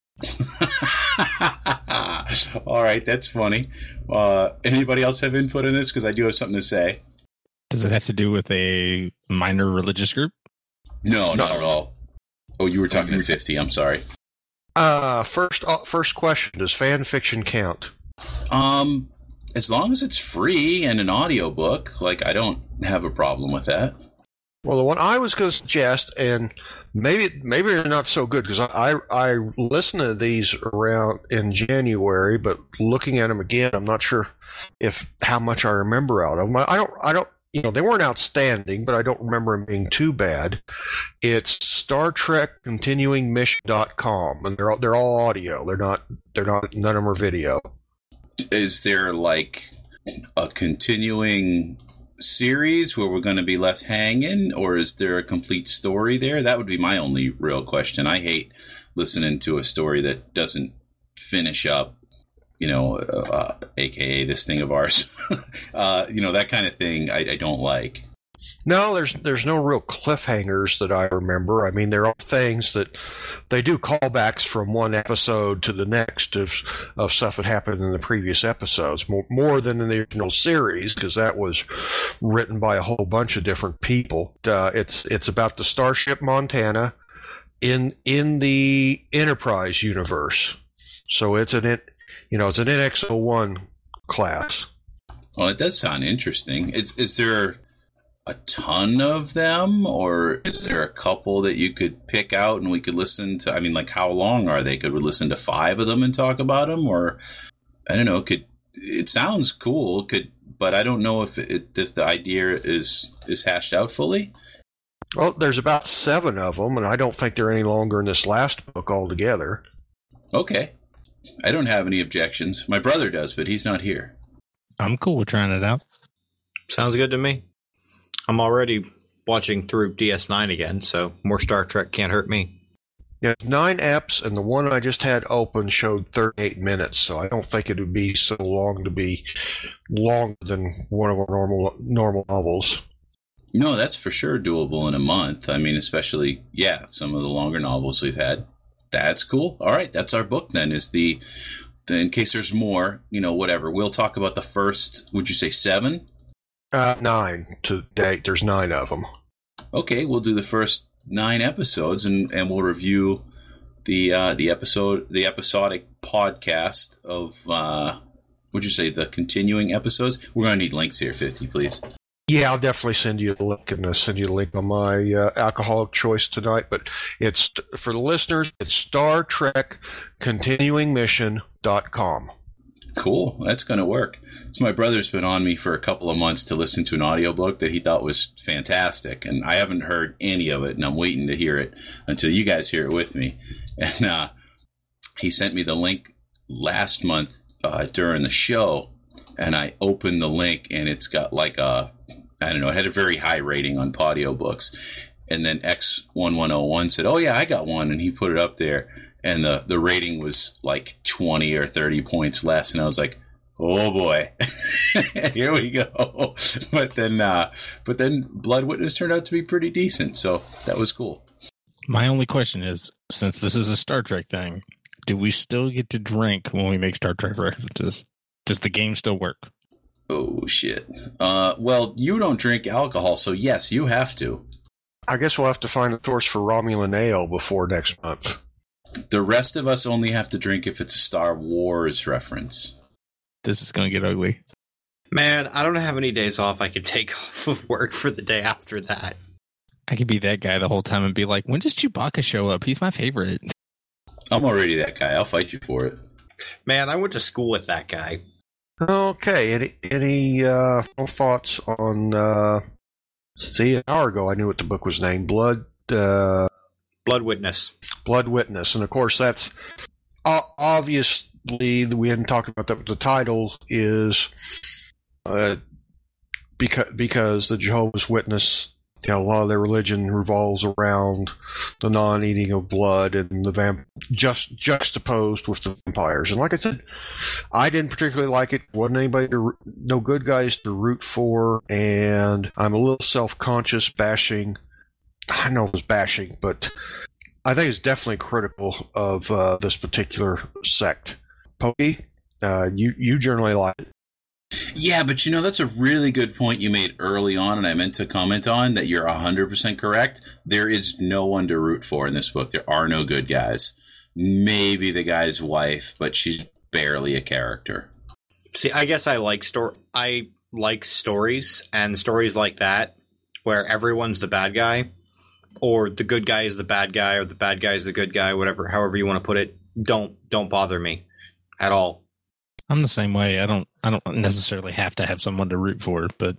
All right, that's funny. Anybody else have input on this? Because I do have something to say. Does it have to do with a minor religious group? No, not at all. Oh, you were talking to 50. I'm sorry. First question: does fan fiction count? As long as it's free and an audiobook, I don't have a problem with that. Well, the one I was going to suggest, and maybe they're not so good, because I listened to these around in January, but looking at them again, I'm not sure how much I remember out of them. I don't. They weren't outstanding, but I don't remember them being too bad. It's Star Trek Continuing Mission.com, and they're all audio. They're not. None of them are video. Is there a continuing series where we're going to be left hanging, or is there a complete story there? That would be my only real question. I hate listening to a story that doesn't finish up, aka this thing of ours. That kind of thing I don't like. No, there's no real cliffhangers that I remember. I mean, there are things that they do callbacks from one episode to the next of stuff that happened in the previous episodes, more than in the original series, because that was written by a whole bunch of different people. It's about the Starship Montana in the Enterprise universe, so it's an NX-01 class. Well, it does sound interesting. Is there a ton of them, or is there a couple that you could pick out and we could listen to? I mean, how long are they? Could we listen to 5 of them and talk about them? Or, I don't know, it sounds cool, but I don't know if the idea is hashed out fully. Well, there's about 7 of them, and I don't think they're any longer in this last book altogether. Okay. I don't have any objections. My brother does, but he's not here. I'm cool with trying it out. Sounds good to me. I'm already watching through DS9 again, so more Star Trek can't hurt me. Yeah, 9 eps, and the one I just had open showed 38 minutes, so I don't think it would be so long to be longer than one of our normal novels. No, that's for sure doable in a month. I mean, especially, some of the longer novels we've had. That's cool. All right, that's our book then, in case there's more, whatever. We'll talk about the first, would you say 7? 9 to date. There's 9 of them. Okay, we'll do the first 9 episodes, and we'll review the episodic podcast of, would you say, the continuing episodes? We're going to need links here, 50, please. Yeah, I'll definitely send you the link, and send you the link on my alcoholic choice tonight. But it's, for the listeners, it's Star Trek ContinuingMission.com. Cool. That's going to work. So my brother's been on me for a couple of months to listen to an audiobook that he thought was fantastic, and I haven't heard any of it, and I'm waiting to hear it until you guys hear it with me. And he sent me the link last month during the show, and I opened the link, and it's got like it had a very high rating on Podiobooks. And then X1101 said, "Oh yeah, I got one," and he put it up there, and the rating was like 20 or 30 points less, and I was like, "Oh boy, here we go." But then Blood Witness turned out to be pretty decent, so that was cool. My only question is, since this is a Star Trek thing, do we still get to drink when we make Star Trek references? Does the game still work? Oh shit. Well, you don't drink alcohol, so yes, you have to. I guess we'll have to find a source for Romulan Ale before next month. The rest of us only have to drink if it's a Star Wars reference. This is going to get ugly. Man, I don't have any days off I could take off of work for the day after that. I could be that guy the whole time and be like, when does Chewbacca show up? He's my favorite. I'm already that guy. I'll fight you for it. Man, I went to school with that guy. Okay, any final thoughts on, see, an hour ago I knew what the book was named, Blood Witness. Blood Witness, and of course that's, obviously, we hadn't talked about that, but the title is, because the Jehovah's Witness, a lot of their religion revolves around the non-eating of blood and the juxtaposed with the vampires. And like I said, I didn't particularly like it. Wasn't anybody no good guys to root for, and I'm a little self-conscious bashing. I know it was bashing, but I think it's definitely critical of this particular sect. Pokey, you generally like it. Yeah, but that's a really good point you made early on, and I meant to comment on that. You're 100% correct. There is no one to root for in this book. There are no good guys. Maybe the guy's wife, but she's barely a character. See, I guess I like stories, and stories like that, where everyone's the bad guy, or the good guy is the bad guy, or the bad guy is the good guy, whatever, however you want to put it. Don't bother me at all. I'm the same way. I don't necessarily have to have someone to root for, but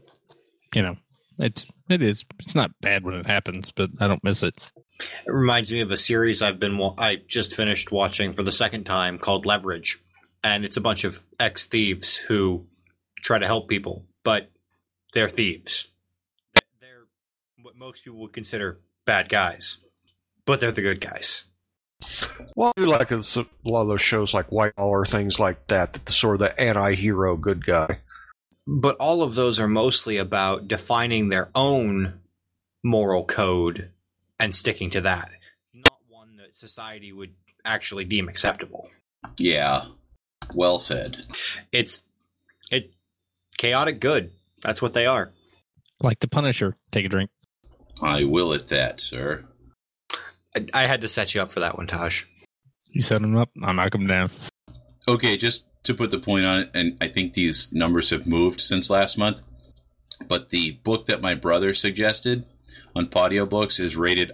it's not bad when it happens, but I don't miss it. It reminds me of a series I just finished watching for the second time called Leverage, and it's a bunch of ex-thieves who try to help people, but they're thieves. They're what most people would consider bad guys, but they're the good guys. Well, I do like a lot of those shows like White Collar, things like that, the sort of the anti-hero good guy. But all of those are mostly about defining their own moral code and sticking to that, not one that society would actually deem acceptable. Yeah, well said. It's chaotic good. That's what they are. Like the Punisher. Take a drink. I will at that, sir. I had to set you up for that one, Taj. You set him up, I'll knock him down. Okay, just to put the point on it, and I think these numbers have moved since last month, but the book that my brother suggested on Podiobooks is rated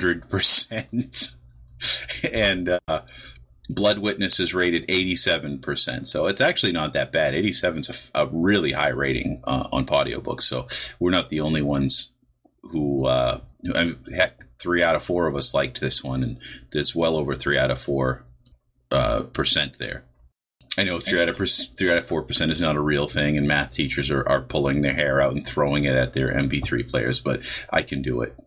100%, and Blood Witness is rated 87%, so it's actually not that bad. 87's a really high rating on Podiobooks, so we're not the only ones who heck, 3 out of 4 of us liked this one, and there's well over 3 out of 4 percent there. I know 3 out of 4% is not a real thing, and math teachers are pulling their hair out and throwing it at their MP3 players, but I can do it.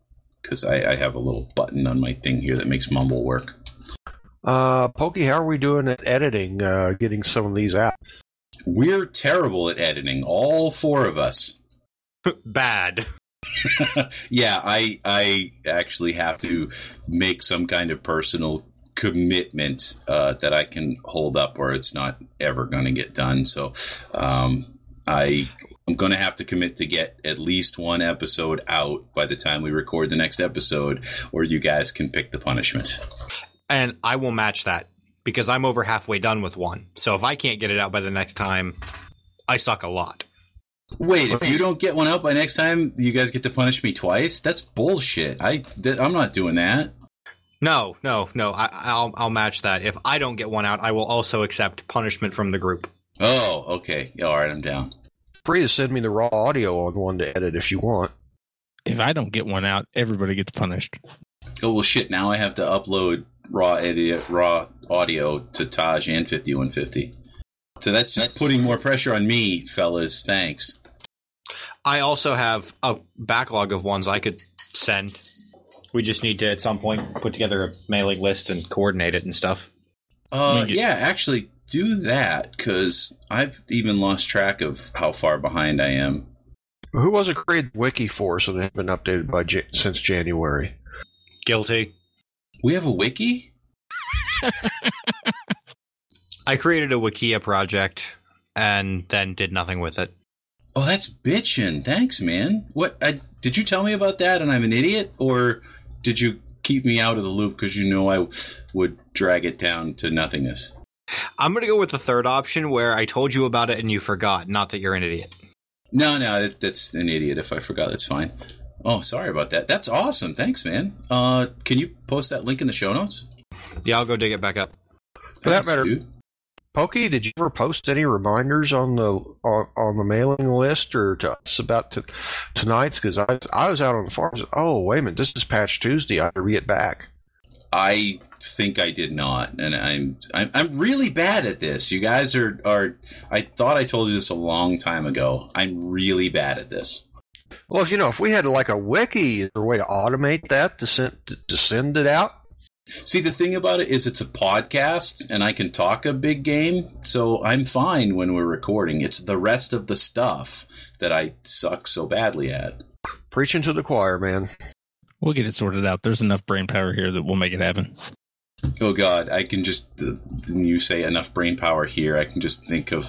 because I have a little button on my thing here that makes Mumble work. Pokey, how are we doing at editing, getting some of these out? We're terrible at editing, all four of us. Bad. Yeah, I actually have to make some kind of personal commitment that I can hold up, or it's not ever going to get done. So I'm going to have to commit to get at least one episode out by the time we record the next episode, or you guys can pick the punishment. And I will match that, because I'm over halfway done with one. So if I can't get it out by the next time, I suck a lot. Wait, if you don't get one out by next time, you guys get to punish me twice? That's bullshit. I'm not doing that. No. I'll match that. If I don't get one out, I will also accept punishment from the group. Oh, okay. All right, I'm down. Free to send me the raw audio on one to edit if you want. If I don't get one out, everybody gets punished. Oh, well, shit. Now I have to upload raw audio to Taj and 5150. So that's just putting more pressure on me, fellas. Thanks. I also have a backlog of ones I could send. We just need to, at some point, put together a mailing list and coordinate it and stuff. Yeah, actually do that, because I've even lost track of how far behind I am. Who was it created Wiki for so it had been updated since January? Guilty. We have a wiki? I created a Wikia project and then did nothing with it. Oh, that's bitchin'. Thanks, man. What? Did you tell me about that and I'm an idiot? Or did you keep me out of the loop because you know I would drag it down to nothingness? I'm going to go with the third option where I told you about it and you forgot, not that you're an idiot. No, that's an idiot. If I forgot, that's fine. Oh, sorry about that. That's awesome. Thanks, man. Can you post that link in the show notes? Yeah, I'll go dig it back up. For that matter, dude. Pokey, did you ever post any reminders on the mailing list or to us about tonight's? Because I was out on the farm. Oh, wait a minute, this is Patch Tuesday. I better get back. I think I did not, and I'm really bad at this. You guys are. I thought I told you this a long time ago. I'm really bad at this. Well, if we had like a wiki, is there a way to automate that to send it out? See, the thing about it is it's a podcast, and I can talk a big game, so I'm fine when we're recording. It's the rest of the stuff that I suck so badly at. Preaching to the choir, man. We'll get it sorted out. There's enough brain power here that we'll make it happen. Oh, God, I can just, when you say enough brain power here, I can just think of,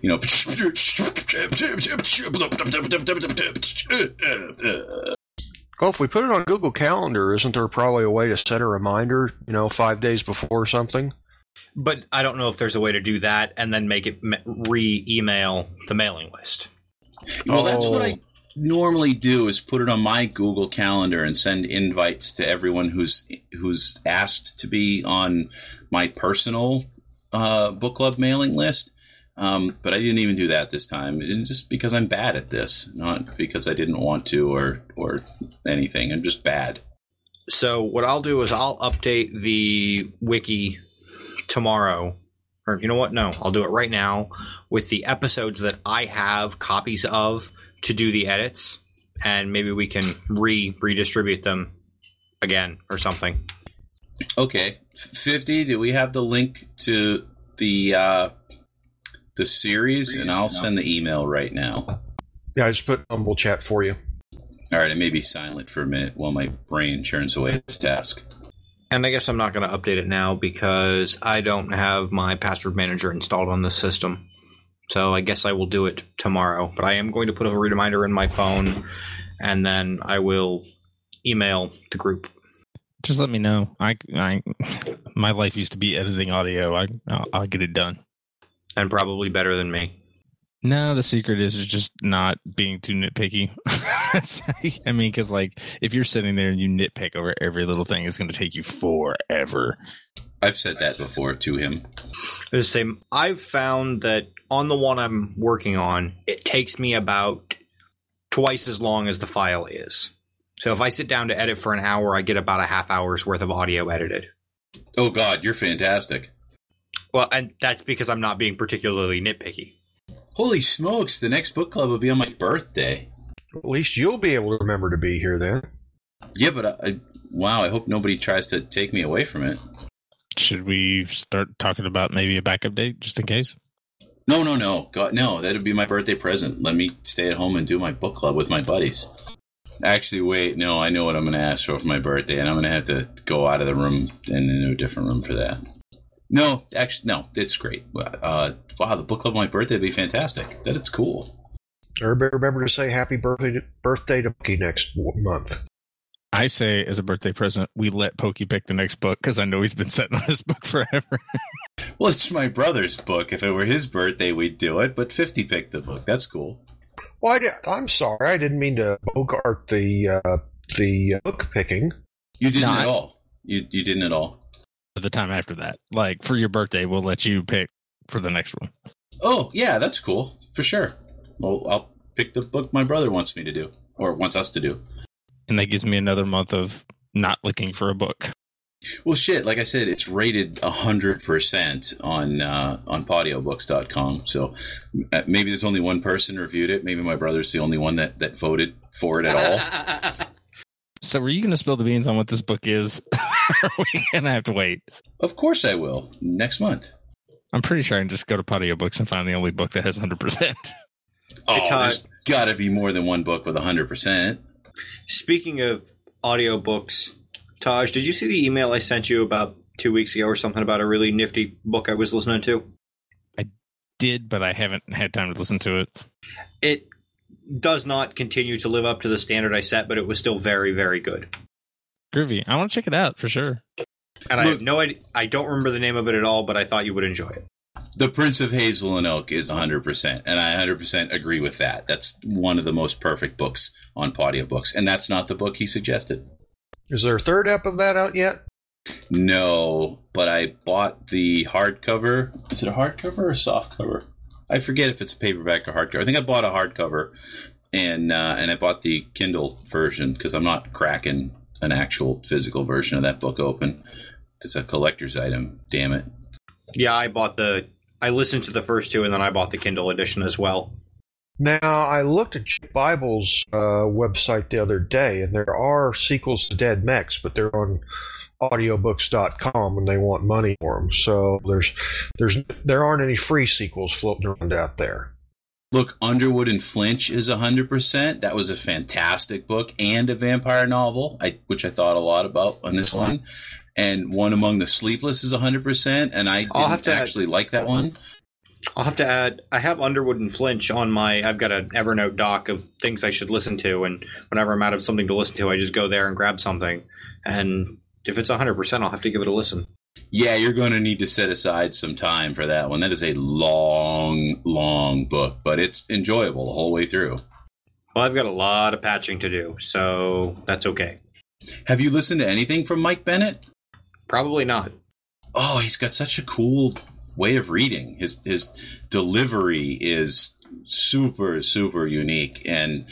Well, if we put it on Google Calendar, isn't there probably a way to set a reminder, 5 days before or something? But I don't know if there's a way to do that and then make it re-email the mailing list. Well, that's what I normally do, is put it on my Google Calendar and send invites to everyone who's asked to be on my personal book club mailing list. But I didn't even do that this time. It's just because I'm bad at this, not because I didn't want to or anything. I'm just bad. So what I'll do is I'll update the wiki tomorrow. Or you know what? No, I'll do it right now with the episodes that I have copies of to do the edits. And maybe we can redistribute them again or something. Okay. 50, do we have the link to the series? And I'll send the email right now. Yeah, I just put Humble Chat for you. All right, I may be silent for a minute while my brain churns away this task. And I guess I'm not going to update it now because I don't have my password manager installed on this system. So I guess I will do it tomorrow. But I am going to put a reminder in my phone, and then I will email the group. Just let me know. My life used to be editing audio. I'll get it done. And probably better than me. No, the secret is just not being too nitpicky. Because if you're sitting there and you nitpick over every little thing, it's going to take you forever. I've said that before to him. The same. I've found that on the one I'm working on, it takes me about twice as long as the file is. So if I sit down to edit for an hour, I get about a half hour's worth of audio edited. Oh, God, you're fantastic. Well, and that's because I'm not being particularly nitpicky. Holy smokes, the next book club will be on my birthday. At least you'll be able to remember to be here then. Yeah, but wow, I hope nobody tries to take me away from it. Should we start talking about maybe a backup date just in case? No. God, no, that'd be my birthday present. Let me stay at home and do my book club with my buddies. Actually, wait, no, I know what I'm going to ask for my birthday, and I'm going to have to go out of the room and into a different room for that. No, actually, no, it's great. Wow, the book club on my birthday would be fantastic. That it's cool. Everybody remember to say happy birthday to Pokey next month. I say, as a birthday present, we let Pokey pick the next book, because I know he's been sitting on this book forever. Well, it's my brother's book. If it were his birthday, we'd do it, but 50 picked the book. That's cool. Well, I'm sorry. I didn't mean to bogart the book picking. You didn't at all. You didn't at all. The time after that. Like, for your birthday, we'll let you pick for the next one. Oh, yeah, that's cool. For sure. Well, I'll pick the book my brother wants me to do, or wants us to do. And that gives me another month of not looking for a book. Well, shit, like I said, it's rated 100% on podiobooks.com. So maybe there's only one person who reviewed it. Maybe my brother's the only one that voted for it at all. So were you going to spill the beans on what this book is? Or are we going to have to wait? Of course I will. Next month. I'm pretty sure I can just go to Podiobooks and find the only book that has 100%. Oh, there's got to be more than one book with 100%. Speaking of audiobooks, Taj, did you see the email I sent you about 2 weeks ago or something about a really nifty book I was listening to? I did, but I haven't had time to listen to it. It does not continue to live up to the standard I set, but it was still very, very good. Groovy. I want to check it out for sure. And I have no idea. I don't remember the name of it at all, but I thought you would enjoy it. The Prince of Hazel and Oak is 100%, and I 100% agree with that. That's one of the most perfect books on Podiobooks, and that's not the book he suggested. Is there a third ep of that out yet? No, but I bought the hardcover. Is it a hardcover or a softcover? I forget if it's a paperback or hardcover. I think I bought a hardcover, and I bought the Kindle version because I'm not cracking an actual physical version of that book open. It's a collector's item. Damn it. Yeah, I listened to the first two, and then I bought the Kindle edition as well. Now, I looked at Jake Bible's website the other day, and there are sequels to Dead Mechs, but they're on audiobooks.com, and they want money for them. So there aren't any free sequels floating around out there. Look, Underwood and Flinch is 100%. That was a fantastic book and a vampire novel, which I thought a lot about on this one. And One Among the Sleepless is 100%, and I didn't actually like that one. I'll have to add, I have Underwood and Flinch on I've got an Evernote doc of things I should listen to, and whenever I'm out of something to listen to, I just go there and grab something. And if it's 100%, I'll have to give it a listen. Yeah, you're going to need to set aside some time for that one. That is a long, long book, but it's enjoyable the whole way through. Well, I've got a lot of patching to do, so that's okay. Have you listened to anything from Mike Bennett? Probably not. Oh, he's got such a cool way of reading. His delivery is super, super unique, and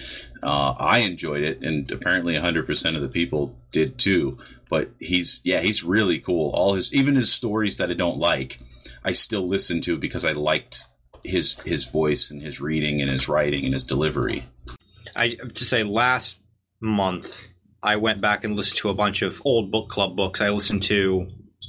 I enjoyed it, and apparently 100% of the people did too. But he's really cool. Even his stories that I don't like, I still listen to because I liked his voice and his reading and his writing and his delivery. I have to say, last month I went back and listened to a bunch of old book club books. I listened to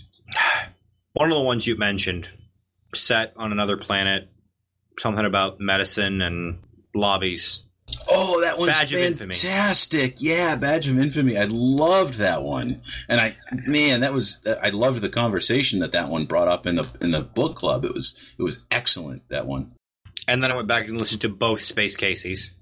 one of the ones you mentioned, Set on Another Planet, something about medicine and lobbies. Oh, that one's Badge fantastic. Yeah, Badge of Infamy. I loved that one. And I loved the conversation that one brought up in the book club. It was excellent, that one. And then I went back and listened to both Space Caseys.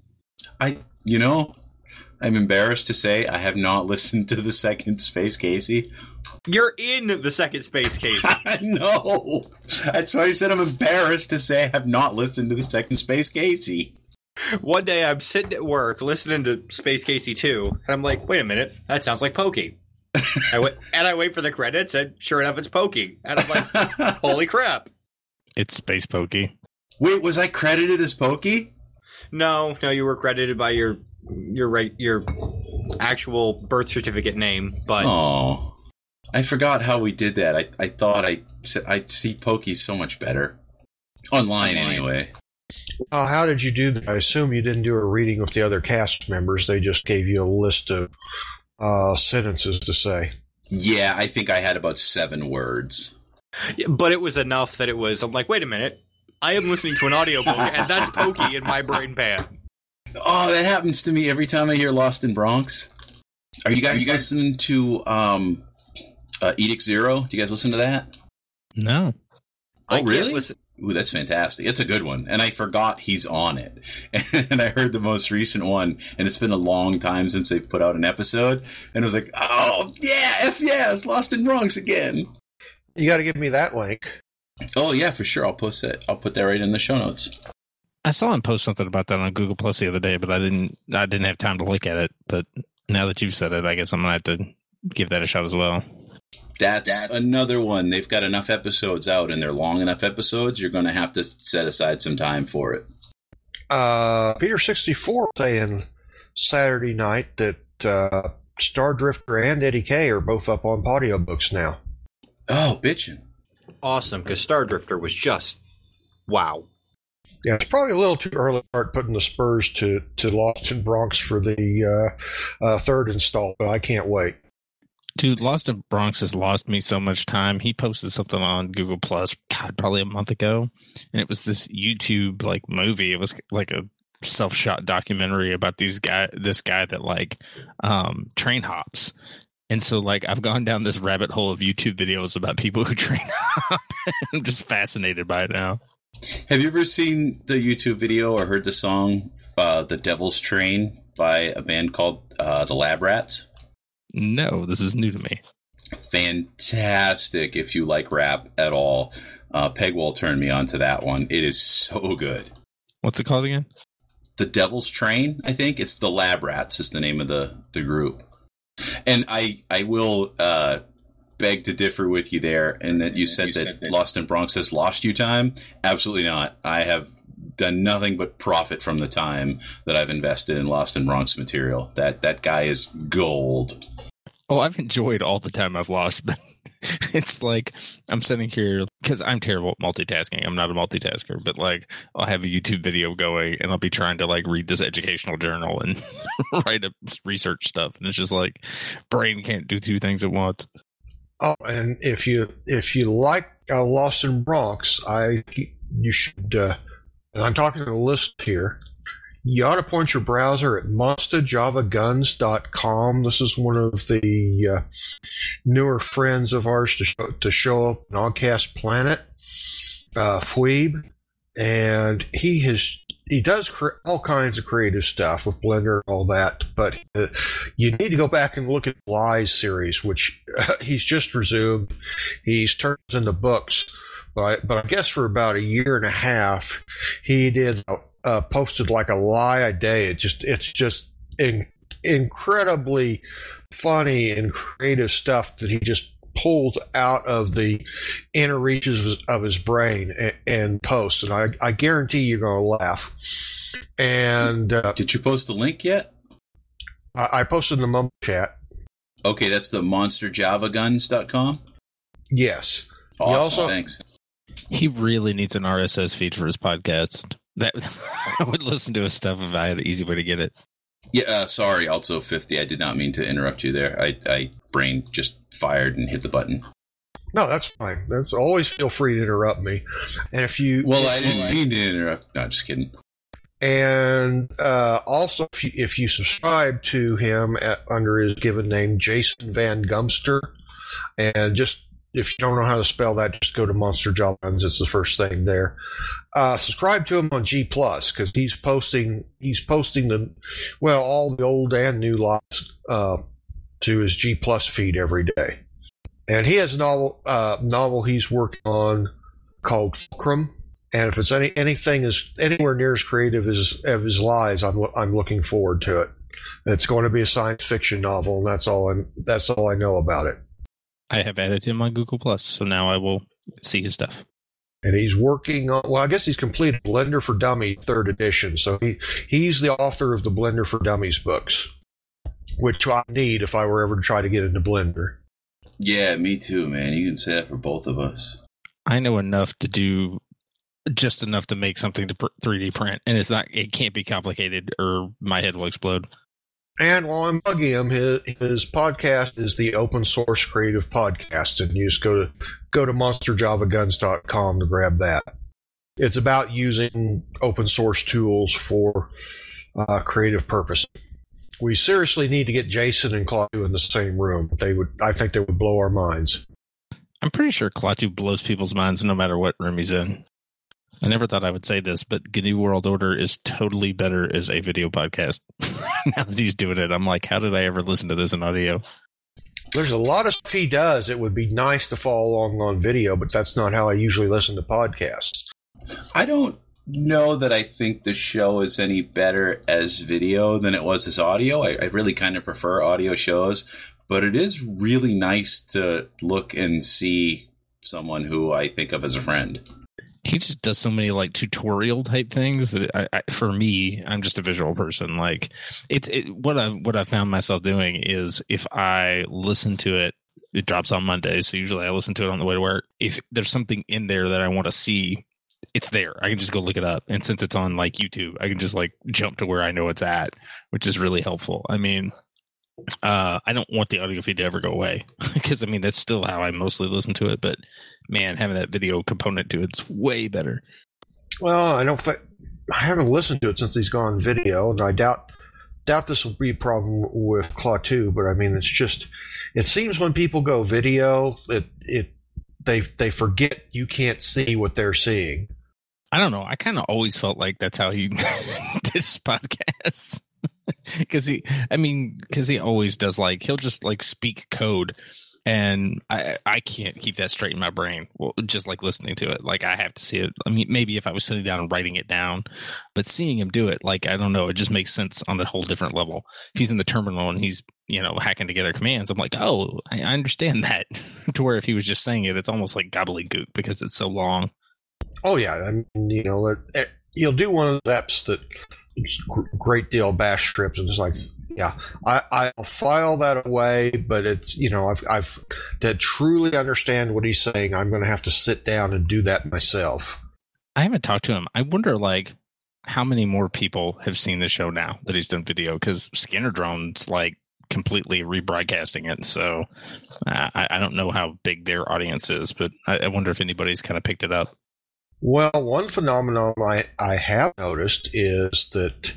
I'm embarrassed to say I have not listened to the second Space Casey. You're in the second Space Casey. I know. That's why I said I'm embarrassed to say I have not listened to the second Space Casey. One day I'm sitting at work listening to Space Casey 2, and I'm like, wait a minute, that sounds like Pokey. I wait for the credits, and sure enough, it's Pokey. And I'm like, holy crap. It's Space Pokey. Wait, was I credited as Pokey? No, you were credited by your actual birth certificate name, but... Oh, I forgot how we did that. I thought I'd see Pokey so much better. Online, anyway. Oh, how did you do that? I assume you didn't do a reading with the other cast members. They just gave you a list of sentences to say. Yeah, I think I had about 7 words. But it was enough that I'm like, wait a minute. I am listening to an audiobook, and that's Pokey in my brain pan. Oh, that happens to me every time I hear Lost in Bronx. Are you guys listening to Edict Zero? Do you guys listen to that? No. Oh, really? Ooh, that's fantastic. It's a good one. And I forgot he's on it. And I heard the most recent one, and it's been a long time since they've put out an episode. And I was like, oh, yeah, F yeah, it's Lost in Bronx again. You got to give me that link. Oh, yeah, for sure. I'll post it. I'll put that right in the show notes. I saw him post something about that on Google Plus the other day, but I didn't have time to look at it. But now that you've said it, I guess I'm going to have to give that a shot as well. That's another one. They've got enough episodes out, and they're long enough episodes. You're going to have to set aside some time for it. Peter64 saying Saturday night that Star Drifter and Eddie K are both up on audiobooks now. Oh, bitchin'. Awesome, because Star Drifter was just wow. Yeah, it's probably a little too early to start putting the spurs to Lost in Bronx for the third install, but I can't wait. Dude, Lost in Bronx has lost me so much time. He posted something on Google Plus, probably a month ago, and it was this YouTube movie. It was like a self-shot documentary about this guy that train hops. And so I've gone down this rabbit hole of YouTube videos about people who train hop. I'm just fascinated by it now. Have you ever seen the YouTube video or heard the song The Devil's Train by a band called the Lab Rats? No, this is new to me. Fantastic if you like rap at all. Pegwall turned me on to that one. It is so good. What's it called again? The Devil's Train, I think. It's the Lab Rats is the name of the group. And I will beg to differ with you there, and that you said that Lost in Bronx has lost you time. Absolutely not. I have done nothing but profit from the time that I've invested in Lost in Bronx material. That guy is gold. Oh, I've enjoyed all the time I've lost, but it's I'm sitting here because I'm terrible at multitasking. I'm not a multitasker, but I'll have a YouTube video going and I'll be trying to read this educational journal and write up research stuff, and it's just brain can't do 2 things at once. Oh, and if you like Lost in Bronx, you should. I'm talking to the list here. You ought to point your browser at monsterjavaguns.com. This is one of the newer friends of ours to show up on Oddcast Planet, Phoebe, and he does all kinds of creative stuff with Blender and all that. But you need to go back and look at Lies series, which he's just resumed. He's turned into books. But I guess for about a year and a half, he did posted a lie a day. It's just incredibly funny and creative stuff that he just pulls out of the inner reaches of his brain and posts. And I guarantee you're going to laugh. And did you post the link yet? I posted in the Mumble chat. Okay, that's the monsterjavaguns.com? Yes. Awesome, thanks. He really needs an RSS feed for his podcast. That I would listen to his stuff if I had an easy way to get it. Yeah, sorry, also 50. I did not mean to interrupt you there. I brain just fired and hit the button. No, that's fine. That's always feel free to interrupt me. And if you I didn't mean to interrupt. No, just kidding. And also, if you subscribe to him under his given name, Jason Van Gumster, and just if you don't know how to spell that, just go to Monster Java Guns. It's the first thing there. Subscribe to him on G Plus because he's posting all the old and new lives to his G Plus feed every day. And he has a novel he's working on called Fulcrum. And if it's anything is anywhere near as creative as his Lies, I'm looking forward to it. It's going to be a science fiction novel, and that's all I know about it. I have added him on Google Plus, so now I will see his stuff. And he's working on, I guess he's completed Blender for Dummies 3rd edition. So he's the author of the Blender for Dummies books, which I need if I were ever to try to get into Blender. Yeah, me too, man. You can say that for both of us. I know enough to do just enough to make something to 3D print, and it can't be complicated or my head will explode. And while I'm bugging him, his podcast is the Open Source Creative Podcast, and you just go to monsterjavaguns.com to grab that. It's about using open source tools for creative purposes. We seriously need to get Jason and Klaatu in the same room. I think they would blow our minds. I'm pretty sure Klaatu blows people's minds no matter what room he's in. I never thought I would say this, but GNU World Order is totally better as a video podcast. Now that he's doing it, I'm like, how did I ever listen to this in audio? There's a lot of stuff he does. It would be nice to follow along on video, but that's not how I usually listen to podcasts. I don't know that I think the show is any better as video than it was as audio. I really kind of prefer audio shows, but it is really nice to look and see someone who I think of as a friend. He just does so many like tutorial type things that for me, I'm just a visual person. Like what I found myself doing is if I listen to it, it drops on Mondays. So usually I listen to it on the way to work. If there's something in there that I want to see, it's there. I can just go look it up. And since it's on like YouTube, I can just like jump to where I know it's at, which is really helpful. I mean, I don't want the audio feed to ever go away because I mean, that's still how I mostly listen to it. But man, having that video component to it's way better. Well, I haven't listened to it since he's gone video, and I doubt this will be a problem with Klaatu. But I mean, it seems when people go video, they forget you can't see what they're seeing. I don't know. I kind of always felt like that's how he did his podcasts. Because he always does like he'll just like speak code, and I can't keep that straight in my brain. Well, just like listening to it, like I have to see it. I mean, maybe if I was sitting down and writing it down, but seeing him do it, like I don't know, it just makes sense on a whole different level. If he's in the terminal and he's hacking together commands, I'm like, oh, I understand that. To where if he was just saying it, it's almost like gobbledygook because it's so long. Oh yeah, I mean, you'll do one of the apps that. Great deal of bash scripts, and it's like, yeah, I'll file that away, but it's I've to truly understand what he's saying, I'm going to have to sit down and do that myself. I haven't talked to him. I wonder like how many more people have seen the show now that he's done video, because Skinner Drone's like completely rebroadcasting it, so I don't know how big their audience is, but I wonder if anybody's kind of picked it up. Well, one phenomenon I have noticed is that,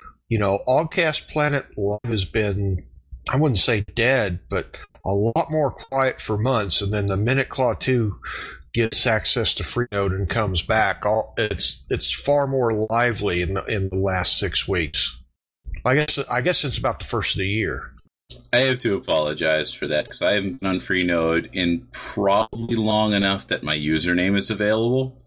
Augcast Planet Live has been, I wouldn't say dead, but a lot more quiet for months. And then the minute Klaatu gets access to Freenode and comes back, it's far more lively in the last 6 weeks. I guess since about the first of the year. I have to apologize for that because I haven't been on Freenode in probably long enough that my username is available.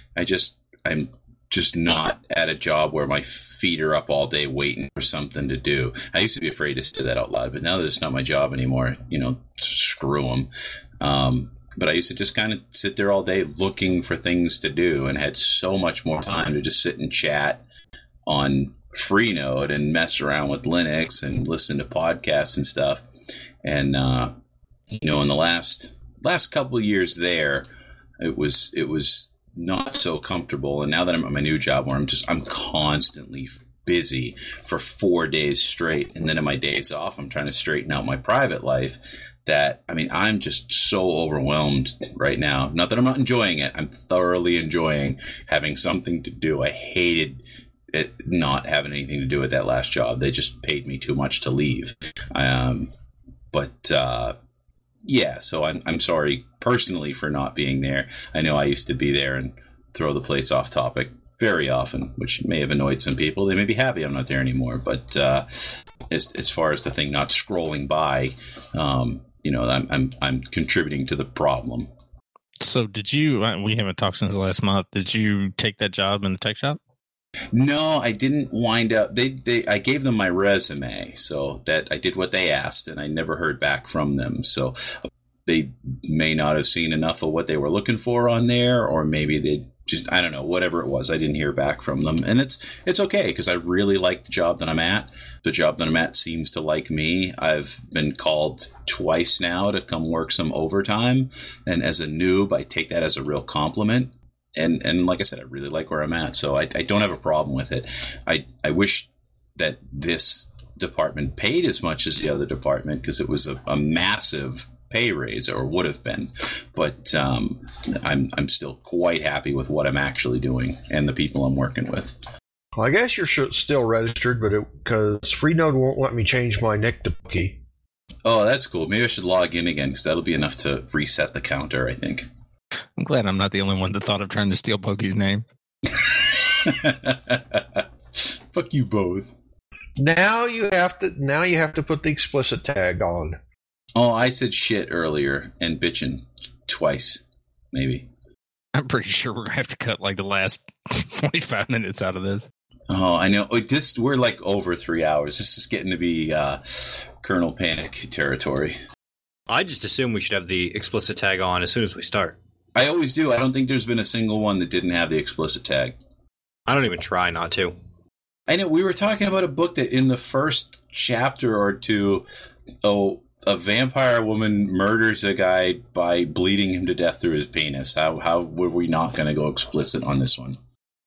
I'm just not at a job where my feet are up all day waiting for something to do. I used to be afraid to say that out loud, but now that it's not my job anymore, screw them. But I used to just kind of sit there all day looking for things to do, and had so much more time to just sit and chat on Freenode and mess around with Linux and listen to podcasts and stuff. And in the last couple of years there, it was not so comfortable. And now that I'm at my new job where I'm constantly busy for 4 days straight, and then in my days off I'm trying to straighten out my private life, I'm just so overwhelmed right now. Not that I'm not enjoying it. I'm thoroughly enjoying having something to do. I hated it not having anything to do with that last job. They just paid me too much to leave. Yeah, so I'm sorry personally for not being there. I know I used to be there and throw the place off topic very often, which may have annoyed some people. They may be happy I'm not there anymore. But as far as the thing not scrolling by, I'm contributing to the problem. So did you? We haven't talked since last month. Did you take that job in the tech shop? No, I didn't wind up. I gave them my resume, so that I did what they asked, and I never heard back from them. So they may not have seen enough of what they were looking for on there, or maybe they just, I don't know, whatever it was. I didn't hear back from them, and it's okay because I really like the job that I'm at. The job that I'm at seems to like me. I've been called twice now to come work some overtime, and as a noob, I take that as a real compliment. And like I said, I really like where I'm at, so I don't have a problem with it. I wish that this department paid as much as the other department because it was a massive pay raise, or would have been. But I'm still quite happy with what I'm actually doing and the people I'm working with. Well, I guess you're still registered, but because Freenode won't let me change my nick to Pokey. Oh, that's cool. Maybe I should log in again because that'll be enough to reset the counter, I think. I'm glad I'm not the only one that thought of trying to steal Pokey's name. Fuck you both. Now you have to put the explicit tag on. Oh, I said shit earlier and bitchin' twice, maybe. I'm pretty sure we're going to have to cut like the last 45 minutes out of this. Oh, I know. We're like over 3 hours. This is getting to be Colonel Panic territory. I just assume we should have the explicit tag on as soon as we start. I always do. I don't think there's been a single one that didn't have the explicit tag. I don't even try not to. I know. We were talking about a book that in the first chapter or two, a vampire woman murders a guy by bleeding him to death through his penis. How were we not going to go explicit on this one?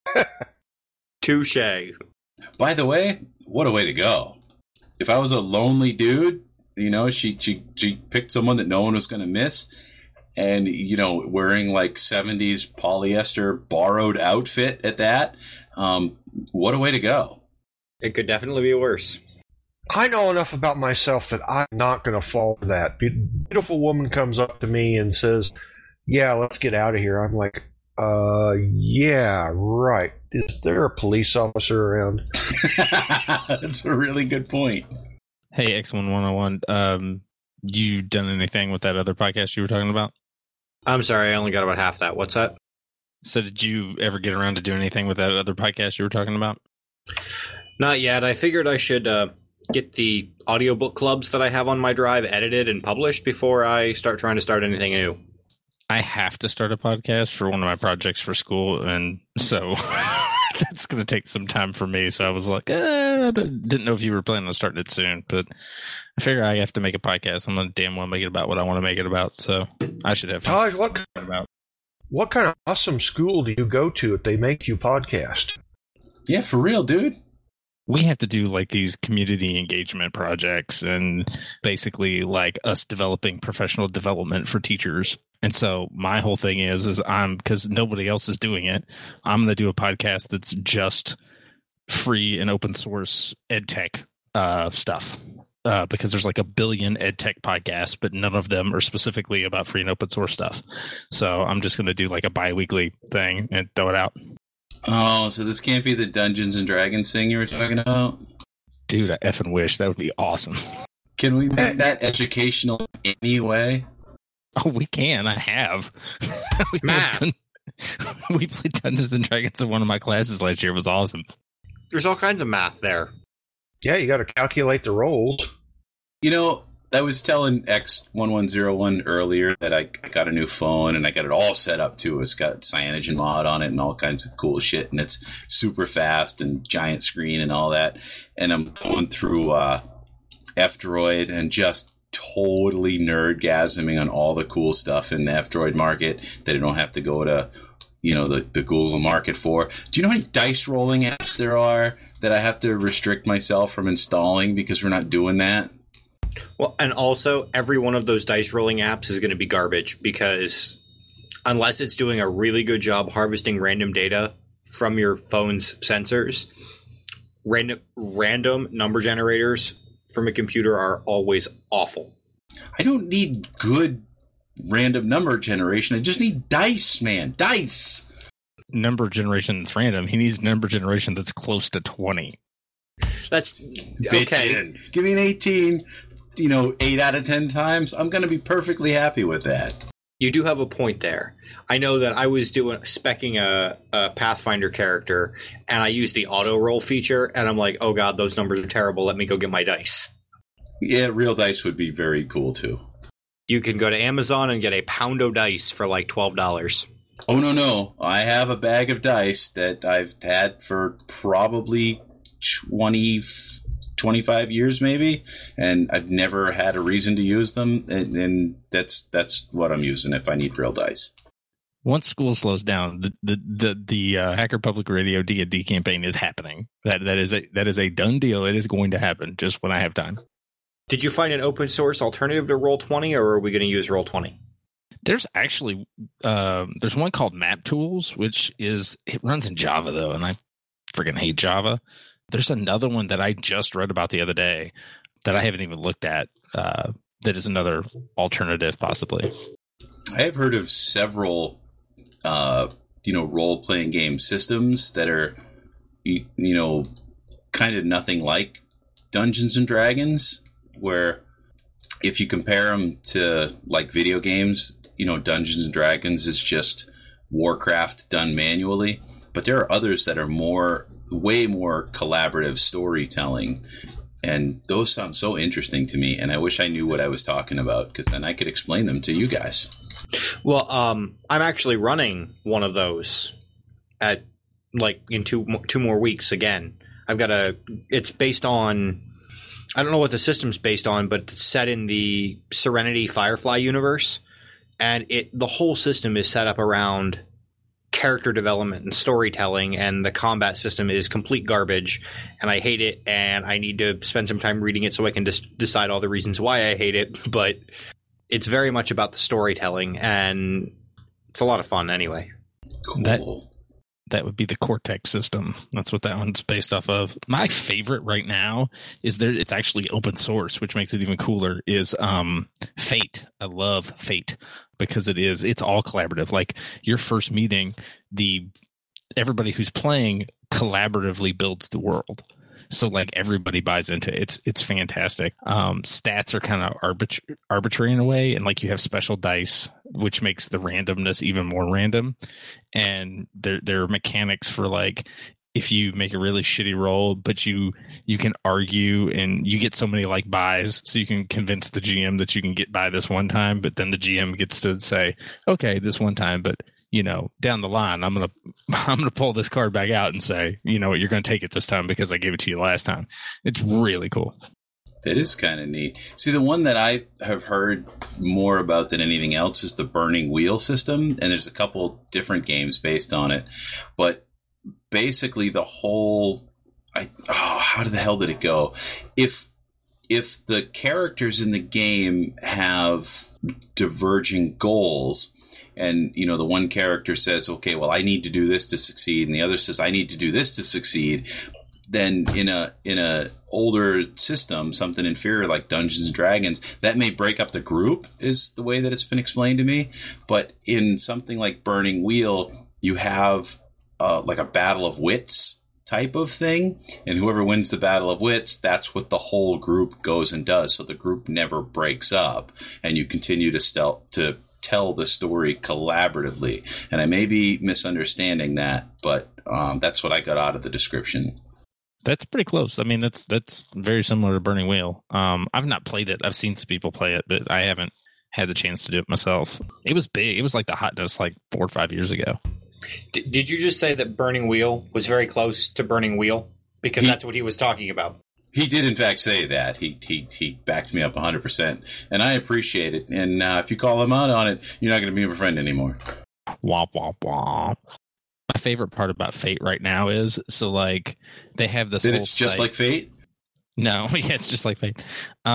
Touché. By the way, what a way to go. If I was a lonely dude, she picked someone that no one was going to miss, and, wearing like 70s polyester borrowed outfit at that, what a way to go. It could definitely be worse. I know enough about myself that I'm not going to fall for that. Beautiful woman comes up to me and says, yeah, let's get out of here. I'm like, yeah, right. Is there a police officer around? That's a really good point. Hey, X1101, you done anything with that other podcast you were talking about? I'm sorry, I only got about half that. What's that? So did you ever get around to do anything with that other podcast you were talking about? Not yet. I figured I should get the audiobook clubs that I have on my drive edited and published before I start trying to start anything new. I have to start a podcast for one of my projects for school, and so that's going to take some time for me. So I was like, I didn't know if you were planning on starting it soon, but I figure I have to make a podcast. I'm going to damn well make it about what I want to make it about, so I should have Taj, what kind of awesome school do you go to if they make you podcast? Yeah, for real, dude. We have to do like these community engagement projects and basically like us developing professional development for teachers. And so my whole thing is because nobody else is doing it, I'm going to do a podcast that's just free and open source ed tech stuff. Because there's like a billion ed tech podcasts, but none of them are specifically about free and open source stuff. So I'm just going to do like a bi-weekly thing and throw it out. Oh, so this can't be the Dungeons and Dragons thing you were talking about? Dude, I effing wish. That would be awesome. Can we make that educational anyway? Oh, we can. I have. We played Dungeons and Dragons in one of my classes last year. It was awesome. There's all kinds of math there. Yeah, you got to calculate the rolls. I was telling X1101 earlier that I got a new phone and I got it all set up too. It's got CyanogenMod on it and all kinds of cool shit, and it's super fast and giant screen and all that. And I'm going through F-Droid and just totally nerdgasming on all the cool stuff in the F-Droid market that I don't have to go to, the Google market for. Do you know how many dice rolling apps there are that I have to restrict myself from installing because we're not doing that? Well, and also, every one of those dice rolling apps is going to be garbage because unless it's doing a really good job harvesting random data from your phone's sensors, random number generators from a computer are always awful. I don't need good random number generation. I just need dice, man. Dice! Number generation that's random. He needs number generation that's close to 20. That's okay. Give me an 18. 8 out of 10 times, I'm going to be perfectly happy with that. You do have a point there. I know that I was specking a Pathfinder character, and I used the auto roll feature, and I'm like, oh god, those numbers are terrible. Let me go get my dice. Yeah, real dice would be very cool too. You can go to Amazon and get a pound of dice for like $12. Oh no! I have a bag of dice that I've had for probably 25 years maybe, and I've never had a reason to use them, and that's what I'm using if I need real dice. Once school slows down, the Hacker Public Radio D&D campaign is happening. That is a done deal. It is going to happen just when I have time. Did you find an open source alternative to Roll20, or are we going to use Roll20? There's actually there's one called Map Tools, which it runs in Java though, and I freaking hate Java. There's another one that I just read about the other day that I haven't even looked at. That is another alternative, possibly. I have heard of several, role-playing game systems that are, kind of nothing like Dungeons and Dragons, where if you compare them to like video games, Dungeons and Dragons is just Warcraft done manually, but there are others that are way more collaborative storytelling, and those sound so interesting to me, and I wish I knew what I was talking about, because then I could explain them to you guys. Well, I'm actually running one of those in two more weeks again. It's based on, I don't know what the system's based on, but it's set in the Serenity Firefly universe, and the whole system is set up around character development and storytelling, and the combat system is complete garbage, and I hate it, and I need to spend some time reading it so I can decide all the reasons why I hate it, but it's very much about the storytelling, and it's a lot of fun anyway. Cool. That would be the Cortex system. That's what that one's based off of. My favorite right now is it's actually open source, which makes it even cooler, is Fate. I love Fate because it's all collaborative. Like your first meeting, everybody who's playing collaboratively builds the world. So like everybody buys into it. It's fantastic. Stats are kind of arbitrary in a way, and like you have special dice, which makes the randomness even more random. And there are mechanics for like if you make a really shitty roll, but you can argue and you get so many like buys, so you can convince the GM that you can get by this one time, but then the GM gets to say, okay, this one time, but down the line, I'm gonna pull this card back out and say, you're gonna take it this time because I gave it to you last time. It's really cool. That is kind of neat. See, the one that I have heard more about than anything else is the Burning Wheel system, and there's a couple different games based on it. But basically, the whole how the hell did it go? If the characters in the game have diverging goals, and the one character says, okay, well, I need to do this to succeed, and the other says, I need to do this to succeed, then in a older system, something inferior like Dungeons and Dragons, that may break up the group, is the way that it's been explained to me. But in something like Burning Wheel, you have like a battle of wits type of thing, and whoever wins the battle of wits, that's what the whole group goes and does. So the group never breaks up, and you continue to tell the story collaboratively. And I may be misunderstanding that, but that's what I got out of the description. That's pretty close. I mean, that's very similar to Burning Wheel. I've not played it. I've seen some people play it, but I haven't had the chance to do it myself. It was big. It was like the hotness like 4 or 5 years ago. Did you just say that Burning Wheel was very close to Burning Wheel? Because that's what he was talking about. He did, in fact, say that. He backed me up 100%, and I appreciate it. And if you call him out on it, you're not going to be my friend anymore. Womp, womp, womp. My favorite part about Fate right now is, so like, they have this whole it's just site. Like Fate? No, yeah, it's just like Fate.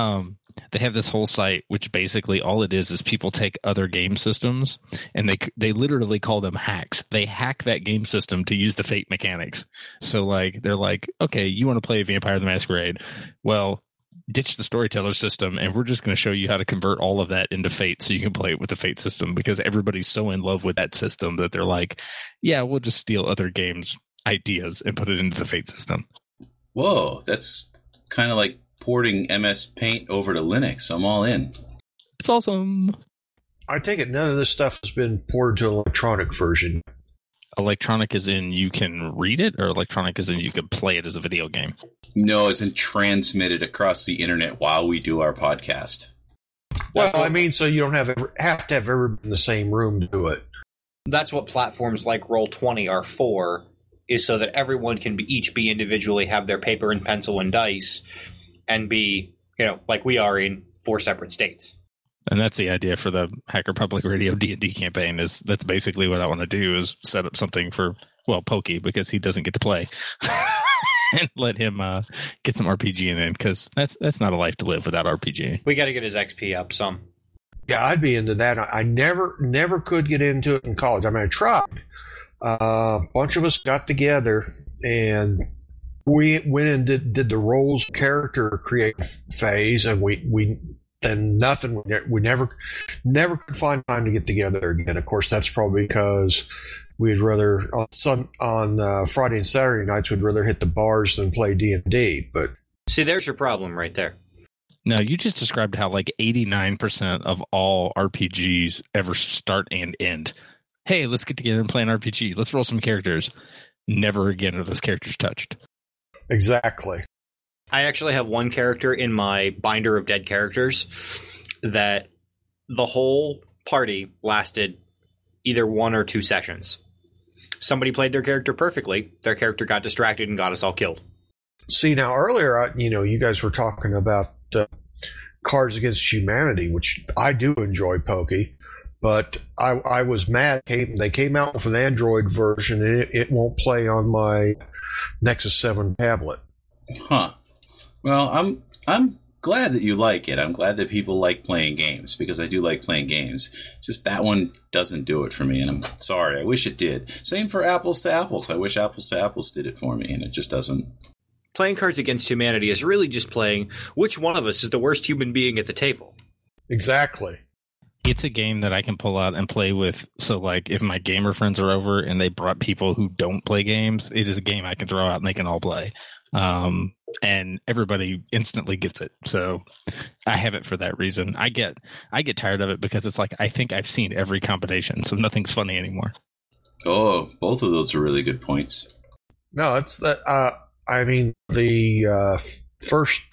They have this whole site, which basically all it is people take other game systems, and they literally call them hacks. They hack that game system to use the Fate mechanics. So like they're like, okay, you want to play Vampire the Masquerade? Well, ditch the storyteller system, and we're just going to show you how to convert all of that into Fate so you can play it with the Fate system, because everybody's so in love with that system that they're like, yeah, we'll just steal other games' ideas and put it into the Fate system. Whoa, that's kind of like porting MS Paint over to Linux. I'm all in. It's awesome. I take it none of this stuff has been ported to electronic version. Electronic as in you can read it, or electronic as in you can play it as a video game? No, it's transmitted across the internet while we do our podcast. Well, I mean, so you don't have to have everybody in the same room to do it. That's what platforms like Roll20 are for, is so that everyone can each be individually, have their paper and pencil and dice, and be, like we are in 4 separate states. And that's the idea for the Hacker Public Radio D&D campaign. That's basically what I want to do, is set up something for, well, Pokey, because he doesn't get to play, and let him get some RPGing in, because that's not a life to live without RPG. We got to get his XP up some. Yeah, I'd be into that. I never could get into it in college. I mean, I tried. A bunch of us got together and we went and did the roles character create phase, and we then nothing. We never could find time to get together again. Of course, that's probably because we'd rather on Friday and Saturday nights we'd rather hit the bars than play D&D. But see, there's your problem right there. No, you just described how like 89% of all RPGs ever start and end. Hey, let's get together and play an RPG. Let's roll some characters. Never again are those characters touched. Exactly. I actually have one character in my binder of dead characters that the whole party lasted either 1 or 2 sessions. Somebody played their character perfectly. Their character got distracted and got us all killed. See, now earlier, you guys were talking about Cards Against Humanity, which I do enjoy, Pokey, but I was mad. They came out with an Android version, and it won't play on my Nexus 7 tablet. Huh. Well, I'm glad that you like it. I'm glad that people like playing games, because I do like playing games. Just that one doesn't do it for me, and I'm sorry. I wish it did. Same for Apples to Apples. I wish Apples to Apples did it for me, and it just doesn't. Playing Cards Against Humanity is really just playing which one of us is the worst human being at the table. Exactly. It's a game that I can pull out and play with. So, like, if my gamer friends are over and they brought people who don't play games, it is a game I can throw out and they can all play. And everybody instantly gets it. So I have it for that reason. I get tired of it because it's like, I think I've seen every combination, so nothing's funny anymore. Oh, both of those are really good points. No, it's that. I mean, the first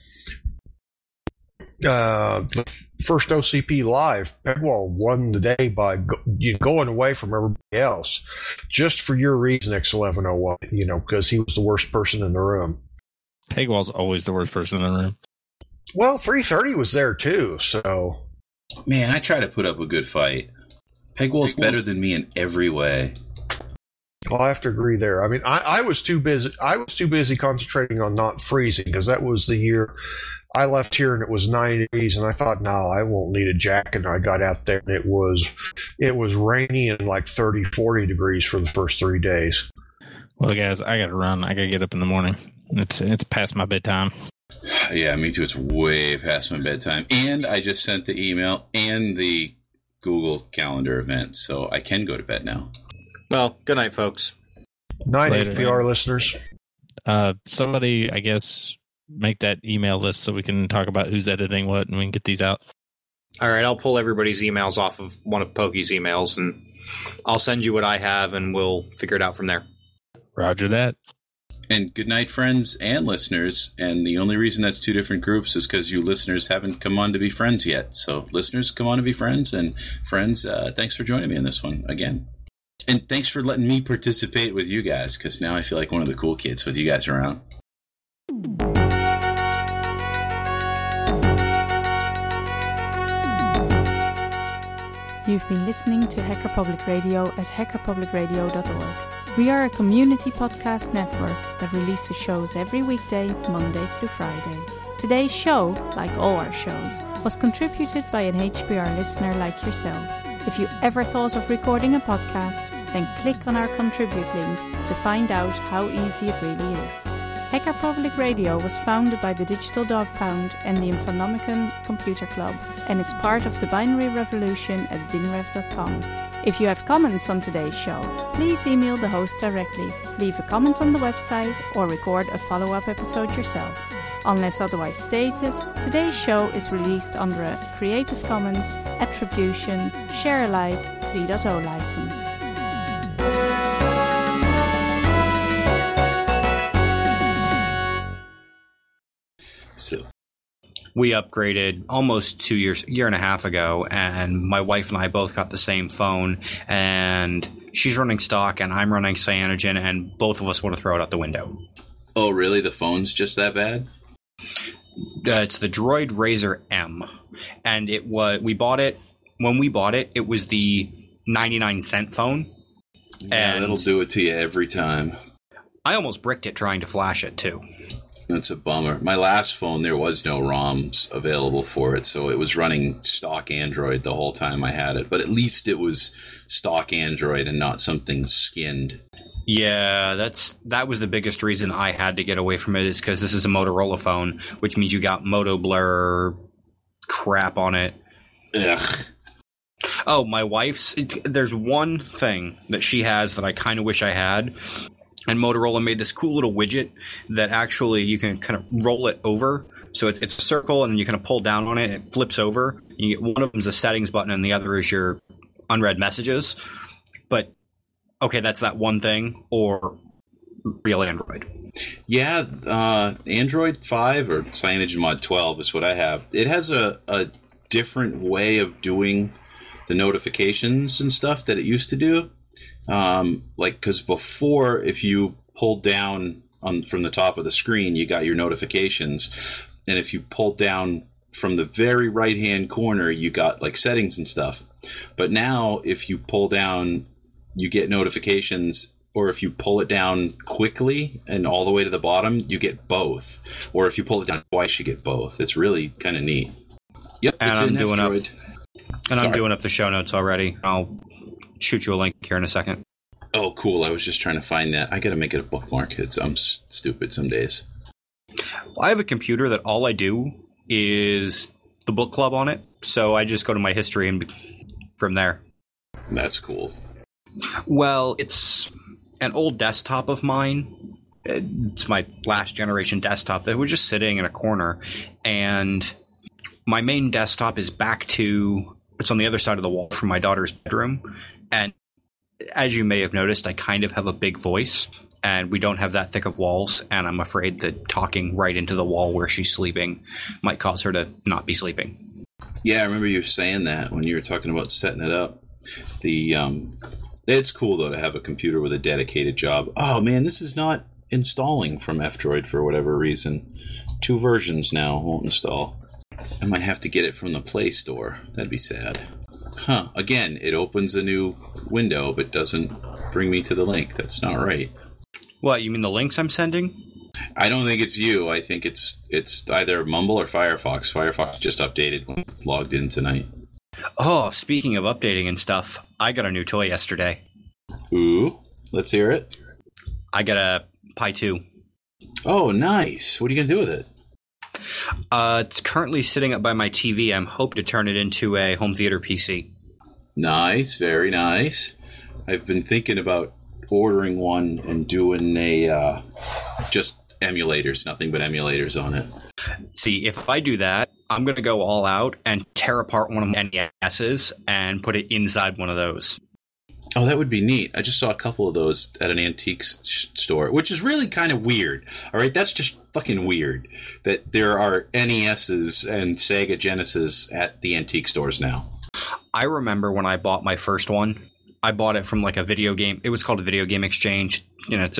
OCP Live, Pegwall won the day by going away from everybody else, just for your reason, X1101. Because he was the worst person in the room. Pegwall's always the worst person in the room. Well, 330 was there too, so. Man, I try to put up a good fight. Pegwall's better than me in every way. Well, I have to agree there. I mean, I was too busy. I was too busy concentrating on not freezing, because that was the year I left here and it was 90 degrees, and I thought, no, I won't need a jacket. And I got out there and it was rainy and like 30, 40 degrees for the first 3 days. Well, guys, I got to run. I got to get up in the morning. It's past my bedtime. Yeah, me too. It's way past my bedtime. And I just sent the email and the Google Calendar event, so I can go to bed now. Well, good night, folks. Night, Later. HPR listeners. Somebody, I guess, make that email list so we can talk about who's editing what and we can get these out. All right, I'll pull everybody's emails off of one of Pokey's emails, and I'll send you what I have, and we'll figure it out from there. Roger that. And good night, friends and listeners. And the only reason that's 2 different groups is because you listeners haven't come on to be friends yet. So listeners, come on to be friends. And friends, thanks for joining me in this one again. And thanks for letting me participate with you guys, because now I feel like one of the cool kids with you guys around. You've been listening to Hacker Public Radio at hackerpublicradio.org. We are a community podcast network that releases shows every weekday, Monday through Friday. Today's show, like all our shows, was contributed by an HPR listener like yourself. If you ever thought of recording a podcast, then click on our contribute link to find out how easy it really is. Hacker Public Radio was founded by the Digital Dog Pound and the Infonomicon Computer Club and is part of the binary revolution at binrev.com. If you have comments on today's show, please email the host directly, leave a comment on the website, or record a follow-up episode yourself. Unless otherwise stated, today's show is released under a Creative Commons Attribution Share Alike 3.0 license. So We upgraded almost year and a half ago, and my wife and I both got the same phone, and she's running stock and I'm running Cyanogen, and both of us want to throw it out the window. Oh, really? The phone's just that bad? It's the Droid Razr M, and when we bought it, it was the 99-cent phone. Yeah, and that'll do it to you every time. I almost bricked it trying to flash it too. That's a bummer. My last phone, there was no ROMs available for it, so it was running stock Android the whole time I had it. But at least it was stock Android and not something skinned. Yeah, that was the biggest reason I had to get away from it, is because this is a Motorola phone, which means you got Moto Blur crap on it. Ugh. Oh, my wife's... There's one thing that she has that I kind of wish I had, and Motorola made this cool little widget that actually you can kind of roll it over. So it's a circle, and then you kind of pull down on it, and it flips over. You get, one of them is a settings button, and the other is your unread messages. But, okay, that's that one thing, or real Android. Yeah, Android 5 or CyanogenMod 12 is what I have. It has a different way of doing the notifications and stuff that it used to do. Because before, if you pulled down from the top of the screen, you got your notifications. And if you pulled down from the very right-hand corner, you got like settings and stuff. But now, if you pull down, you get notifications. Or if you pull it down quickly and all the way to the bottom, you get both. Or if you pull it down twice, you get both. It's really kind of neat. Yep, And it's I'm in doing up, F-Droid. and Sorry. I'm doing up the show notes already. I'll shoot you a link here in a second. Oh, cool. I was just trying to find that. I got to make it a bookmark. I'm stupid some days. I have a computer that all I do is the book club on it, so I just go to my history and from there. That's cool. Well, it's an old desktop of mine. It's my last generation desktop that was just sitting in a corner, and my main desktop is it's on the other side of the wall from my daughter's bedroom. And as you may have noticed, I kind of have a big voice, and we don't have that thick of walls, and I'm afraid that talking right into the wall where she's sleeping might cause her to not be sleeping. Yeah, I remember you saying that when you were talking about setting it up. It's cool, though, to have a computer with a dedicated job. Oh, man, this is not installing from F-Droid for whatever reason. 2 versions now won't install. I might have to get it from the Play Store. That'd be sad. Huh. Again, it opens a new window, but doesn't bring me to the link. That's not right. What, you mean the links I'm sending? I don't think it's you. I think it's either Mumble or Firefox. Firefox just updated when I logged in tonight. Oh, speaking of updating and stuff, I got a new toy yesterday. Ooh, let's hear it. I got a Pi 2. Oh, nice. What are you going to do with it? It's currently sitting up by my TV. I'm hoping to turn it into a home theater PC. Nice, very nice. I've been thinking about ordering one and doing a just emulators, nothing but emulators on it. See, if I do that, I'm going to go all out and tear apart one of my NESs and put it inside one of those. Oh, that would be neat. I just saw a couple of those at an antiques store, which is really kind of weird. All right, that's just fucking weird that there are NESs and Sega Genesis at the antique stores now. I remember when I bought my first one, I bought it from like a video game. It was called a Video Game Exchange. You know, it's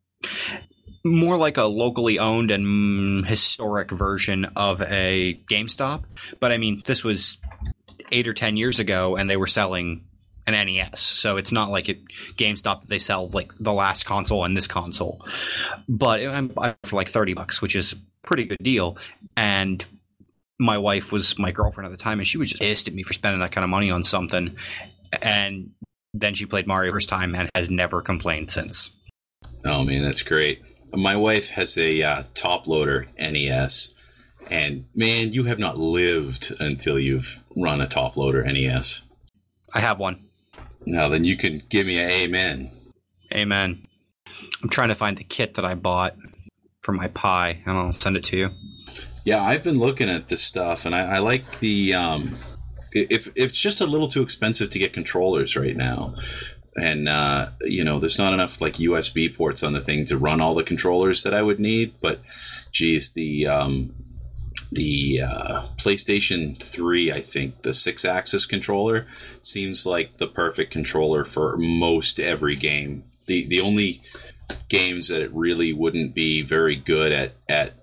more like a locally owned and historic version of a GameStop. But I mean, this was 8 or 10 years ago, and they were selling an NES. So it's not like at GameStop that they sell like the last console and this console. But I'm for like $30, which is a pretty good deal. And my wife was my girlfriend at the time, and she was just pissed at me for spending that kind of money on something. And then she played Mario first time and has never complained since. Oh, man, that's great. My wife has a top loader NES, and man, you have not lived until you've run a top loader NES. I have one. Now then, you can give me an amen. Amen. I'm trying to find the kit that I bought for my Pi, and I'll send it to you. Yeah, I've been looking at this stuff, and I like the if it's just a little too expensive to get controllers right now. And, there's not enough like USB ports on the thing to run all the controllers that I would need. But, geez, the PlayStation 3, I think, the 6-axis controller seems like the perfect controller for most every game. The only games that it really wouldn't be very good at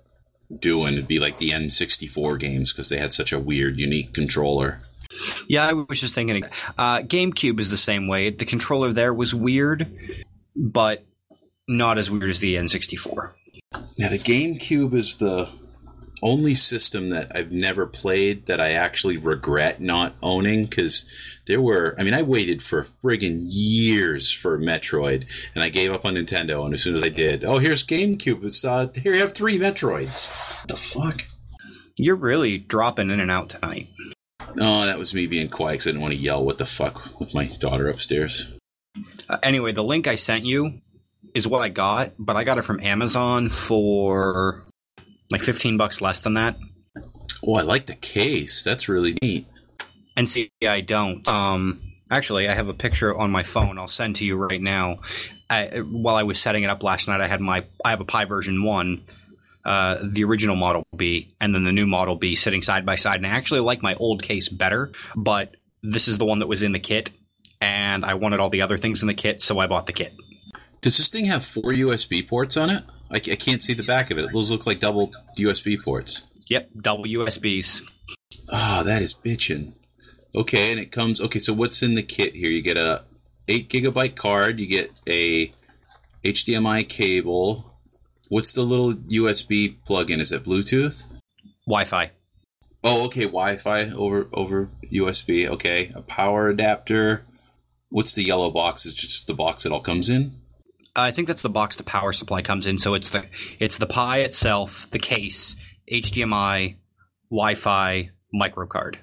doing. It'd be like the N64 games because they had such a weird, unique controller. Yeah, I was just thinking. GameCube is the same way. The controller there was weird, but not as weird as the N64. Yeah, the GameCube is the only system that I've never played that I actually regret not owning, because I waited for friggin' years for Metroid, and I gave up on Nintendo, and as soon as I did, here's GameCube, it's, here you have 3 Metroids. What the fuck? You're really dropping in and out tonight. Oh, that was me being quiet because I didn't want to yell what the fuck with my daughter upstairs. Anyway, the link I sent you is what I got, but I got it from Amazon for like $15 less than that. Oh, I like the case. That's really neat. And see, I don't. Actually, I have a picture on my phone. I'll send to you right now. While I was setting it up last night, I have a Pi version 1, the original Model B, and then the new Model B sitting side by side. And I actually like my old case better, but this is the one that was in the kit, and I wanted all the other things in the kit, so I bought the kit. Does this thing have 4 USB ports on it? I can't see the back of it. Those look like double USB ports. Yep, double USBs. Oh, that is bitchin'. Okay, and it comes... Okay, so what's in the kit here? You get a 8 gigabyte card. You get a HDMI cable. What's the little USB plug-in? Is it Bluetooth? Wi-Fi. Oh, okay, Wi-Fi over USB. Okay, a power adapter. What's the yellow box? Is it just the box it all comes in? I think that's the box the power supply comes in. So it's the Pi itself, the case, HDMI, Wi-Fi, micro card.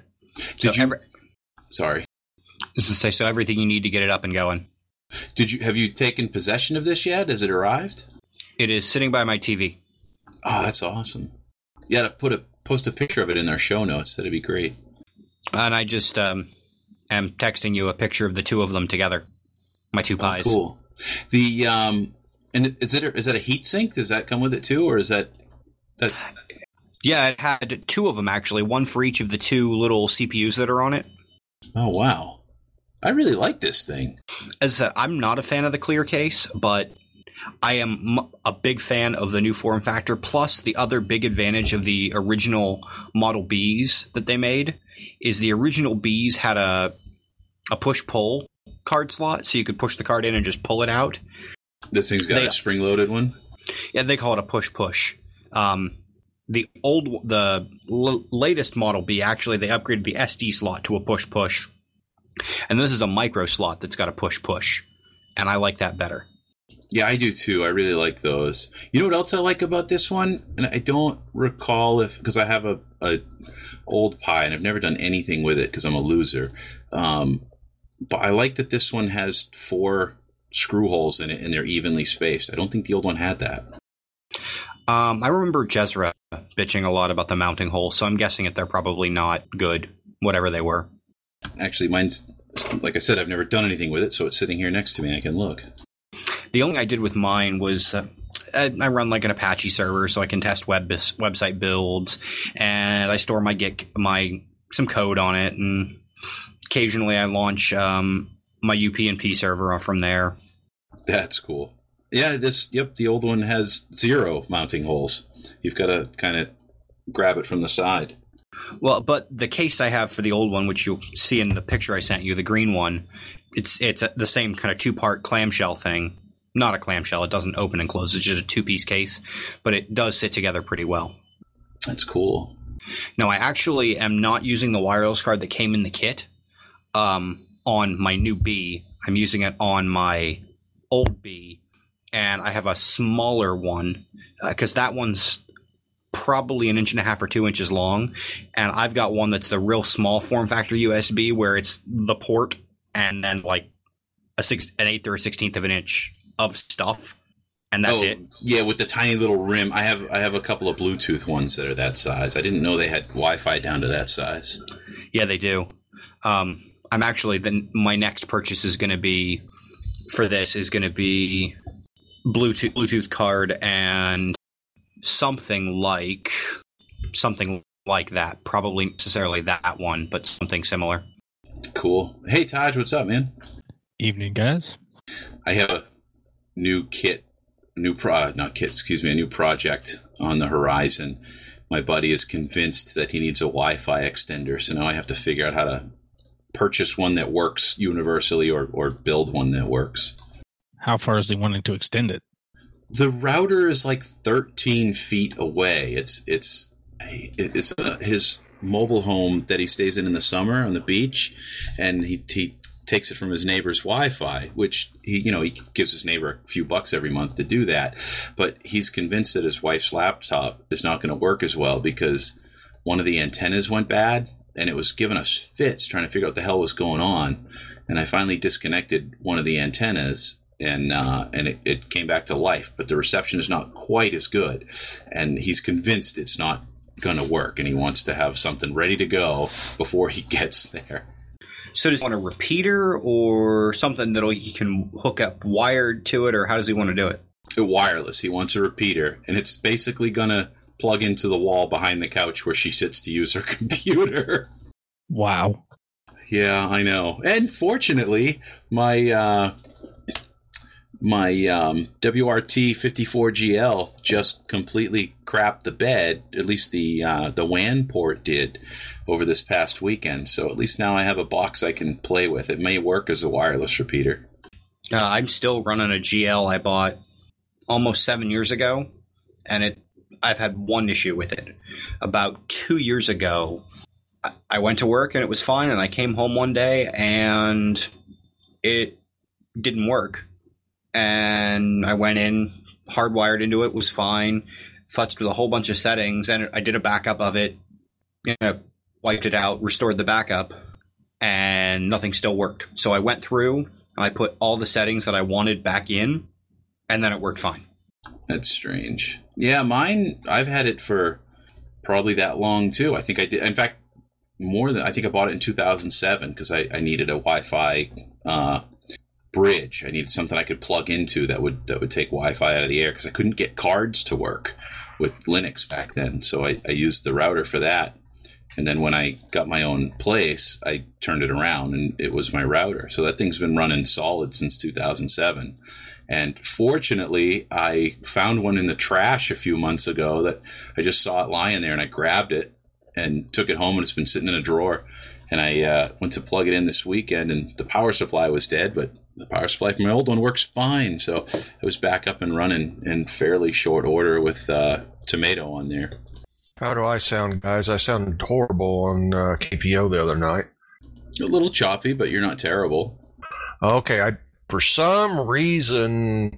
Sorry. This is to say, so everything you need to get it up and going. Have you taken possession of this yet? Has it arrived? It is sitting by my TV. Oh, that's awesome. You got to post a picture of it in our show notes. That'd be great. And I just am texting you a picture of the two of them together. My 2 Pis. Oh, cool. The and is that a heat sink? Does that come with it too, or is that's? Yeah, it had 2 of them actually, one for each of the 2 little CPUs that are on it. Oh wow, I really like this thing. As I said, I'm not a fan of the clear case, but I am a big fan of the new form factor. Plus, the other big advantage of the original Model Bs that they made is the original Bs had a push-pull card slot, so you could push the card in and just pull it out. This thing's got a spring-loaded one? Yeah, they call it a push-push. The latest Model B, actually, they upgraded the SD slot to a push-push. And this is a micro slot that's got a push-push. And I like that better. Yeah, I do too. I really like those. You know what else I like about this one? And I don't recall because I have a old Pi and I've never done anything with it because I'm a loser. But I like that this one has 4 screw holes in it and they're evenly spaced. I don't think the old one had that. I remember Jezra bitching a lot about the mounting holes, so I'm guessing that they're probably not good, whatever they were. Actually, mine's, like I said, I've never done anything with it, so it's sitting here next to me. I can look. The only thing I did with mine was I run like an Apache server, so I can test website builds, and I store some code on it, and occasionally I launch my UPnP server from there. That's cool. Yeah, the old one has 0 mounting holes. You've got to kind of grab it from the side. Well, but the case I have for the old one, which you'll see in the picture I sent you, the green one, it's the same kind of 2-part clamshell thing. Not a clamshell. It doesn't open and close. It's just a 2-piece case, but it does sit together pretty well. That's cool. Now, I actually am not using the wireless card that came in the kit on my new B. I'm using it on my old B. And I have a smaller one because that one's probably 1.5 inches or 2 inches long. And I've got one that's the real small form factor USB where it's the port and then like an 1/8 or a 1/16 of an inch of stuff. And that's it. Yeah, with the tiny little rim. I have a couple of Bluetooth ones that are that size. I didn't know they had Wi-Fi down to that size. Yeah, they do. I'm actually my next purchase is going to be for this is going to be Bluetooth card and something like that. Probably necessarily that one, but something similar. Cool. Hey, Taj, what's up, man? Evening, guys. I have a new kit new project on the horizon. My buddy is convinced that he needs a Wi-Fi extender, so now I have to figure out how to purchase one that works universally or build one that works. How far is he wanting to extend it? The router is like 13 feet away. It's his mobile home that he stays in the summer on the beach, and he takes it from his neighbor's Wi-Fi, which he gives his neighbor a few bucks every month to do that. But he's convinced that his wife's laptop is not going to work as well because one of the antennas went bad, and it was giving us fits trying to figure out what the hell was going on. And I finally disconnected one of the antennas, and it came back to life. But the reception is not quite as good, and he's convinced it's not going to work, and he wants to have something ready to go before he gets there. So does he want a repeater or something that he can hook up wired to it, or how does he want to do it? Wireless. He wants a repeater, and it's basically going to plug into the wall behind the couch where she sits to use her computer. Wow. Yeah, I know. And fortunately, my WRT 54GL just completely crapped the bed. At least the WAN port did over this past weekend. So at least now I have a box I can play with. It may work as a wireless repeater. I'm still running a GL I bought almost 7 years ago, and I've had one issue with it. About 2 years ago, I went to work and it was fine, and I came home one day and it didn't work. And I went in, hardwired into it, was fine, futzed with a whole bunch of settings, and I did a backup of it, wiped it out, restored the backup, and nothing still worked. So I went through and I put all the settings that I wanted back in, and then it worked fine. That's strange. Yeah, mine, I've had it for probably that long too. I think I did. In fact, I think I bought it in 2007 because I needed a Wi-Fi bridge. I needed something I could plug into that would take Wi-Fi out of the air because I couldn't get cards to work with Linux back then. So I used the router for that. And then when I got my own place, I turned it around and it was my router. So that thing's been running solid since 2007. And fortunately, I found one in the trash a few months ago that I just saw it lying there, and I grabbed it and took it home, and it's been sitting in a drawer. And I went to plug it in this weekend, and the power supply was dead, but the power supply from my old one works fine. So it was back up and running in fairly short order with Tomato on there. How do I sound, guys? I sounded horrible on KPO the other night. A little choppy, but you're not terrible. Okay, for some reason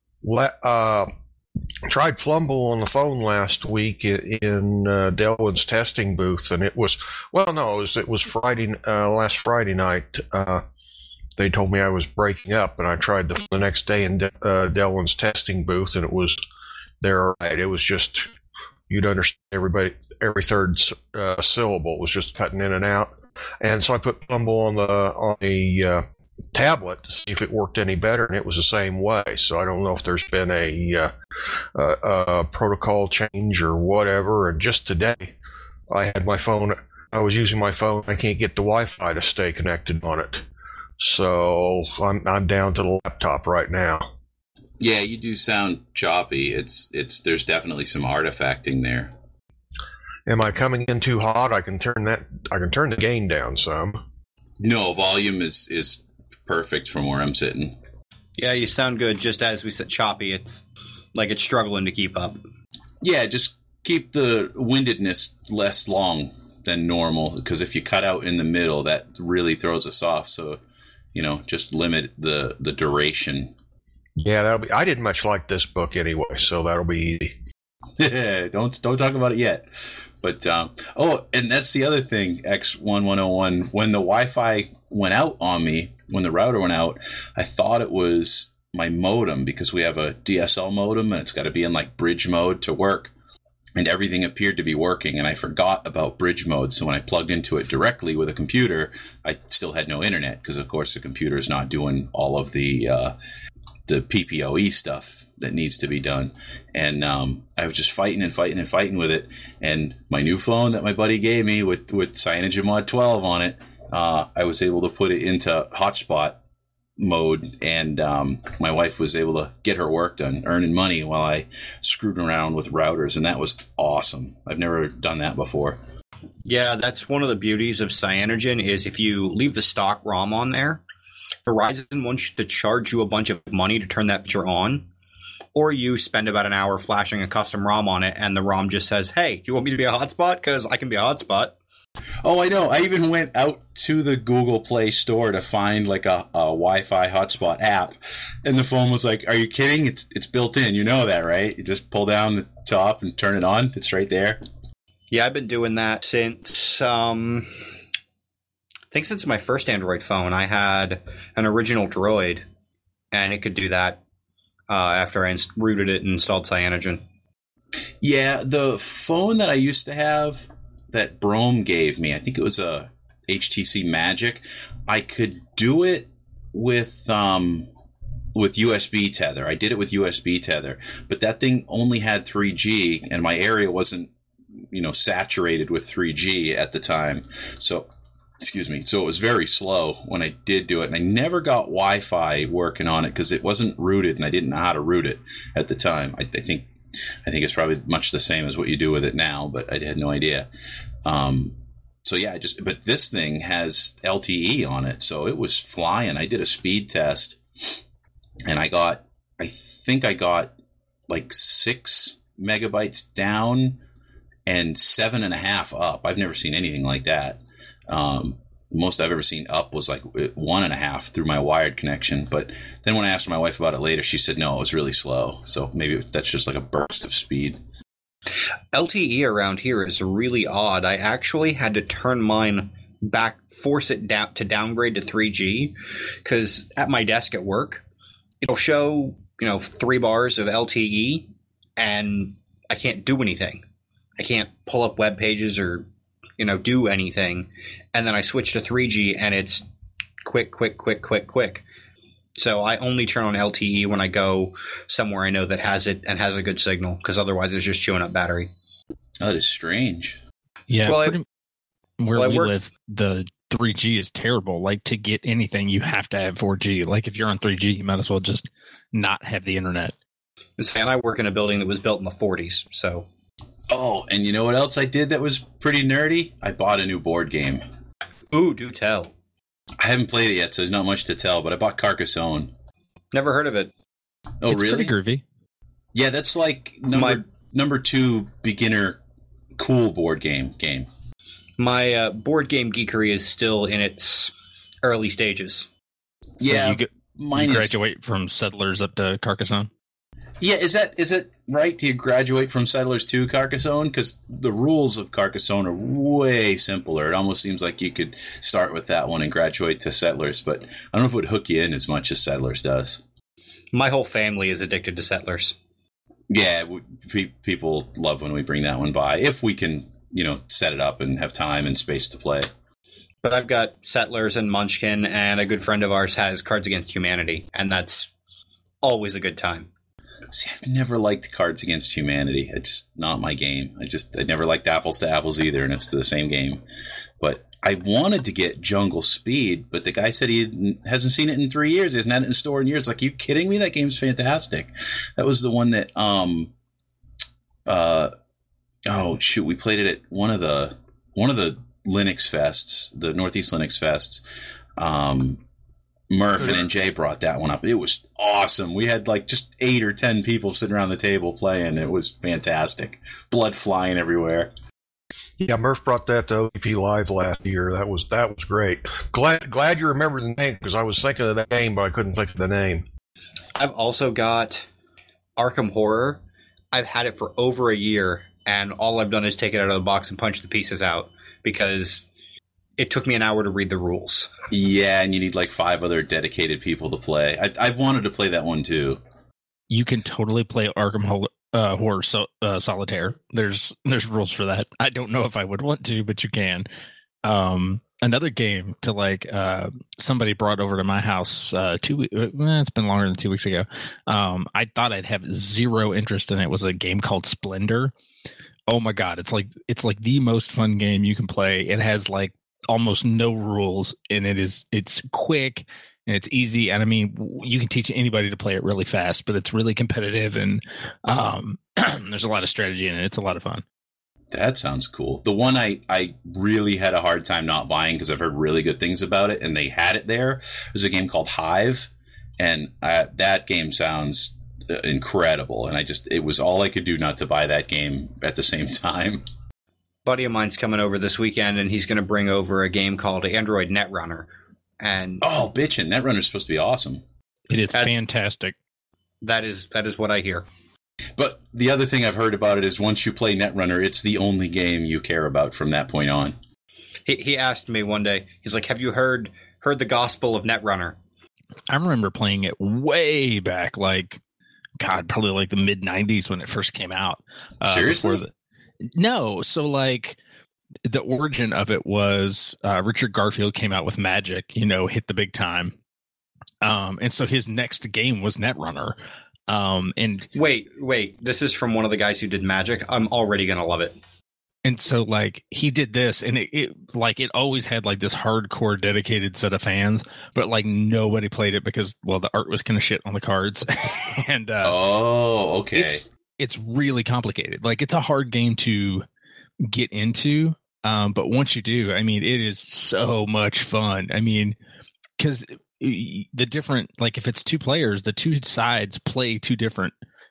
tried Plumble on the phone last week in Delwyn's testing booth, and it was Friday, last Friday night. They told me I was breaking up, and I tried the next day in Delwyn's testing booth, and it was there. Right, it was just, you'd understand every third syllable was just cutting in and out. And so I put Plumble on the tablet to see if it worked any better, and it was the same way. So I don't know if there's been a protocol change or whatever. And just today, I was using my phone. I can't get the Wi-Fi to stay connected on it, so I'm down to the laptop right now. Yeah, you do sound choppy. There's definitely some artifacting there. Am I coming in too hot? I can turn the gain down some. No, volume is perfect from where I'm sitting. Yeah, you sound good. Just as we said, choppy. It's like it's struggling to keep up. Yeah, just keep the windedness less long than normal, because if you cut out in the middle, that really throws us off. So, just limit the duration. Yeah, I didn't much like this book anyway, so that'll be easy. Don't talk about it yet. But and that's the other thing, X1101. When the Wi-Fi went out on me, when the router went out, I thought it was my modem, because we have a DSL modem and it's got to be in like bridge mode to work. And everything appeared to be working, and I forgot about bridge mode. So when I plugged into it directly with a computer, I still had no internet, because of course the computer is not doing all of the PPOE stuff that needs to be done. And I was just fighting with it. And my new phone that my buddy gave me with CyanogenMod 12 on it, I was able to put it into hotspot mode, and my wife was able to get her work done, earning money while I screwed around with routers, and that was awesome. I've never done that before. Yeah, that's one of the beauties of Cyanogen is if you leave the stock ROM on there, Verizon wants to charge you a bunch of money to turn that feature on, or you spend about an hour flashing a custom ROM on it, and the ROM just says, hey, do you want me to be a hotspot? Because I can be a hotspot. Oh, I know. I even went out to the Google Play Store to find like a Wi-Fi hotspot app, and the phone was like, "Are you kidding? It's built in. You know that, right? You just pull down the top and turn it on. It's right there." Yeah, I've been doing that since I think since my first Android phone. I had an original Droid, and it could do that after I rooted it and installed Cyanogen. Yeah, the phone that I used to have that Brome gave me, I think it was a HTC Magic. I could do it with USB tether. I did it with USB tether, but that thing only had 3G, and my area wasn't, saturated with 3G at the time. So, excuse me. So it was very slow when I did do it, and I never got Wi-Fi working on it because it wasn't rooted, and I didn't know how to root it at the time. I think it's probably much the same as what you do with it now, but I had no idea. So yeah, but this thing has LTE on it, so it was flying. I did a speed test, and I think I got like 6 megabytes down and 7.5 up. I've never seen anything like that. Most I've ever seen up was like 1.5 through my wired connection. But then when I asked my wife about it later, she said, no, it was really slow. So maybe that's just like a burst of speed. LTE around here is really odd. I actually had to turn mine back, force it down to downgrade to 3G, because at my desk at work, it'll show, 3 bars of LTE, and I can't do anything. I can't pull up web pages or do anything. And then I switch to 3G, and it's quick. So I only turn on LTE when I go somewhere I know that has it and has a good signal, because otherwise it's just chewing up battery. Oh, that is strange. Yeah, where we live, the 3G is terrible. Like, to get anything, you have to have 4G. Like, if you're on 3G, you might as well just not have the internet. And I work in a building that was built in the 40s, so... Oh, and you know what else I did that was pretty nerdy? I bought a new board game. Ooh, do tell. I haven't played it yet, so there's not much to tell, but I bought Carcassonne. Never heard of it. Oh, it's really? It's pretty groovy. Yeah, that's like number 2 beginner cool board game. My board game geekery is still in its early stages. So you graduate from Settlers up to Carcassonne? Yeah, is it right? Do you graduate from Settlers to Carcassonne? Because the rules of Carcassonne are way simpler. It almost seems like you could start with that one and graduate to Settlers, but I don't know if it would hook you in as much as Settlers does. My whole family is addicted to Settlers. Yeah, people love when we bring that one by, if we can, set it up and have time and space to play. But I've got Settlers and Munchkin, and a good friend of ours has Cards Against Humanity, and that's always a good time. See, I've never liked Cards Against Humanity. It's just not my game. I never liked Apples to Apples either, and it's the same game. But I wanted to get Jungle Speed, but the guy said he hasn't seen it in 3 years. He hasn't had it in store in years. Like, are you kidding me? That game's fantastic. That was the one that, we played it at one of the Linux fests, the Northeast Linux fests. Murph and NJ brought that one up. It was awesome. We had like just 8 or 10 people sitting around the table playing. It was fantastic. Blood flying everywhere. Yeah, Murph brought that to ODP Live last year. That was great. Glad you remember the name, because I was thinking of that game, but I couldn't think of the name. I've also got Arkham Horror. I've had it for over a year, and all I've done is take it out of the box and punch the pieces out, because it took me an hour to read the rules. Yeah, and you need like 5 other dedicated people to play. I've wanted to play that one too. You can totally play Arkham Horror Solitaire. There's rules for that. I don't know if I would want to, but you can. Another game to somebody brought over to my house 2 weeks. It's been longer than 2 weeks ago. I thought I'd have zero interest in it. Was a game called Splendor. Oh my god, it's like the most fun game you can play. It has like almost no rules, and it's quick. and it's easy. And I mean, you can teach anybody to play it really fast, but it's really competitive, and there's a lot of strategy in it. It's a lot of fun. That sounds cool. The one I really had a hard time not buying because I've heard really good things about it, and they had it there. There's a game called Hive, and that game sounds incredible. And it was all I could do not to buy that game at the same time. Buddy of mine's coming over this weekend, and he's going to bring over a game called Android Netrunner. And bitchin', Netrunner's supposed to be awesome. It is fantastic. That is what I hear. But the other thing I've heard about it is once you play Netrunner, it's the only game you care about from that point on. He asked me one day, he's like, have you heard the gospel of Netrunner? I remember playing it way back, like, God, probably like the mid-'90s when it first came out. Seriously? No, so like the origin of it was Richard Garfield came out with Magic, hit the big time. And so his next game was Netrunner. And wait, this is from one of the guys who did Magic. I'm already going to love it. And so like he did this, and it always had like this hardcore dedicated set of fans, but like nobody played it because, well, the art was kind of shit on the cards. And okay. It's really complicated. Like it's a hard game to get into. But once you do, I mean, it is so much fun. I mean, because the different, like if it's two players, the two sides play two different,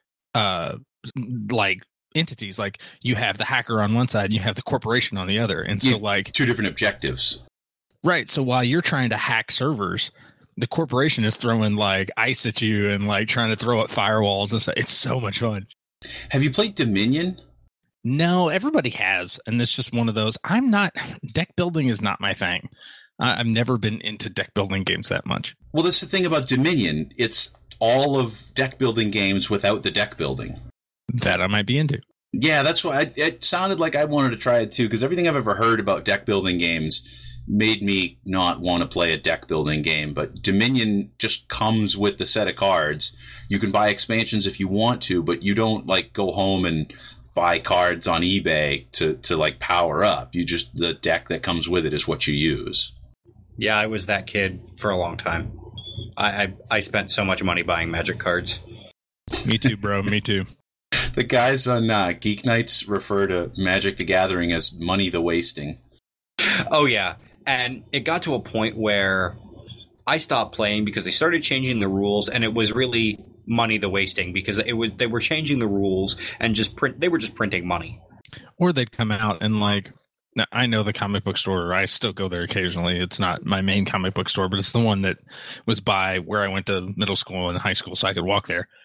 like entities. Like you have the hacker on one side and you have the corporation on the other. And so like two different objectives. Right. So while you're trying to hack servers, the corporation is throwing like ice at you and like trying to throw up firewalls and stuff. It's so much fun. Have you played Dominion? No, everybody has. And it's just one of those. Deck building is not my thing. I've never been into deck building games that much. Well, that's the thing about Dominion. It's all of deck building games without the deck building. That I might be into. Yeah, that's why it sounded like I wanted to try it too, because everything I've ever heard about deck building games made me not want to play a deck building game. But Dominion just comes with the set of cards. You can buy expansions if you want to, but you don't like go home and buy cards on eBay to like power up. The deck that comes with it is what you use. Yeah, I was that kid for a long time. I spent so much money buying Magic cards. Me too, bro. Me too. The guys on Geek Nights refer to Magic the Gathering as money the wasting. Oh, yeah. And it got to a point where I stopped playing because they started changing the rules, and it was really money the wasting because they were changing the rules and they were just printing money. Or they'd come out and like, now, I know the comic book store. I still go there occasionally. It's not my main comic book store, but it's the one that was by where I went to middle school and high school, so I could walk there.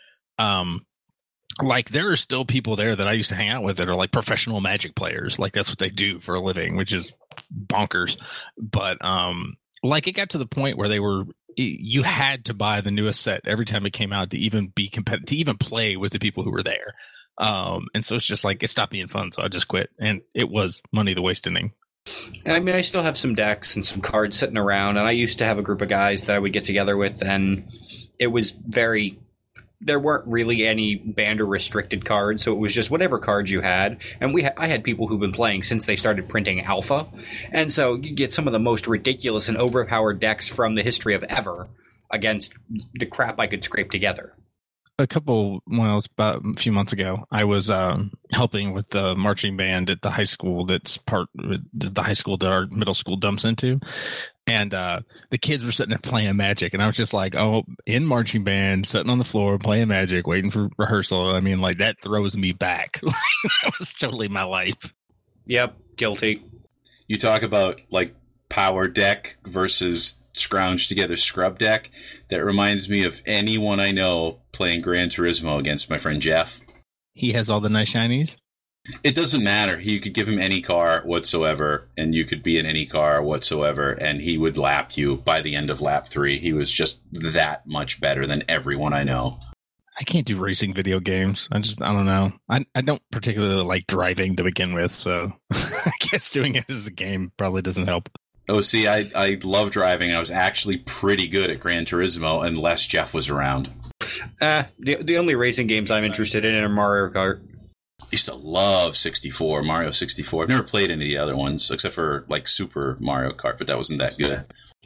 Like there are still people there that I used to hang out with that are like professional Magic players. Like that's what they do for a living, which is bonkers. But like it got to the point where you had to buy the newest set every time it came out to even be competitive, to even play with the people who were there. And so it's just like, it stopped being fun. So I just quit, and it was money the wasting. I mean, I still have some decks and some cards sitting around, and I used to have a group of guys that I would get together with, and it was there weren't really any banned or restricted cards. So it was just whatever cards you had. And I had people who've been playing since they started printing Alpha. And so you get some of the most ridiculous and overpowered decks from the history of ever against the crap I could scrape together. It's about a few months ago, I was helping with the marching band at the high school the high school that our middle school dumps into. And the kids were sitting there playing Magic. And I was just like, in marching band, sitting on the floor, playing Magic, waiting for rehearsal. I mean, like that throws me back. That was totally my life. Yep, guilty. You talk about like power deck versus scrounge together scrub deck. That reminds me of anyone I know playing Gran Turismo against my friend Jeff. He has all the nice shinies? It doesn't matter. You could give him any car whatsoever, and you could be in any car whatsoever, and he would lap you by the end of lap 3. He was just that much better than everyone I know. I can't do racing video games. I don't know. I don't particularly like driving to begin with, so I guess doing it as a game probably doesn't help. Oh, see, I love driving. I was actually pretty good at Gran Turismo unless Jeff was around. The only racing games I'm interested in are Mario Kart. I used to love Mario 64. I've never played any of the other ones except for like Super Mario Kart, but that wasn't that good.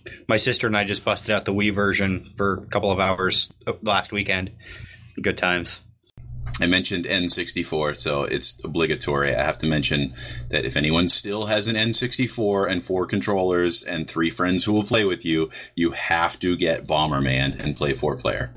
My sister and I just busted out the Wii version for a couple of hours last weekend. Good times. I mentioned N64, so it's obligatory. I have to mention that if anyone still has an N64 and 4 controllers and 3 friends who will play with you, you have to get Bomberman and play 4-player.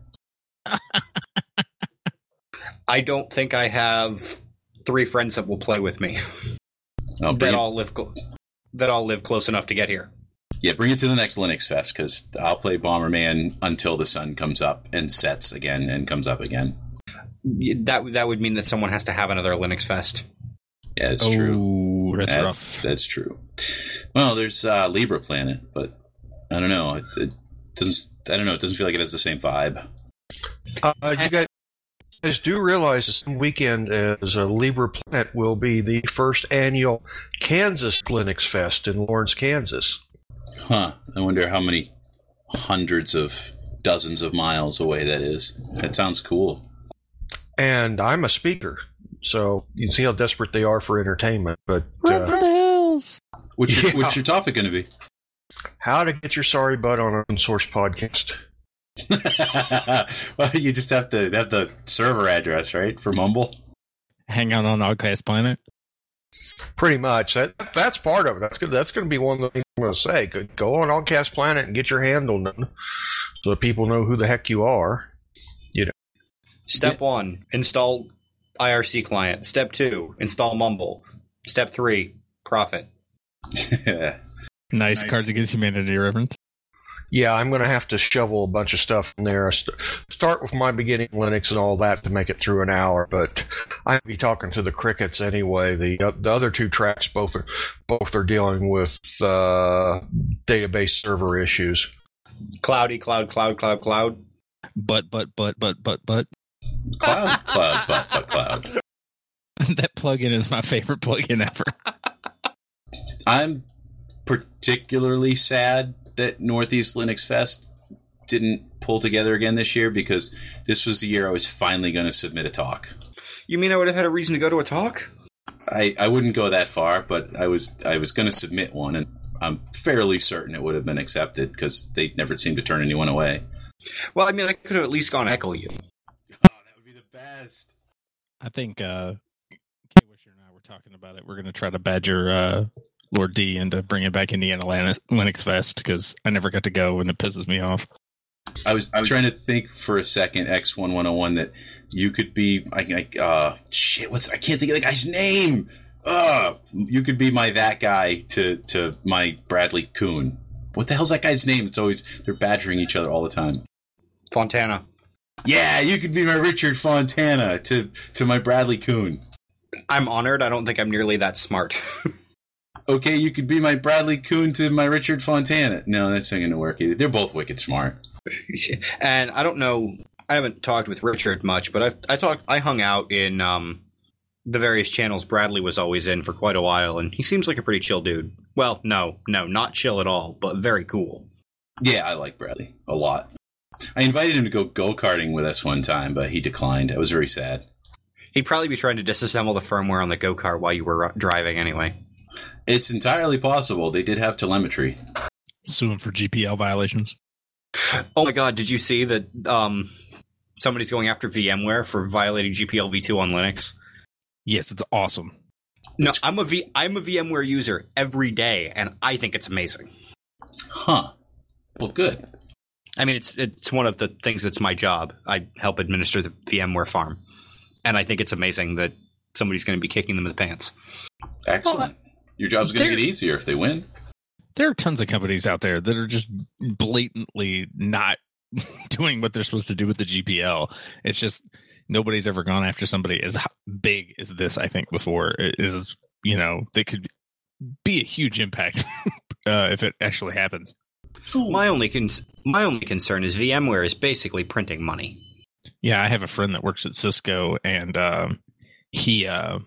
I don't think I have 3 friends that will play with me. That all live close enough to get here. Yeah, bring it to the next Linux Fest, because I'll play Bomberman until the sun comes up and sets again and comes up again. That would mean that someone has to have another Linux Fest. Yeah, it's true. That's rough. That's true. Well, there's Libra Planet, but I don't know. It doesn't. I don't know. It doesn't feel like it has the same vibe. You guys do realize the same weekend as Libra Planet will be the first annual Kansas Linux Fest in Lawrence, Kansas. Huh. I wonder how many dozens of miles away that is. That sounds cool. And I'm a speaker, so you can see how desperate they are for entertainment. But Run for the hills! What's your topic going to be? How to get your sorry butt on an open source podcast. Well, you just have to have the server address, right, for Mumble? Hang out on Outcast Planet? Pretty much. That's part of it. That's going to be one of the things I'm going to say. Go on Outcast Planet and get your handle done so that people know who the heck you are. Step 1, install IRC client. Step 2, install Mumble. Step 3, profit. Nice Cards Against Humanity reference. Yeah, I'm going to have to shovel a bunch of stuff in there. Start with my beginning Linux and all that to make it through an hour, but I'll be talking to the crickets anyway. The other 2 tracks both are dealing with database server issues. Cloudy, cloud. But. Cloud. That plugin is my favorite plugin ever. I'm particularly sad that Northeast Linux Fest didn't pull together again this year, because this was the year I was finally going to submit a talk. You mean I would have had a reason to go to a talk? I wouldn't go that far, but I was going to submit one, and I'm fairly certain it would have been accepted, because they never seemed to turn anyone away. Well, I mean, I could have at least gone Echo You. That would be the best. I think Kay Wisher and I were talking about it. We're going to try to badger Lord D into bringing back Indiana Linux Fest, because I never got to go and it pisses me off. I was trying to think for a second, X1101, that you could be I can't think of the guy's name. You could be that guy to my Bradley Kuhn. What the hell's that guy's name? It's always, they're badgering each other all the time. Fontana. Yeah, you could be my Richard Fontana to my Bradley Kuhn. I'm honored. I don't think I'm nearly that smart. Okay, you could be my Bradley Kuhn to my Richard Fontana. No, that's not going to work either. They're both wicked smart. And I don't know, I haven't talked with Richard much, but I hung out in the various channels Bradley was always in for quite a while, and he seems like a pretty chill dude. Well, no, not chill at all, but very cool. Yeah, I like Bradley a lot. I invited him to go go-karting with us one time, but he declined. I was very sad. He'd probably be trying to disassemble the firmware on the go-kart while you were driving anyway. It's entirely possible. They did have telemetry. Sue him for GPL violations. Oh my god, did you see that somebody's going after VMware for violating GPL v2 on Linux? Yes, it's awesome. No, I'm a VMware user every day, and I think it's amazing. Huh. Well, good. I mean, it's one of the things that's my job. I help administer the VMware farm, and I think it's amazing that somebody's going to be kicking them in the pants. Excellent. Your job's going to get easier if they win. There are tons of companies out there that are just blatantly not doing what they're supposed to do with the GPL. It's just nobody's ever gone after somebody as big as this, I think, before. It is, they could be a huge impact if it actually happens. My only concern is VMware is basically printing money. Yeah, I have a friend that works at Cisco, and he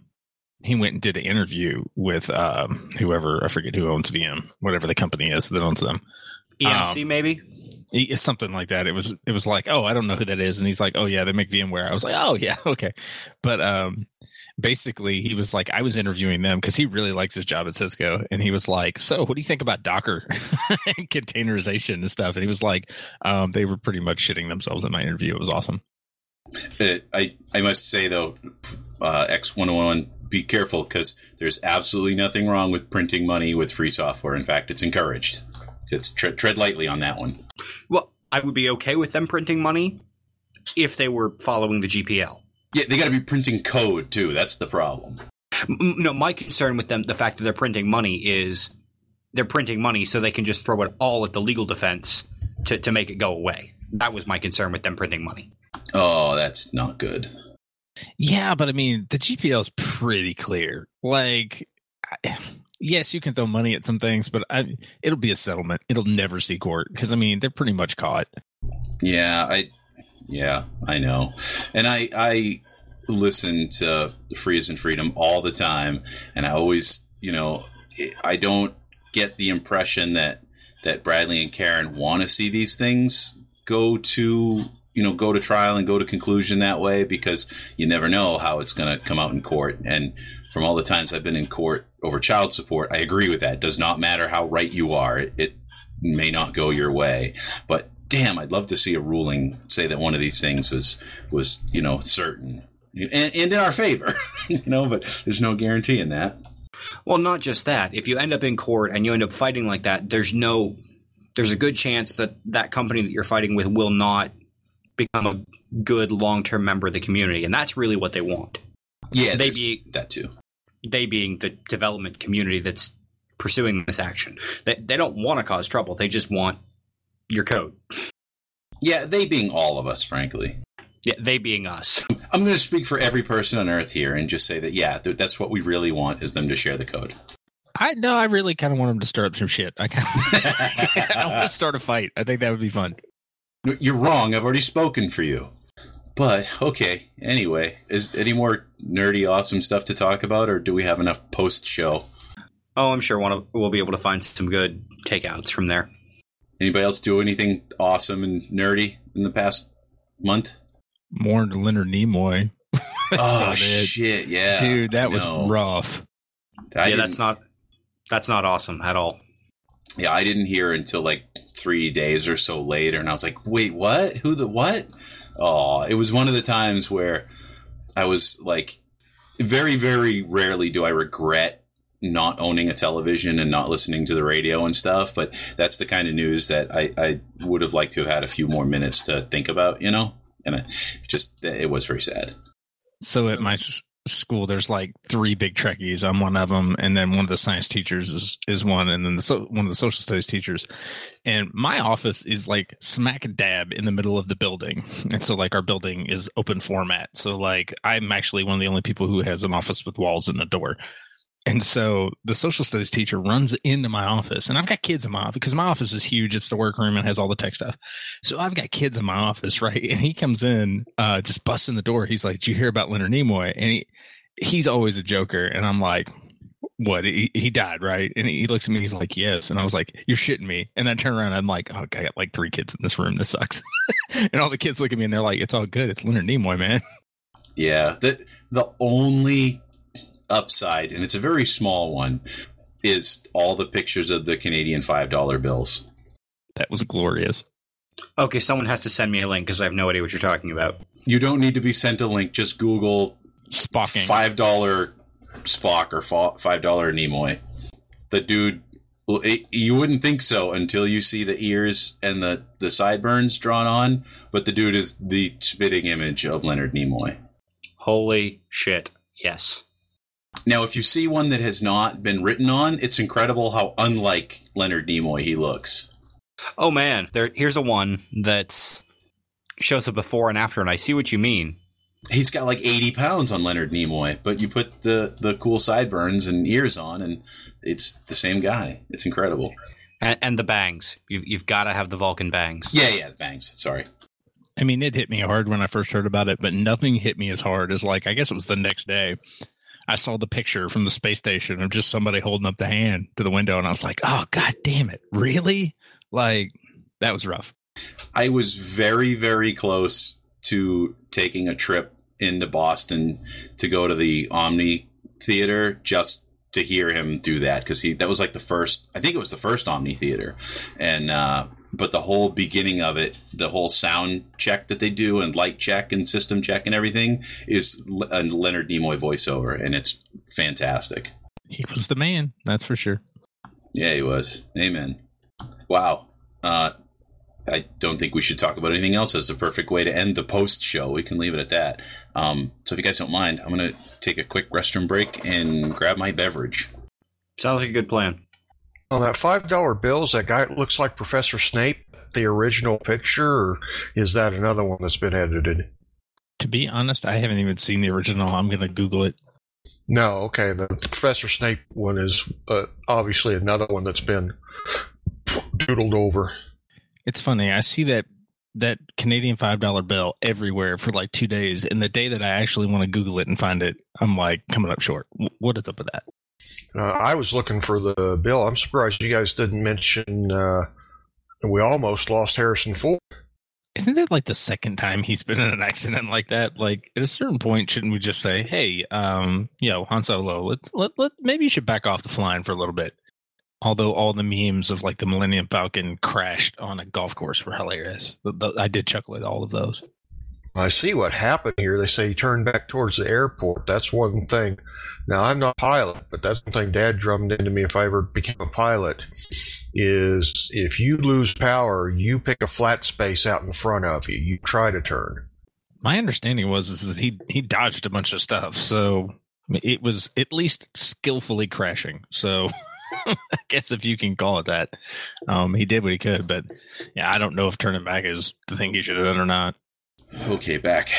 went and did an interview with whoever, I forget who owns VM, whatever the company is that owns them. EMC, maybe? Something like that. It was like, oh, I don't know who that is. And he's like, oh, yeah, they make VMware. I was like, oh, yeah, okay. But basically he was like, I was interviewing them because he really likes his job at Cisco, and he was like, so what do you think about Docker and containerization and stuff? And he was like, they were pretty much shitting themselves in my interview. It was awesome. I must say though, X101, be careful, because there's absolutely nothing wrong with printing money with free software. In fact, it's encouraged. It's tread lightly on that one. Well, I would be okay with them printing money if they were following the GPL. Yeah, they got to be printing code too. That's the problem. No, my concern with them, the fact that they're printing money, is they're printing money so they can just throw it all at the legal defense to make it go away. That was my concern with them printing money. Oh, that's not good. Yeah, but I mean, the GPL is pretty clear. Like, yes, you can throw money at some things, but it'll be a settlement. It'll never see court because, I mean, they're pretty much caught. Yeah, I know. And I listen to Free as in Freedom all the time, and I always, I don't get the impression that Bradley and Karen want to see these things go to trial and go to conclusion that way, because you never know how it's going to come out in court. And from all the times I've been in court over child support, I agree with that. It does not matter how right you are. It may not go your way. But damn, I'd love to see a ruling say that one of these things was certain and in our favor, but there's no guarantee in that. Well, not just that. If you end up in court and you end up fighting like that, there's a good chance that company that you're fighting with will not become a good long-term member of the community, and that's really what they want. Yeah, that too. They being the development community that's pursuing this action. They don't want to cause trouble. They just want your code. Yeah, they being all of us, frankly. Yeah, they being us. I'm going to speak for every person on Earth here and just say that, yeah, that's what we really want, is them to share the code. I really kind of want them to stir up some shit. I want to start a fight. I think that would be fun. You're wrong. I've already spoken for you. But, okay. Anyway, is any more nerdy, awesome stuff to talk about, or do we have enough post-show? Oh, I'm sure we'll be able to find some good takeouts from there. Anybody else do anything awesome and nerdy in the past month? More than Leonard Nimoy. Oh, shit, yeah. Dude, that was rough. That's not awesome at all. Yeah, I didn't hear until like 3 days or so later, and I was like, wait, what? Who the what? Oh, it was one of the times where I was like, very, very rarely do I regret not owning a television and not listening to the radio and stuff, but that's the kind of news that I would have liked to have had a few more minutes to think about, and it was very sad. So at my school, there's like 3 big Trekkies. I'm one of them, and then one of the science teachers is one, and then one of the social studies teachers. And my office is like smack dab in the middle of the building, and so like our building is open format. So like I'm actually one of the only people who has an office with walls and a door. And so the social studies teacher runs into my office, and I've got kids in my office because my office is huge. It's the workroom and has all the tech stuff. So I've got kids in my office, right? And he comes in, just busting the door. He's like, "Did you hear about Leonard Nimoy?" And he's always a joker. And I'm like, "What? He died, right?" And he looks at me. He's like, "Yes." And I was like, "You're shitting me." And I turn around. And I'm like, "Oh, I got like 3 kids in this room. This sucks." And all the kids look at me and they're like, "It's all good. It's Leonard Nimoy, man." Yeah. The only upside, and it's a very small one, is all the pictures of the Canadian $5 bills. That was glorious. Okay, someone has to send me a link because I have no idea what you're talking about. You don't need to be sent a link. Just Google Spocking. $5 Spock or $5 Nimoy. The dude, you wouldn't think so until you see the ears and the sideburns drawn on, but the dude is the spitting image of Leonard Nimoy. Holy shit, yes. Now, if you see one that has not been written on, it's incredible how unlike Leonard Nimoy he looks. Oh, man. Here's a one that shows a before and after, and I see what you mean. He's got like 80 pounds on Leonard Nimoy, but you put the cool sideburns and ears on, and it's the same guy. It's incredible. And the bangs. You've got to have the Vulcan bangs. Yeah, the bangs. Sorry. I mean, it hit me hard when I first heard about it, but nothing hit me as hard as, like, I guess it was the next day. I saw the picture from the space station of just somebody holding up the hand to the window, and I was like, oh, God damn it. Really? Like, that was rough. I was very, very close to taking a trip into Boston to go to the Omni Theater just to hear him do that, because that was like the first, I think it was the first Omni Theater, and but the whole beginning of it, the whole sound check that they do and light check and system check and everything is a Leonard Nimoy voiceover, and it's fantastic. He was the man, that's for sure. Yeah, he was. Amen. Wow. I don't think we should talk about anything else as the perfect way to end the post show. We can leave it at that. So if you guys don't mind, I'm going to take a quick restroom break and grab my beverage. Sounds like a good plan. On that $5 bill, is that guy that looks like Professor Snape the original picture, or is that another one that's been edited? To be honest, I haven't even seen the original. I'm going to Google it. No, okay. The Professor Snape one is obviously another one that's been doodled over. It's funny. I see that Canadian $5 bill everywhere for like 2 days. And the day that I actually want to Google it and find it, I'm like coming up short. What is up with that? I was looking for the bill. I'm surprised you guys didn't mention we almost lost Harrison Ford. Isn't that like the second time he's been in an accident like that? Like at a certain point, shouldn't we just say, hey, Han Solo, let maybe you should back off the flying for a little bit. Although all the memes of like the Millennium Falcon crashed on a golf course were hilarious. I did chuckle at all of those. I see what happened here. They say he turned back towards the airport. That's one thing. Now, I'm not a pilot, but that's one thing Dad drummed into me if I ever became a pilot, is if you lose power, you pick a flat space out in front of you. You try to turn. My understanding was that he dodged a bunch of stuff, so it was at least skillfully crashing. So I guess if you can call it that, he did what he could. But yeah, I don't know if turning back is the thing he should have done or not. Okay, back.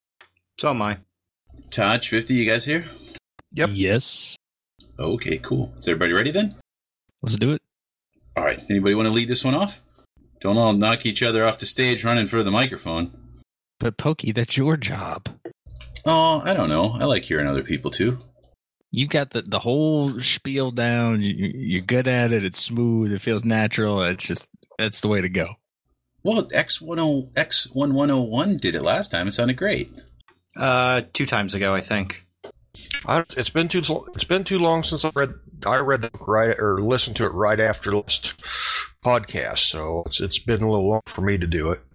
So am I. Todd, 50, you guys here? Yep. Yes. Okay, cool. Is everybody ready then? Let's do it. All right. Anybody want to lead this one off? Don't all knock each other off the stage running for the microphone. But Pokey, that's your job. Oh, I don't know. I like hearing other people too. You got the whole spiel down. You're good at it. It's smooth. It feels natural. That's the way to go. Well, X1101 did it last time. It sounded great. 2 times ago, I think. It's been too long since I read the book or listened to it right after the last podcast, so it's been a little long for me to do it.